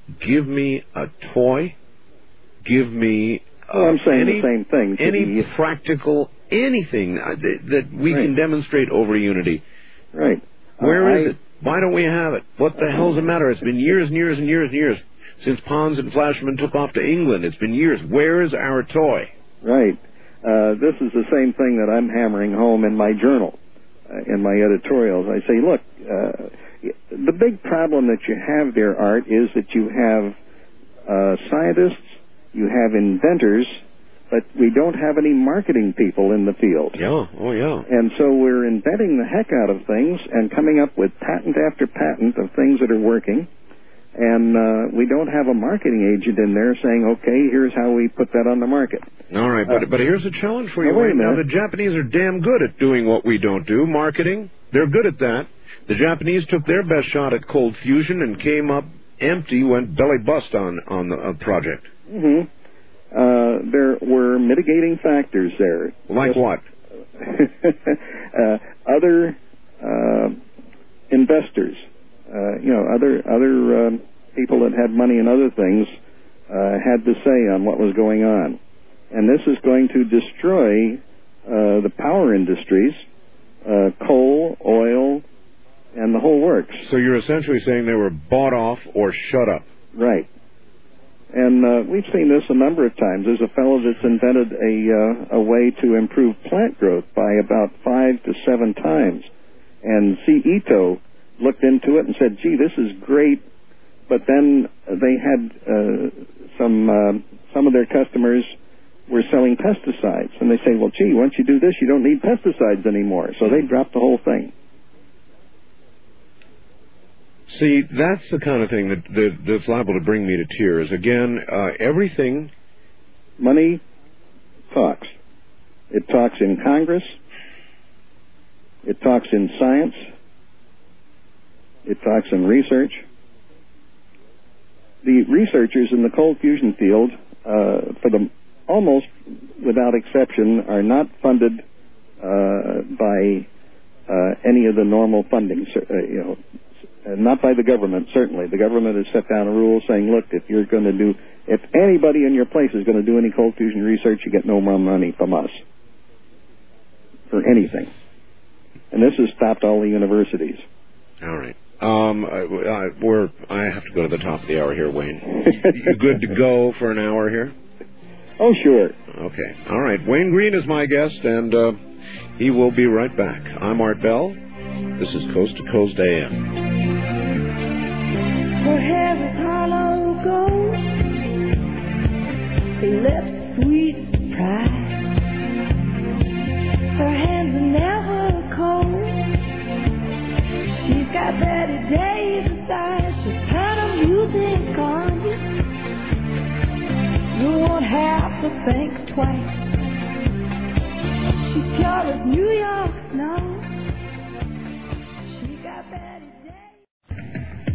give me a toy, give me uh, Well, I'm saying any, the same thing. any practical, anything uh, that, that we Right. can demonstrate over Unity. Right. Where Uh, is I- it? Why don't we have it? What the hell's the matter? It's been years and years and years and years since Pons and Flashman took off to England. It's been years. Where is our toy? Right. Uh, this is the same thing that I'm hammering home in my journal, uh, in my editorials. I say, look, uh, the big problem that you have there, Art, is that you have uh, scientists, you have inventors, but we don't have any marketing people in the field. Yeah, oh yeah. And so we're inventing the heck out of things and coming up with patent after patent of things that are working. And uh, we don't have a marketing agent in there saying, okay, here's how we put that on the market. All right, but Uh, but here's a challenge for you. now, wait a Wayne. Now, minute. the Japanese are damn good at doing what we don't do, marketing. They're good at that. The Japanese took their best shot at cold fusion and came up empty, went belly bust on, on the uh, project. hmm Uh, there were mitigating factors there. Like Just- what? uh, other uh, investors, uh, you know, other other um, people that had money and other things uh, had to say on what was going on, and this is going to destroy uh, the power industries, uh, coal, oil, and the whole works. So you're essentially saying they were bought off or shut up. Right. And uh, we've seen this a number of times. There's a fellow that's invented a uh, a way to improve plant growth by about five to seven times. And C. Ito looked into it and said, gee, this is great. But then they had uh, some uh, some of their customers were selling pesticides. And they say, well, gee, once you do this, you don't need pesticides anymore. So they dropped the whole thing. See, that's the kind of thing that, that that's liable to bring me to tears. Again, uh, everything... Money talks. It talks in Congress. It talks in science. It talks in research. The researchers in the cold fusion field, uh, for the almost without exception, are not funded uh, by uh, any of the normal funding, uh, you know, and not by the government, certainly. The government has set down a rule saying, look, if you're going to do, if anybody in your place is going to do any cold fusion research, you get no more money from us for anything. And this has stopped all the universities. All right. Um, I, I, we're, I have to go to the top of the hour here, Wayne. You good to go for an hour here? Oh, sure. Okay. All right. Wayne Green is my guest, and uh, he will be right back. I'm Art Bell. This is Coast to Coast A M. Her hair is hollow gold, her lips sweet pride. Her hands are never cold. She's got Betty Davis eyes. She's kind of music on you. You won't have to think twice. She's pure as New York snow. She got Betty Davis.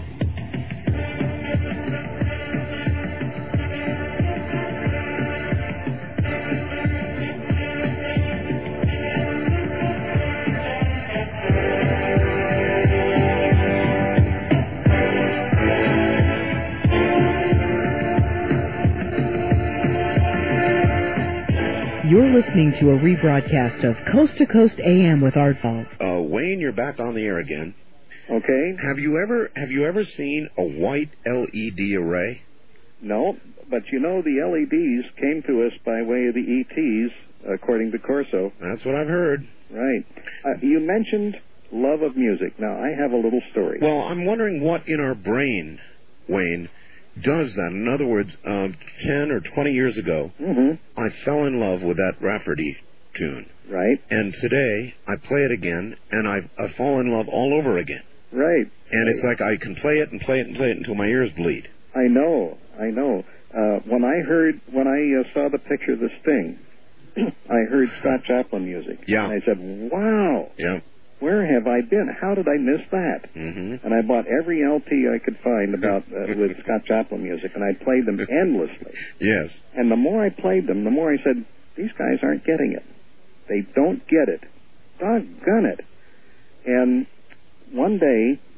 You're listening to a rebroadcast of Coast to Coast A M with Art Bell. Uh, Wayne, you're back on the air again. Okay. Have you ever have you ever seen a white L E D array? No, but you know the L E Ds came to us by way of the E Ts, according to Corso. That's what I've heard. Right. Uh, you mentioned love of music. Now, I have a little story. Well, I'm wondering what in our brain, Wayne, does that. In other words, um, ten or twenty years ago, mm-hmm. I fell in love with that Rafferty tune. Right. And today, I play it again, and I I fall in love all over again. Right. And it's like I can play it and play it and play it until my ears bleed. I know, I know. Uh, when I heard, when I uh, saw the picture of the Sting, I heard Scott Joplin music. Yeah. And I said, wow. Yeah. Where have I been? How did I miss that? Mm-hmm. And I bought every L P I could find about uh, with Scott Joplin music, and I played them endlessly. Yes. And the more I played them, the more I said, these guys aren't getting it. They don't get it. Doggone it. And one day,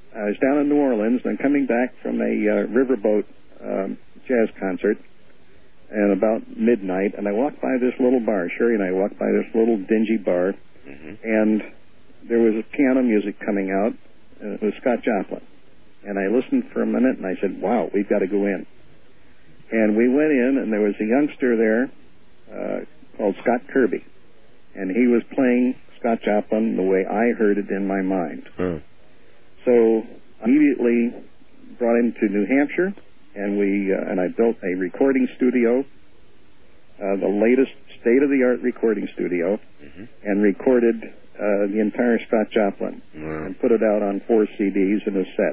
I was down in New Orleans, and coming back from a uh, riverboat um, jazz concert, and about midnight, and I walked by this little bar. Sherry and I walked by this little dingy bar, Mm-hmm. and there was a piano music coming out. And it was Scott Joplin. And I listened for a minute, and I said, wow, we've got to go in. And we went in, and there was a youngster there uh, called Scott Kirby. And he was playing Scott Joplin the way I heard it in my mind. Hmm. So I immediately brought him to New Hampshire, and we uh, and I built a recording studio, uh, the latest state-of-the-art recording studio, Mm-hmm. and recorded uh, the entire Scott Joplin Wow. and put it out on four C Ds in a set.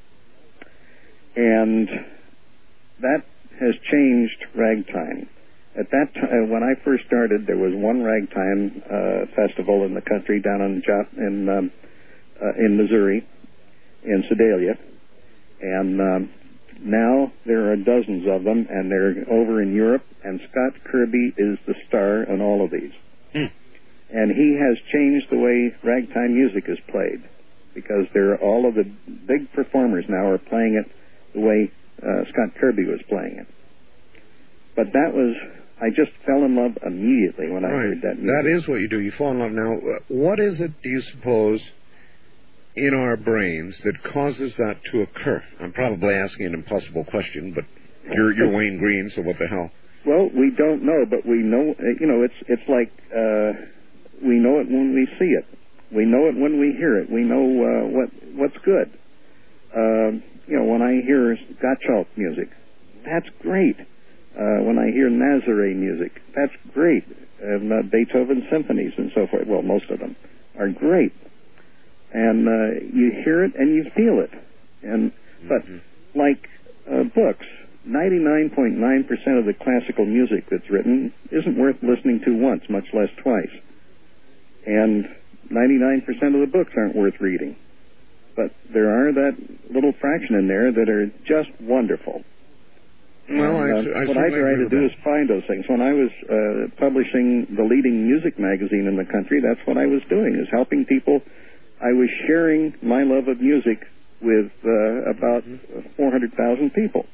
And that has changed ragtime. At that time, when I first started, there was one ragtime uh, festival in the country down in jo- in um, uh, in Missouri, in Sedalia, and um, now there are dozens of them, and they're over in Europe. And Scott Kirby is the star in all of these, Hmm. and he has changed the way ragtime music is played, because there are all of the big performers now are playing it the way uh, Scott Kirby was playing it. But that was, I just fell in love immediately when I Right. heard that music. That is what you do. You fall in love. Now, uh, what is it, do you suppose, in our brains that causes that to occur? I'm probably asking an impossible question, but you're, you're Wayne Green, so what the hell? Well, we don't know, but we know, uh, you know, it's it's like uh, we know it when we see it. We know it when we hear it. We know uh, what what's good. Uh, you know, when I hear Gottschalk music, that's great. Uh, when I hear Nazare music, that's great. And uh, Beethoven symphonies and so forth, well, most of them are great. And uh, you hear it and you feel it. And but like uh, books, ninety-nine point nine percent of the classical music that's written isn't worth listening to once, much less twice. And ninety-nine percent of the books aren't worth reading. But there are that little fraction in there that are just wonderful. Well, I, And, uh, I what I certainly try agree to with do that. is find those things. When I was uh, publishing the leading music magazine in the country, that's what I was doing, is helping people. I was sharing my love of music with uh, about four hundred thousand people.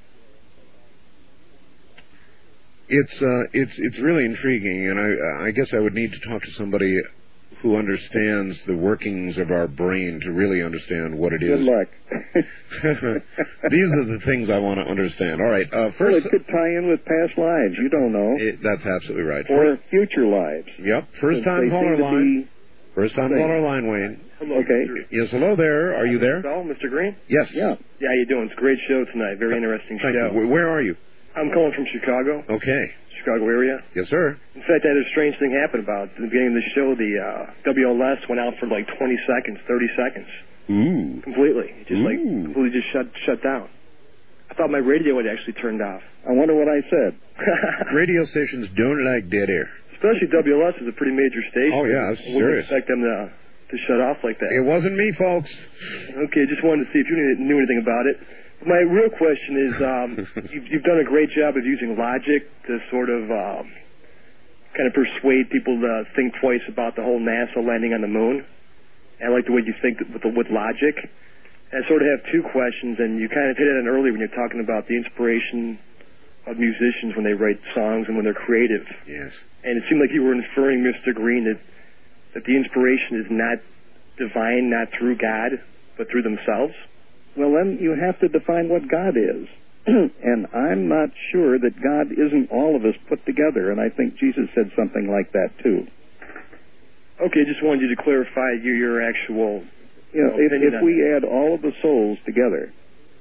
It's uh, it's it's really intriguing, and I I guess I would need to talk to somebody who understands the workings of our brain to really understand what it Good is. luck. These are the things I want to understand. All right, uh, Well, first, it could tie in with past lives. You don't know. it, that's absolutely right. Or future lives. Yep, first time They caller seem to line. be- First time Thanks. caller line, Wayne. Okay. Yes, hello there. Are you there? Hello, Mister Green? Yes. Yeah. Yeah, how you doing? It's a great show tonight. Very interesting Thank show. you. Where are you? I'm calling from Chicago, Okay. Chicago area. Yes, sir. In fact, I had a strange thing happen about the beginning of the show. The uh, W L S went out for like twenty seconds, thirty seconds, Ooh. completely. It just like Ooh. completely just shut shut down. I thought my radio had actually turned off. I wonder what I said. Radio stations don't like dead air. Especially W L S is a pretty major station. Oh, yeah, that's I wouldn't serious. expect them to to shut off like that. It wasn't me, folks. Okay, just wanted to see if you knew, knew anything about it. My real question is, um, you've, you've done a great job of using logic to sort of um, kind of persuade people to think twice about the whole NASA landing on the moon. I like the way you think with, with logic. And I sort of have two questions, and you kind of hit it on earlier when you're talking about the inspiration of musicians when they write songs and when they're creative. Yes. And it seemed like you were inferring, Mister Green, that that the inspiration is not divine, not through God, but through themselves? Well, then you have to define what God is. And I'm not sure that God isn't all of us put together, and I think Jesus said something like that, too. Okay, just wanted you to clarify your, your actual You know, if, opinion if on we that. add all of the souls together,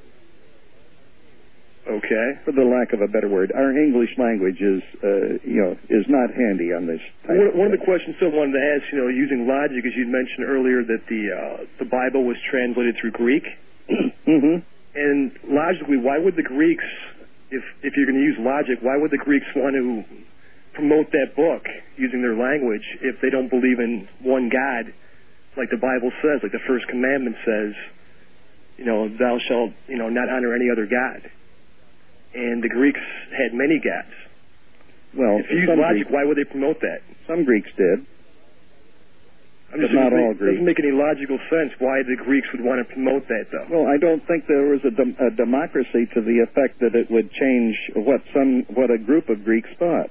Okay. for the lack of a better word, our English language is, uh, you know, is not handy on this type One, of one of the thing. questions I wanted to ask, you know, using logic, as you mentioned earlier, that the uh, the Bible was translated through Greek. Mm-hmm. And logically, why would the Greeks, if if you're going to use logic, why would the Greeks want to promote that book using their language if they don't believe in one God, like the Bible says, like the first commandment says, you know, thou shalt, you know, not honor any other God. And the Greeks had many gods. Well, If you use some logic, Greeks, why would they promote that? some Greeks did. I'm just But not doesn't all make, Greeks. doesn't make any logical sense why the Greeks would want to promote that, though. Well, I don't think there was a, dem- a democracy to the effect that it would change what some what a group of Greeks thought.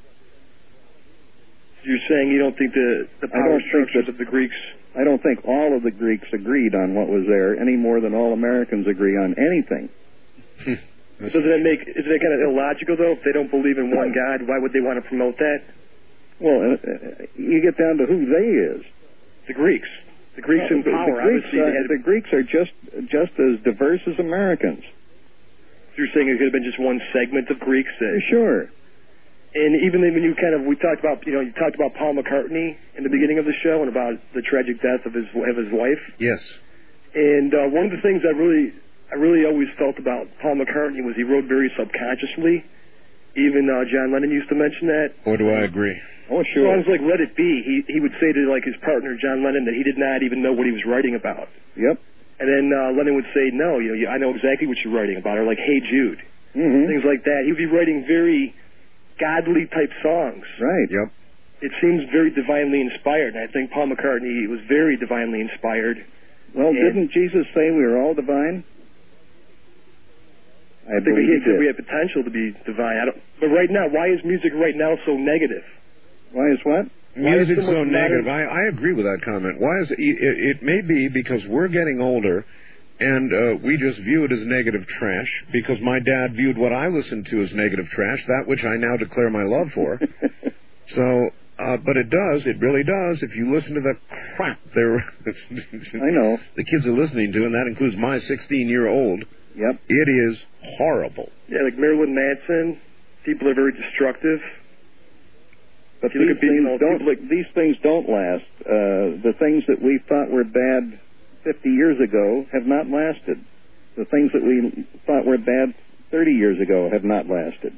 You're saying you don't think the, the I power don't think structures that- of the Greeks... I don't think all of the Greeks agreed on what was there any more than all Americans agree on anything. Doesn't it make... Isn't it kind of illogical, though? If they don't believe in one God, why would they want to promote that? Well, uh, you get down to who they is. The Greeks. The Greeks Well, in the, power, the Greeks, obviously. uh, They had, the Greeks are just just as diverse as Americans. you're saying it could have been just one segment of Greeks that... Sure. And even when you kind of, we talked about, you know, you talked about Paul McCartney in the beginning of the show and about the tragic death of his of his wife. Yes. And uh, one of the things I really, I really always felt about Paul McCartney was he wrote very subconsciously. Even uh, John Lennon used to mention that. Or do I agree? Oh, sure. Songs like "Let It Be," he he would say to like his partner John Lennon that he did not even know what he was writing about. Yep. And then uh, Lennon would say, "No, you know, I know exactly what you're writing about," or like "Hey Jude," mm-hmm. things like that. He would be writing very godly type songs. Right. Yep. It seems very divinely inspired, and I think Paul McCartney was very divinely inspired. Well, And didn't Jesus say we are all divine? I I think believe he he said did. we have potential to be divine. I don't, but right now, why is music right now so negative? Why is what? Why is Music's so so much negative. modern- I, I agree with that comment. Why is it, it? It may be because we're getting older, and uh, we just view it as negative trash. Because my dad viewed what I listened to as negative trash, that which I now declare my love for. So, uh, but it does. It really does. If you listen to the crap there, I know the kids are listening to, and that includes my sixteen-year-old. Yep. It is horrible. Yeah, like Marilyn Manson. People are very destructive. But If you look these at people, things don't. people- These things don't last. Uh, the things that we thought were bad fifty years ago have not lasted. The things that we thought were bad thirty years ago have not lasted.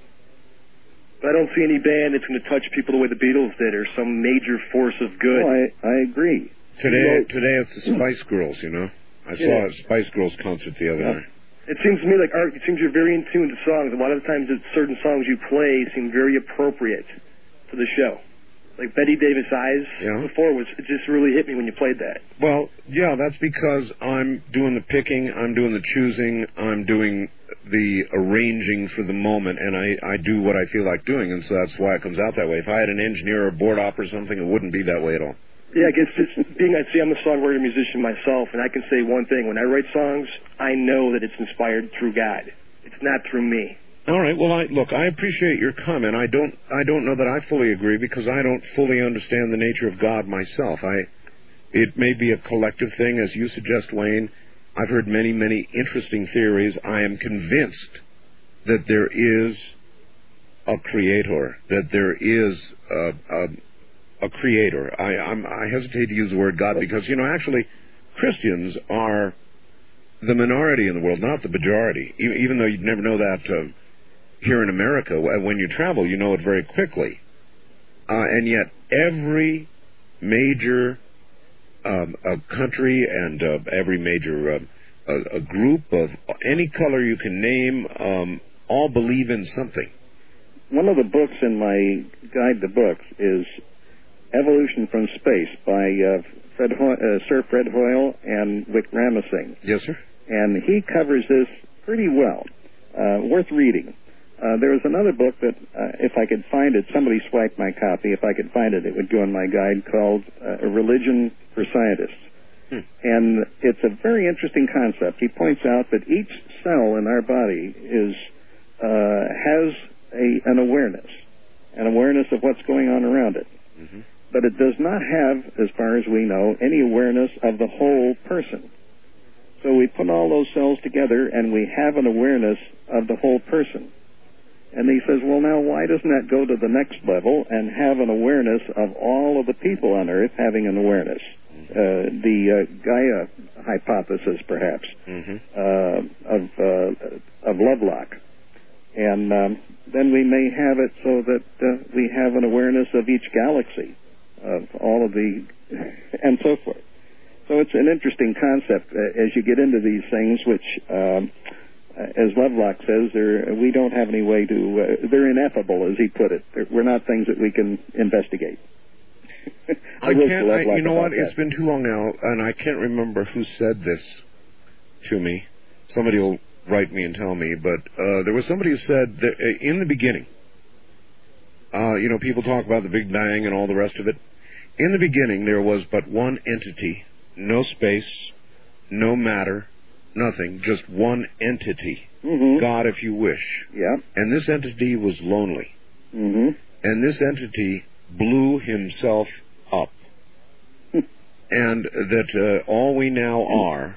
I don't see any band that's going to touch people the way the Beatles did, or some major force of good. Well, I, I agree. Today, today it's the Spice Girls. You know, I saw Yeah. a Spice Girls concert the other Yeah. night. It seems to me like art. It seems you're very in tune to songs. A lot of the times, that certain songs you play seem very appropriate to the show. Like Betty Davis' Eyes Yeah. before was it just really hit me when you played that. Well, yeah, that's because I'm doing the picking, I'm doing the choosing, I'm doing the arranging for the moment, and I, I do what I feel like doing, and so that's why it comes out that way. If I had an engineer or board op or something, it wouldn't be that way at all. Yeah, I guess just being, I see I'm a songwriter musician myself, and I can say one thing. When I write songs, I know that it's inspired through God. It's not through me. All right. Well, I, look, I appreciate your comment. I don't, I don't know that I fully agree because I don't fully understand the nature of God myself. I, it may be a collective thing, as you suggest, Wayne. I've heard many, many interesting theories. I am convinced that there is a creator, that there is a, a a creator. I, I'm, I hesitate to use the word God because, you know, actually, Christians are the minority in the world, not the majority. E- even though you'd never know that uh, here in America. When you travel, you know it very quickly. Uh, and yet, every major um, a country and uh, every major uh, a, a group of any color you can name um, all believe in something. One of the books in my guide to books is Evolution from Space by uh, Fred Ho- uh, Sir Fred Hoyle and Wick Ramesing. Yes, sir. And he covers this pretty well. Uh, worth reading. Uh, there was another book that, uh, if I could find it, somebody swiped my copy. If I could find it, it would go in my guide, called uh, A Religion for Scientists. Hmm. And it's a very interesting concept. He points out that each cell in our body is uh, has a, an awareness, an awareness of what's going on around it. Mm-hmm. But it does not have, as far as we know, any awareness of the whole person. So we put all those cells together and we have an awareness of the whole person. And he says, well, now why doesn't that go to the next level and have an awareness of all of the people on Earth having an awareness? Uh, the uh, Gaia hypothesis, perhaps, mm-hmm. uh, of, uh, of Lovelock. And um, then we may have it so that uh, we have an awareness of each galaxy, of all of the, and so forth. So it's an interesting concept uh, as you get into these things, which, um, as Lovelock says, they're, we don't have any way to, uh, they're ineffable, as he put it. They're, we're not things that we can investigate. I wish can't. Lev I, luck you know about what? that. It's been too long now, and I can't remember who said this to me. Somebody will write me and tell me, but uh, there was somebody who said that uh, in the beginning, uh, you know, people talk about the Big Bang and all the rest of it. In the beginning, there was but one entity, no space, no matter, nothing, just one entity. Mm-hmm. God, if you wish. Yeah. And this entity was lonely. Mm-hmm. And this entity blew himself up. And that uh, all we now are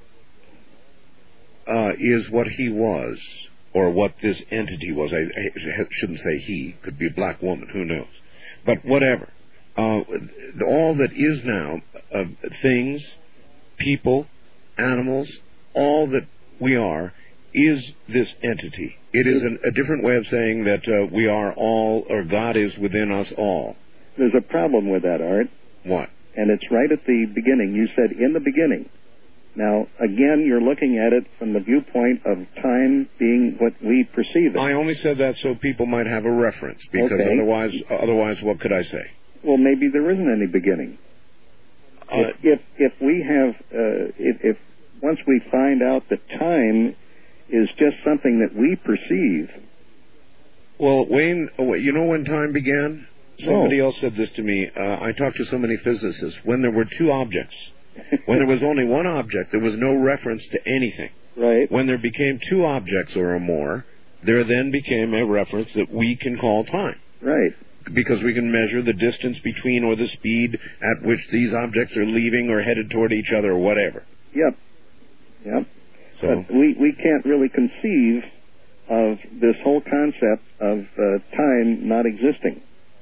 uh, is what he was, or what this entity was. I, I shouldn't say he. Could be a black woman. Who knows? But whatever. Uh, all that is now, uh, things, people, animals, all that we are, is this entity. It is an, a different way of saying that uh, we are all, or God is within us all. There's a problem with that, Art. What? And it's right at the beginning. You said in the beginning. Now, again, you're looking at it from the viewpoint of time being what we perceive it. I only said that so people might have a reference, because Okay. otherwise, otherwise, what could I say? Well, maybe there isn't any beginning. Uh, if, if if we have, uh, if, if once we find out that time is just something that we perceive. Well, Wayne, you know when time began? Somebody else said this to me. Uh, I talked to so many physicists. When there were two objects, when there was only one object, there was no reference to anything. Right. When there became two objects or more, there then became a reference that we can call time. Right. Because we can measure the distance between, or the speed at which these objects are leaving or headed toward each other or whatever. Yep. Yep. So But we, we can't really conceive of this whole concept of uh, time not existing.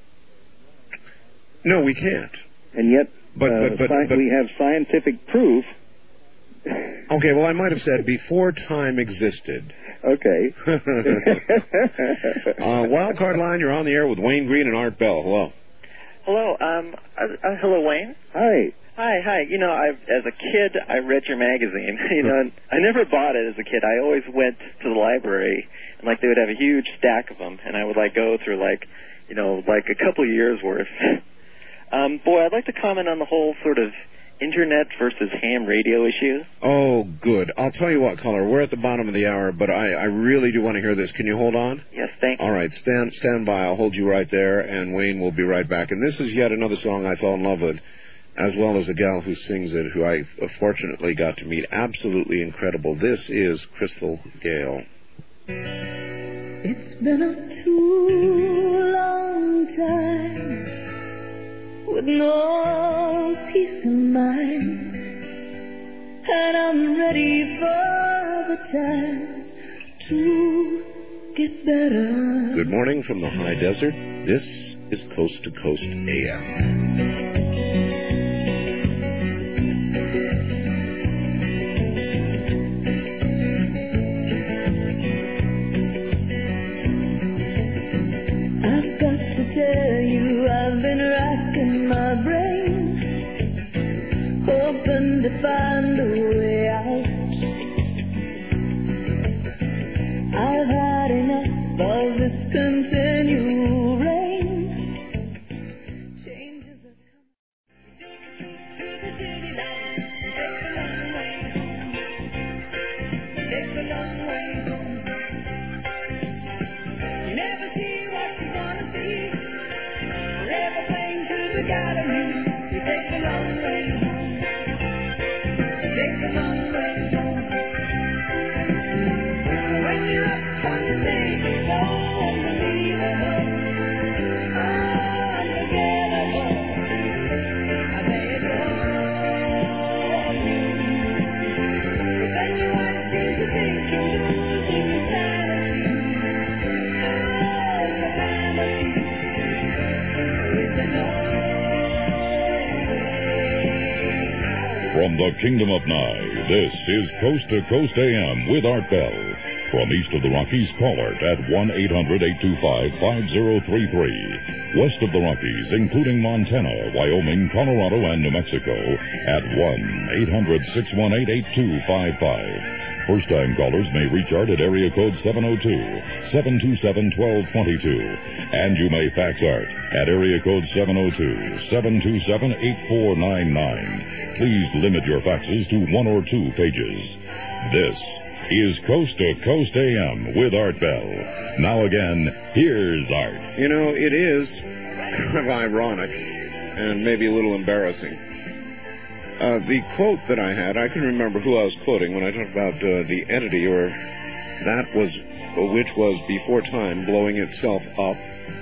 no, we can't. And yet, But- uh, but- but- sci- but- we have scientific proof. Okay, well, I might have said before time existed. Okay. uh, Wild Card Line, you're on the air with Wayne Green and Art Bell. Hello. Hello, um, uh, uh, hello, Wayne. Hi. Hi, hi. You know, I as a kid, I read your magazine. You know, and I never bought it as a kid. I always went to the library, and like they would have a huge stack of them, and I would like go through like, you know, like a couple years worth. um, boy, I'd like to comment on the whole sort of internet versus ham radio issue. Oh, good. I'll tell you what, caller, we're at the bottom of the hour, but I, I really do want to hear this. Can you hold on? Yes, thank you. All right, stand stand by. I'll hold you right there, and Wayne will be right back. And this is yet another song I fell in love with, as well as a gal who sings it, who I fortunately got to meet. Absolutely incredible. This is Crystal Gale. It's been a too long time with no peace of mind, and I'm ready for the times to get better. Good morning from the high desert. This is Coast to Coast A M. I've got to tell you, I've been racking my brain, hoping to find a way out. I've had enough of this continual rain. Changes have come to the dirty light. Take the long way home. Take the long way home. You never see what you wanna see. Everything to the gallery. You take the long way home. Take the long way home. When you're up on the stage, it's so unbelievable, unforgettable. I say it all. But then you might seem to think you're losing your sanity. From the Kingdom of Nye, this is Coast to Coast A M with Art Bell. From east of the Rockies, call Art at one eight hundred eight two five five zero three three. West of the Rockies, including Montana, Wyoming, Colorado, and New Mexico, at one eight hundred six one eight eight two five five. First-time callers may reach Art at area code seven oh two, seven two seven, one two two two. And you may fax Art at area code seven oh two, seven two seven, eight four nine nine. Please limit your faxes to one or two pages. This is Coast to Coast A M with Art Bell. Now again, here's Art. You know, it is kind of ironic and maybe a little embarrassing. Uh, the quote that I had, I can remember who I was quoting when I talked about uh, the entity, or that was, which was before time blowing itself up.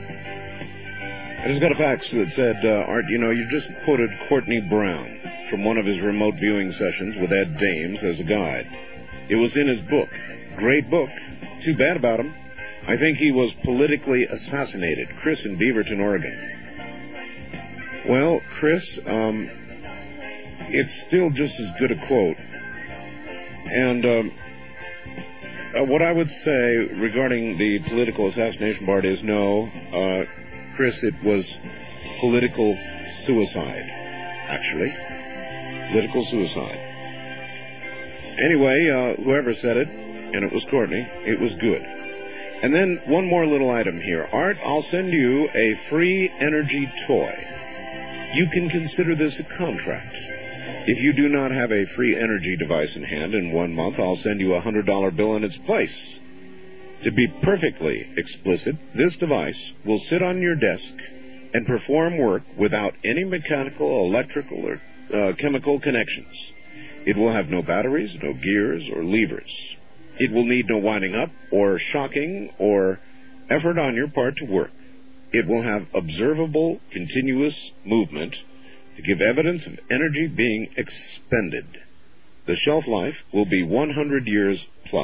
I just got a fax that said, uh, Art, you know, you just quoted Courtney Brown from one of his remote viewing sessions with Ed Dames as a guide. It was in his book. Great book. Too bad about him. I think he was politically assassinated. Chris in Beaverton, Oregon. Well, Chris, um, it's still just as good a quote. And um, uh, what I would say regarding the political assassination part is no, uh, Chris, it was political suicide, actually. Political suicide. Anyway, uh, whoever said it, and it was Courtney, it was good. And then one more little item here. Art, I'll send you a free energy toy. You can consider this a contract. If you do not have a free energy device in hand in one month, I'll send you a one hundred dollar bill in its place. To be perfectly explicit, this device will sit on your desk and perform work without any mechanical, electrical, or uh, chemical connections. It will have no batteries, no gears, or levers. It will need no winding up or shocking or effort on your part to work. It will have observable, continuous movement to give evidence of energy being expended. The shelf life will be one hundred years plus.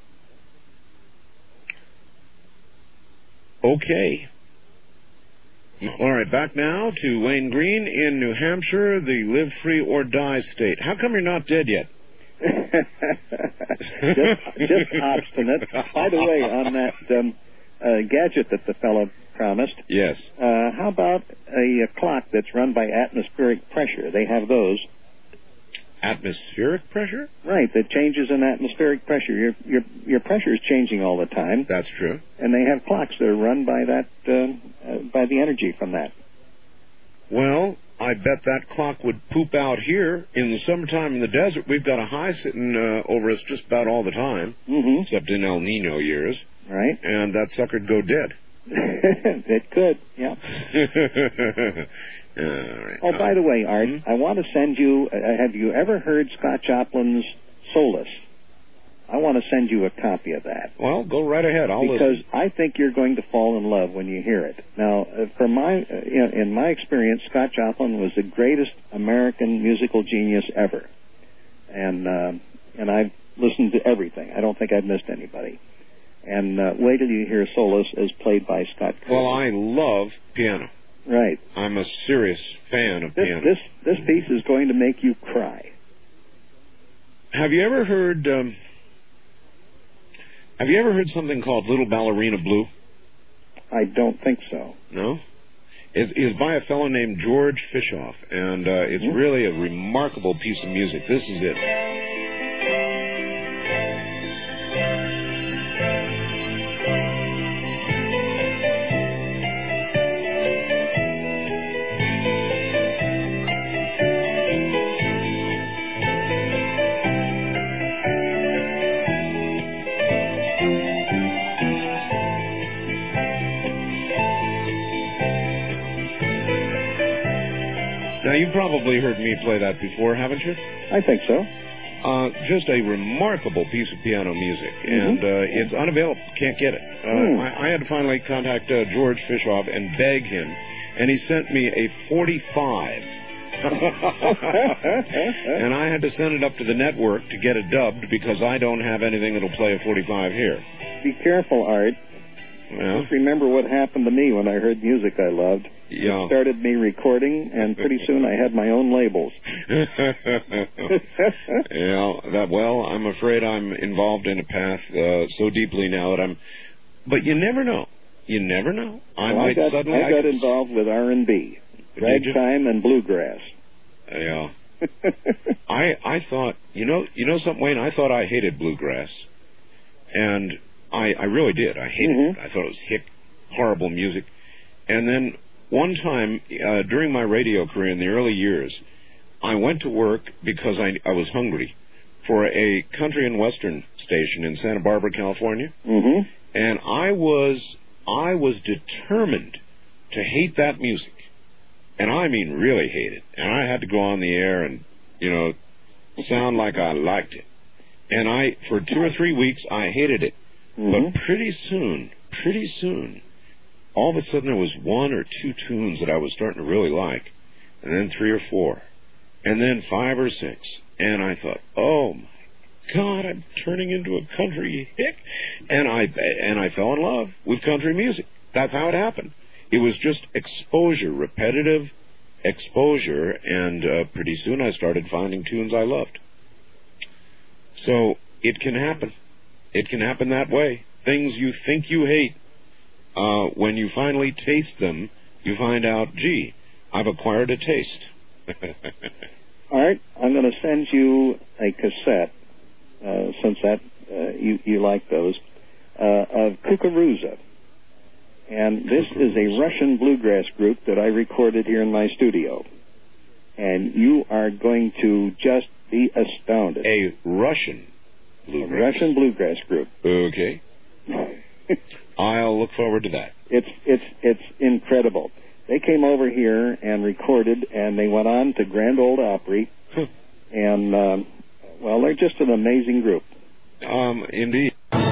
Okay. All right, back now to Wayne Green in New Hampshire, the live free or die state. How come you're not dead yet? just, just obstinate. By the way, on that um, uh, gadget that the fellow promised, yes. Uh, how about a, a clock that's run by atmospheric pressure? They have those. Atmospheric pressure? Right, that changes in atmospheric pressure. Your your your pressure is changing all the time. That's true. And they have clocks that are run by that uh, uh, by the energy from that. Well, I bet that clock would poop out here in the summertime in the desert. We've got a high sitting uh, over us just about all the time, mm-hmm. except in El Nino years. Right. And that sucker'd go dead. It could, yeah. All right. Oh, by the way, Art, mm-hmm. I want to send you, uh, have you ever heard Scott Joplin's Solace? I want to send you a copy of that. Well, go right ahead. I'll because listen. I think you're going to fall in love when you hear it. Now, uh, from my, uh, you know, in my experience, Scott Joplin was the greatest American musical genius ever, and uh, and I've listened to everything. I don't think I've missed anybody. And uh, wait till you hear Solace as played by Scott Curry. Well, I love piano. Right. I'm a serious fan of this, piano. This this piece is going to make you cry. Have you ever heard? Um, have you ever heard something called Little Ballerina Blue? I don't think so. No. It is by a fellow named George Fishoff, and uh, it's mm-hmm. really a remarkable piece of music. This is it. Now, you've probably heard me play that before, haven't you? I think so. Uh, just a remarkable piece of piano music, mm-hmm. and uh, it's unavailable. Can't get it. Uh, mm. I, I had to finally contact uh, George Fishoff and beg him, and he sent me a forty-five. And I had to send it up to the network to get it dubbed because I don't have anything that'll play a forty-five here. Be careful, Art. Well, just remember what happened to me when I heard music I loved. Yeah. It started me recording, and pretty soon I had my own labels. Yeah, that, well, I'm afraid I'm involved in a path uh, so deeply now that I'm... But you never know. You never know. I well, might I got, suddenly... I got I involved with R and B, ragtime and bluegrass. Yeah. I I thought, you know, you know something, Wayne? I thought I hated bluegrass, and I I really did. I hated Mm-hmm. it. I thought it was hick, horrible music. And then one time uh, during my radio career in the early years, I went to work because I I was hungry for a country and western station in Santa Barbara, California, Mm-hmm. and I was I was determined to hate that music. And I mean really hate it. And I had to go on the air and, you know, sound like I liked it. And I, for two or three weeks, I hated it. Mm-hmm. But pretty soon, pretty soon, all of a sudden there was one or two tunes that I was starting to really like. And then three or four. And then five or six. And I thought, oh my God, I'm turning into a country hick. And I, and I fell in love with country music. That's how it happened. It was just exposure, repetitive exposure, and uh, pretty soon I started finding tunes I loved. So it can happen. It can happen that way. Things you think you hate, uh, when you finally taste them, you find out, gee, I've acquired a taste. All right, I'm going to send you a cassette, uh, since that uh, you, you like those, uh, of Kukuruza. And this is a Russian bluegrass group that I recorded here in my studio. And you are going to just be astounded. A Russian bluegrass? A Russian bluegrass group. Okay. I'll look forward to that. It's it's it's incredible. They came over here and recorded, and they went on to Grand Ole Opry. And, um, well, they're just an amazing group. Um, indeed.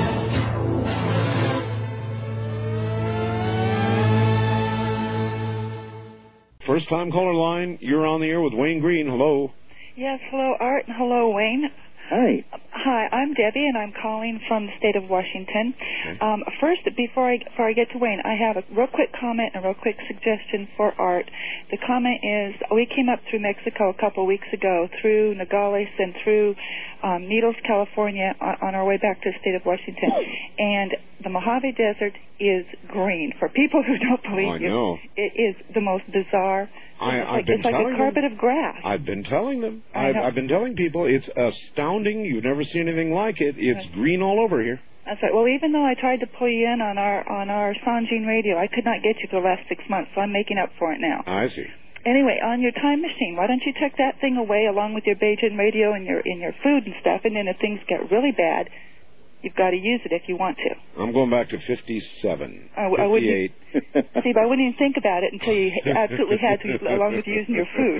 First time caller line, you're on the air with Wayne Green. Hello. Yes, hello, Art, and hello, Wayne. Hi. Hi, I'm Debbie, and I'm calling from the state of Washington. Um, first, before I before I get to Wayne, I have a real quick comment and a real quick suggestion for Art. The comment is, we came up through Mexico a couple weeks ago, through Nogales and through um, Needles, California, on, on our way back to the state of Washington. And the Mojave Desert is green. For people who don't believe Oh, I you, know. it is the most bizarre. I, it's I've like, been it's like telling a carpet them. of grass. I've been telling them. I I've, know. I've been telling people it's astounding. You've never seen anything like it. It's Right. green all over here. That's right. Well, even though I tried to pull you in on our on our Sanjin radio, I could not get you for the last six months, so I'm making up for it now. I see. Anyway, on your time machine, why don't you tuck that thing away along with your Beijing radio and your in your food and stuff, and then if things get really bad, you've got to use it if you want to. I'm going back to fifty-seven, I, I wouldn't, fifty-eight. see, but I wouldn't even think about it until you absolutely had to, along with using your food.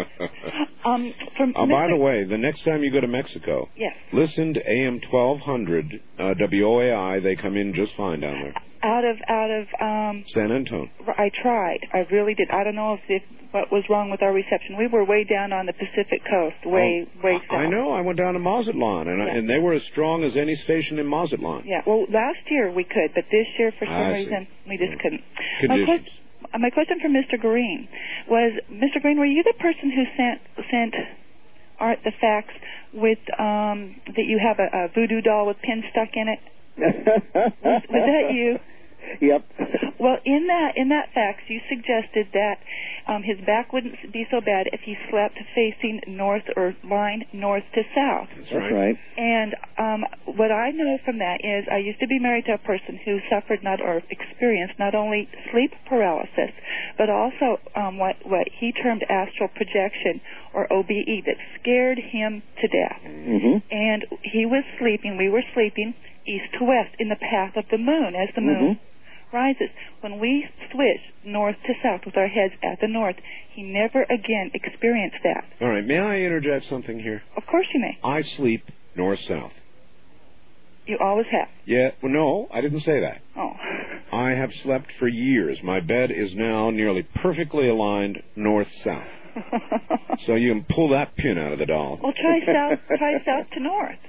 Um, from Uh, by Mister the way, the next time you go to Mexico, Yes. listen to A M twelve hundred uh, W O A I. They come in just fine down there. out of out of um, San Antone. I tried. I really did. I don't know if, if what was wrong with our reception. We were way down on the Pacific coast, way Oh, way south. I know. I went down to Mazatlan, and, I, Yeah. and they were as strong as any station in Mazatlan. Yeah. Well, last year we could, but this year for some I see. reason we just couldn't. My, Conditions. que- my question for Mister Green was, Mister Green, were you the person who sent sent Art the fax with um, that you have a, a voodoo doll with pins stuck in it? was, was that you? Yep. Well, in that in that fax, you suggested that um, his back wouldn't be so bad if he slept facing north or lying north to south. That's That's right. And um, what I know from that is, I used to be married to a person who suffered not or experienced not only sleep paralysis, but also um, what what he termed astral projection, or O B E, that scared him to death. Mm-hmm. And he was sleeping, we were sleeping east to west in the path of the moon as the moon Mm-hmm. rises. When we switched north to south with our heads at the north, he never again experienced that. All right. May I interject something here? Of course you may. I sleep north-south. You always have. Yeah. Well, no, I didn't say that. Oh. I have slept for years. My bed is now nearly perfectly aligned north-south. So you can pull that pin out of the doll. Well, try south, try south to north.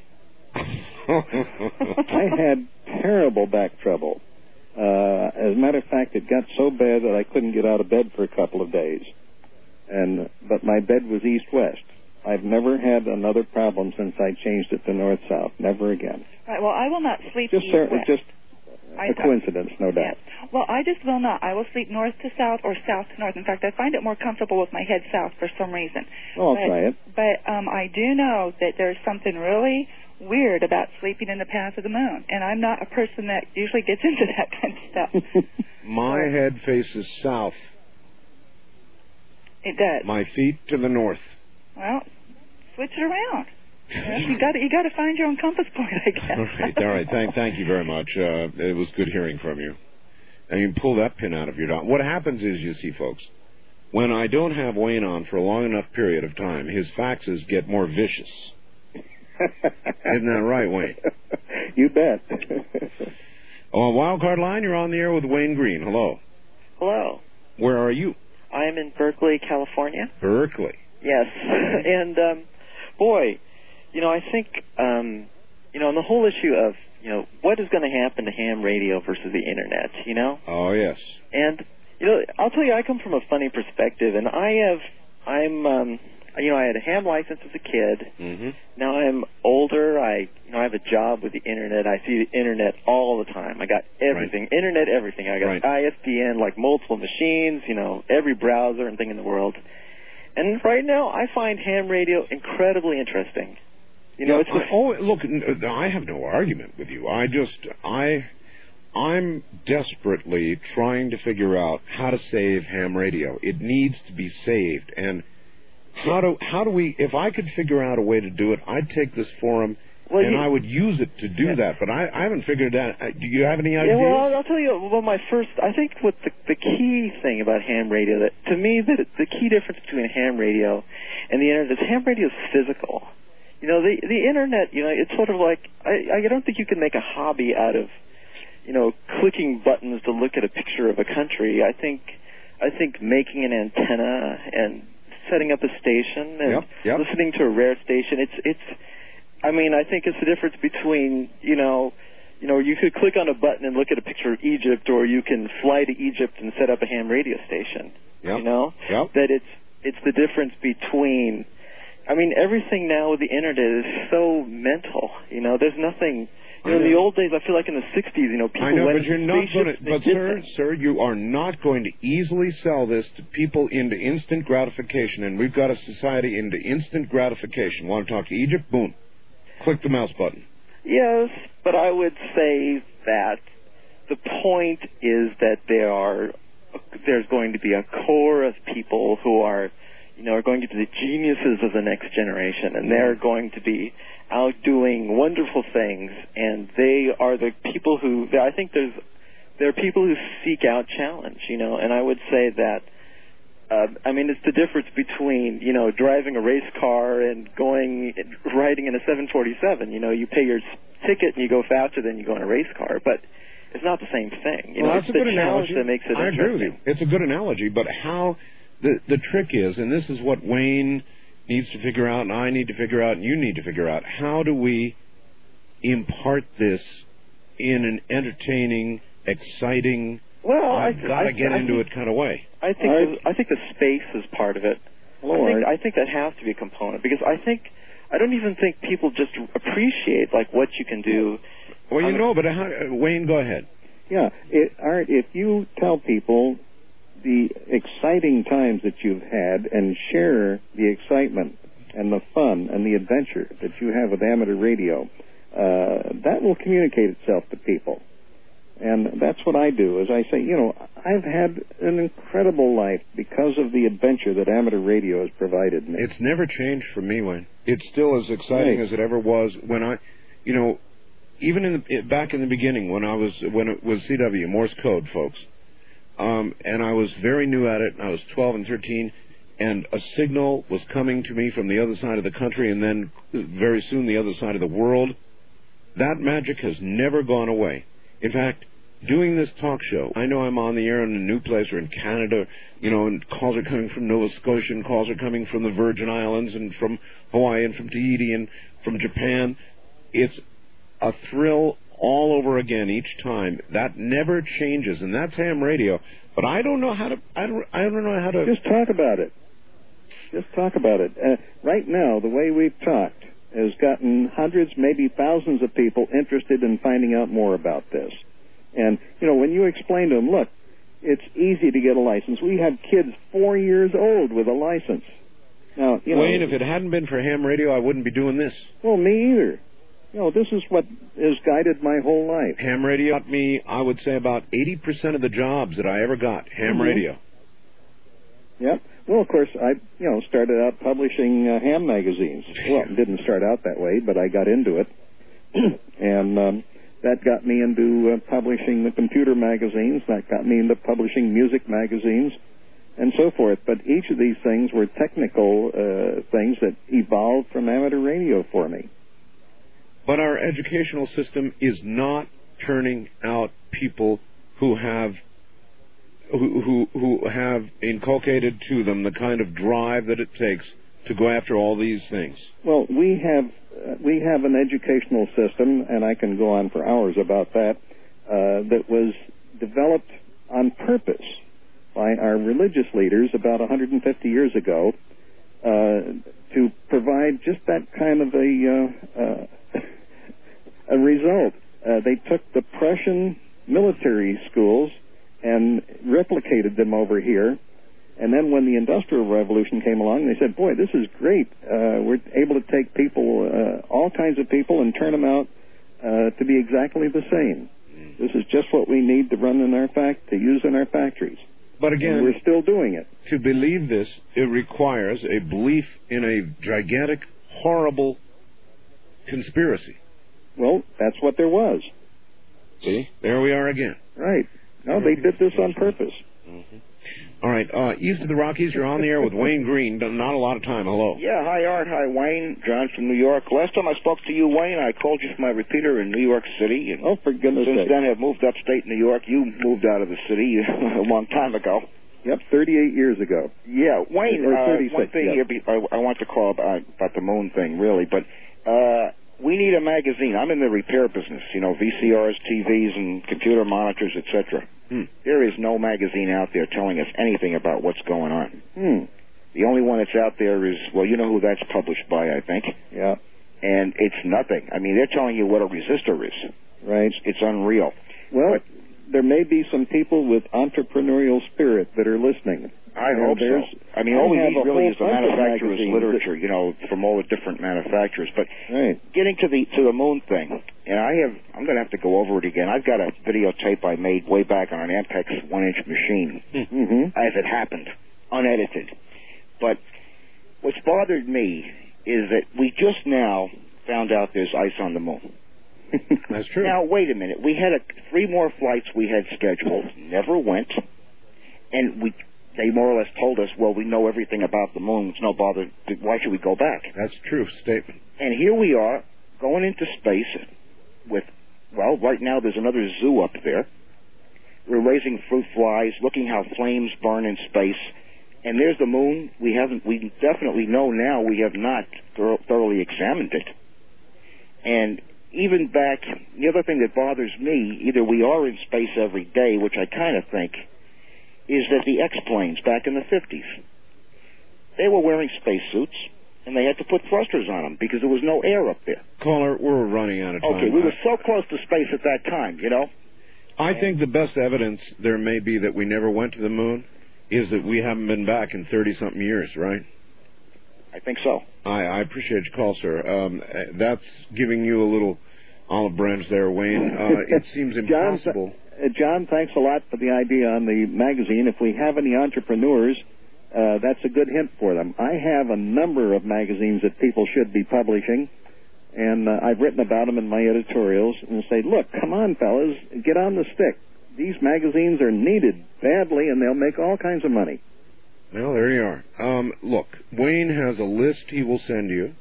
I had terrible back trouble. Uh, as a matter of fact, it got so bad that I couldn't get out of bed for a couple of days. And but my bed was east-west. I've never had another problem since I changed it to north-south. Never again. Right. Well, I will not sleep Just east there, west. just I a coincidence, no doubt. Well, I just will not. I will sleep north to south or south to north. In fact, I find it more comfortable with my head south for some reason. Well, I'll but, try it. But um, I do know that there's something really weird about sleeping in the path of the moon, and I'm not a person that usually gets into that kind of stuff. My head faces south. It does. My feet to the north. Well, switch it around. You know, you got you got to find your own compass point, I guess. All right, all right. Thank, thank you very much. Uh, it was good hearing from you. And you can pull that pin out of your dog. What happens is, you see, folks, when I don't have Wayne on for a long enough period of time, his faxes get more vicious. Isn't that right, Wayne? You bet. On Wildcard Line, you're on the air with Wayne Green. Hello. Hello. Where are you? I am in Berkeley, California. Berkeley. Yes. and, um, boy, you know, I think, um, you know, on the whole issue of, you know, what is going to happen to ham radio versus the Internet, you know? Oh, yes. And, you know, I'll tell you, I come from a funny perspective, and I have, I'm, um, you know, I had a ham license as a kid. Mm-hmm. Now I'm older. I, you know, I have a job with the Internet. I see the Internet all the time. I got everything, right. Internet, everything. I got right. I S D N, like multiple machines, you know, every browser and thing in the world. And right now, I find ham radio incredibly interesting. You know, yeah, it's I, oh, look, I have no argument with you. I just, I, I'm desperately trying to figure out how to save ham radio. It needs to be saved, and how do how do we? If I could figure out a way to do it, I'd take this forum well, and you, I would use it to do yeah. that. But I, I haven't figured that. Do you have any ideas? Yeah, well, I'll, I'll tell you. Well, my first, I think what the the key thing about ham radio, that to me, that the key difference between ham radio and the Internet is ham radio is physical. You know, the the Internet, you know, it's sort of like, I, I don't think you can make a hobby out of, you know, clicking buttons to look at a picture of a country. I think, I think making an antenna and setting up a station and yep, yep. listening to a rare station, it's, it's, I mean, I think it's the difference between, you know, you know, you could click on a button and look at a picture of Egypt, or you can fly to Egypt and set up a ham radio station. Yep. You know? Yep. That it's, it's the difference between, I mean, everything now with the Internet is so mental. You know, there's nothing. You know, in the old days, I feel like in the sixties, you know, people I know, went but you're not going to. But sir, things. sir, you are not going to easily sell this to people into instant gratification, and we've got a society into instant gratification. Want to talk to Egypt? Boom, click the mouse button. Yes, but I would say that the point is that there are there's going to be a core of people who are, you know, are going to be the geniuses of the next generation, and they're going to be out doing wonderful things, and they are the people who, I think there's, there are people who seek out challenge, you know, and I would say that, uh, I mean, it's the difference between, you know, driving a race car and going, riding in a seven forty-seven, you know, you pay your ticket and you go faster than you go in a race car, but it's not the same thing, you well, know, that's it's a the good challenge analogy. that makes it I interesting. agree with you. It's a good analogy, but how, the, the trick is, and this is what Wayne needs to figure out, and I need to figure out, and you need to figure out, how do we impart this in an entertaining, exciting, well, I've I, got to I, get I into think, it kind of way? I think the, I think the space is part of it. Hello, I think, I think that has to be a component, because I think I don't even think people just appreciate like what you can do. Well, you know, but how, Wayne, go ahead. Yeah, it, Art, if you tell people the exciting times that you've had and share the excitement and the fun and the adventure that you have with amateur radio, uh, that will communicate itself to people. And that's what I do, is I say, you know, I've had an incredible life because of the adventure that amateur radio has provided me. It's never changed for me, Wayne. It's still as exciting right. as it ever was when I, you know, even in the, back in the beginning when I was, when it was C W, Morse code, folks, Um, and I was very new at it, and I was twelve and thirteen, and a signal was coming to me from the other side of the country, and then very soon the other side of the world. That magic has never gone away. In fact, doing this talk show, I know I'm on the air in a new place or in Canada, you know, and calls are coming from Nova Scotia, and calls are coming from the Virgin Islands, and from Hawaii, and from Tahiti, and from Japan. It's a thrill all over again each time. That never changes, and that's ham radio. But I don't know how to. I don't. I don't know how to. Just talk about it. Just talk about it. Uh, right now, the way we've talked has gotten hundreds, maybe thousands of people interested in finding out more about this. And, you know, when you explain to them, look, it's easy to get a license. We have kids four years old with a license. Now, you know, Wayne, if it hadn't been for ham radio, I wouldn't be doing this. Well, me either. You know, this is what has guided my whole life. Ham radio got me, I would say, about eighty percent of the jobs that I ever got. Ham Mm-hmm. radio. Yep. Well, of course, I, you know, started out publishing uh, ham magazines. Well, didn't start out that way, but I got into it. and um, that got me into uh, publishing the computer magazines. That got me into publishing music magazines and so forth. But each of these things were technical uh, things that evolved from amateur radio for me. But our educational system is not turning out people who have who, who who have inculcated to them the kind of drive that it takes to go after all these things. Well, we have uh, we have an educational system, and I can go on for hours about that, uh, that was developed on purpose by our religious leaders about one hundred fifty years ago uh, to provide just that kind of a uh, uh, a result. Uh, they took the Prussian military schools and replicated them over here. And then when the Industrial Revolution came along, they said, boy, this is great. Uh, we're able to take people, uh, all kinds of people, and turn them out uh, to be exactly the same. This is just what we need to run in our fact, to use in our factories. But again, and we're still doing it. To believe this, it requires a belief in a gigantic, horrible conspiracy. Well, that's what there was. See? There we are again. Right. No, they did this on purpose. Mm-hmm. All right, uh, east of the Rockies, you're on the air with Wayne Green. Not a lot of time. Hello. Yeah, hi, Art. Hi, Wayne. John from New York. Last time I spoke to you, Wayne, I called you from my repeater in New York City. And oh, for goodness since sake. then, I've moved upstate New York. You moved out of the city a long time ago. Yep, thirty-eight years ago. Yeah, Wayne, or uh, thirty-six, one thing yeah. here be, I, I want to call about, about the moon thing, really, but uh, we need a magazine. I'm in the repair business, you know, V C Rs, T Vs, and computer monitors, et cetera. Hmm. There is no magazine out there telling us anything about what's going on. Hmm. The only one that's out there is, well, you know who that's published by, I think. Yeah. And it's nothing. I mean, they're telling you what a resistor is. Right. It's, it's unreal. Well, but there may be some people with entrepreneurial spirit that are listening. I You know, hope so. there's- I mean, I all we have need a really whole is the bunch of manufacturer's magazines literature, you know, from all the different manufacturers. But right. getting to the to the moon thing, and I have, I'm going to have to go over it again. I've got a videotape I made way back on an Ampex one-inch machine, mm-hmm. as it happened, unedited. But what's bothered me is that we just now found out there's ice on the moon. That's true. Now, wait a minute. We had a, three more flights we had scheduled, never went, and we they more or less told us, well, we know everything about the moon. It's no bother. Why should we go back? That's a true statement. And here we are going into space with, well, right now there's another zoo up there. We're raising fruit flies, looking how flames burn in space. And there's the moon. We haven't, we definitely know now we have not thor- thoroughly examined it. And even back, the other thing that bothers me, either we are in space every day, which I kind of think, is that the X-planes back in the fifties, they were wearing spacesuits, and they had to put thrusters on them because there was no air up there. Caller, we're running out of time. Okay, we were so close to space at that time, you know? I think the best evidence there may be that we never went to the moon is that we haven't been back in thirty-something years, right? I think so. I, I appreciate your call, sir. Um, that's giving you a little olive branch there, Wayne. Uh, it seems impossible. John, uh, John, thanks a lot for the idea on the magazine. If we have any entrepreneurs, uh, that's a good hint for them. I have a number of magazines that people should be publishing, and uh, I've written about them in my editorials and say, look, come on, fellas, get on the stick. These magazines are needed badly, and they'll make all kinds of money. Well, there you are. Um, look, Wayne has a list he will send you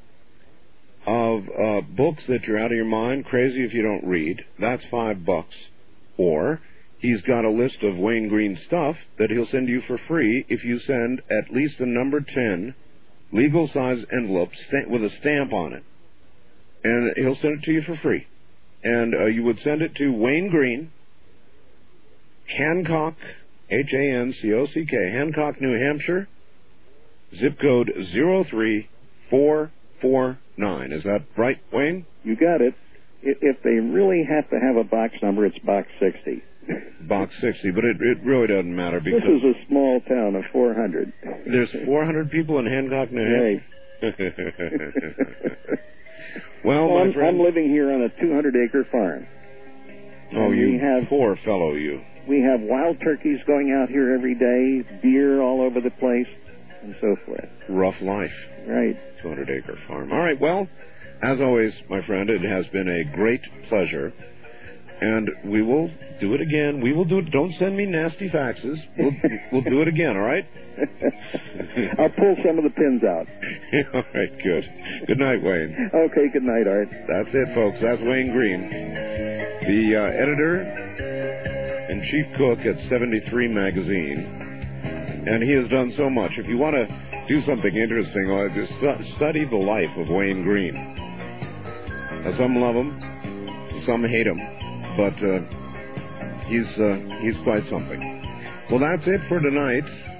of uh, books that you're out of your mind, crazy if you don't read. That's five bucks. Or he's got a list of Wayne Green stuff that he'll send you for free if you send at least a number ten legal-size envelope sta- with a stamp on it. And he'll send it to you for free. And uh, you would send it to Wayne Green, Hancock, H A N C O C K, Hancock, New Hampshire, zip code zero three four four nine. Is that right, Wayne? You got it. If, if they really have to have a box number, it's box sixty. Box sixty, but it, it really doesn't matter because this is a small town of four hundred. There's four hundred people in Hancock, New Hampshire. Well, well my I'm, friend, I'm living here on a two hundred acre farm. Oh, and you we have, poor fellow, you. We have wild turkeys going out here every day, deer all over the place, and so forth. Rough life. Right. two hundred acre farm. All right, well, as always, my friend, it has been a great pleasure. And we will do it again. We will do it. Don't send me nasty faxes. We'll, we'll do it again, all right? I'll pull some of the pins out. All right, good. Good night, Wayne. Okay, good night, Art. That's it, folks. That's Wayne Green, the uh, editor and chief cook at seventy-three Magazine. And he has done so much. If you want to do something interesting, uh, just stu- study the life of Wayne Green. Now, some love him, some hate him. But uh, he's uh, he's quite something. Well, that's it for tonight.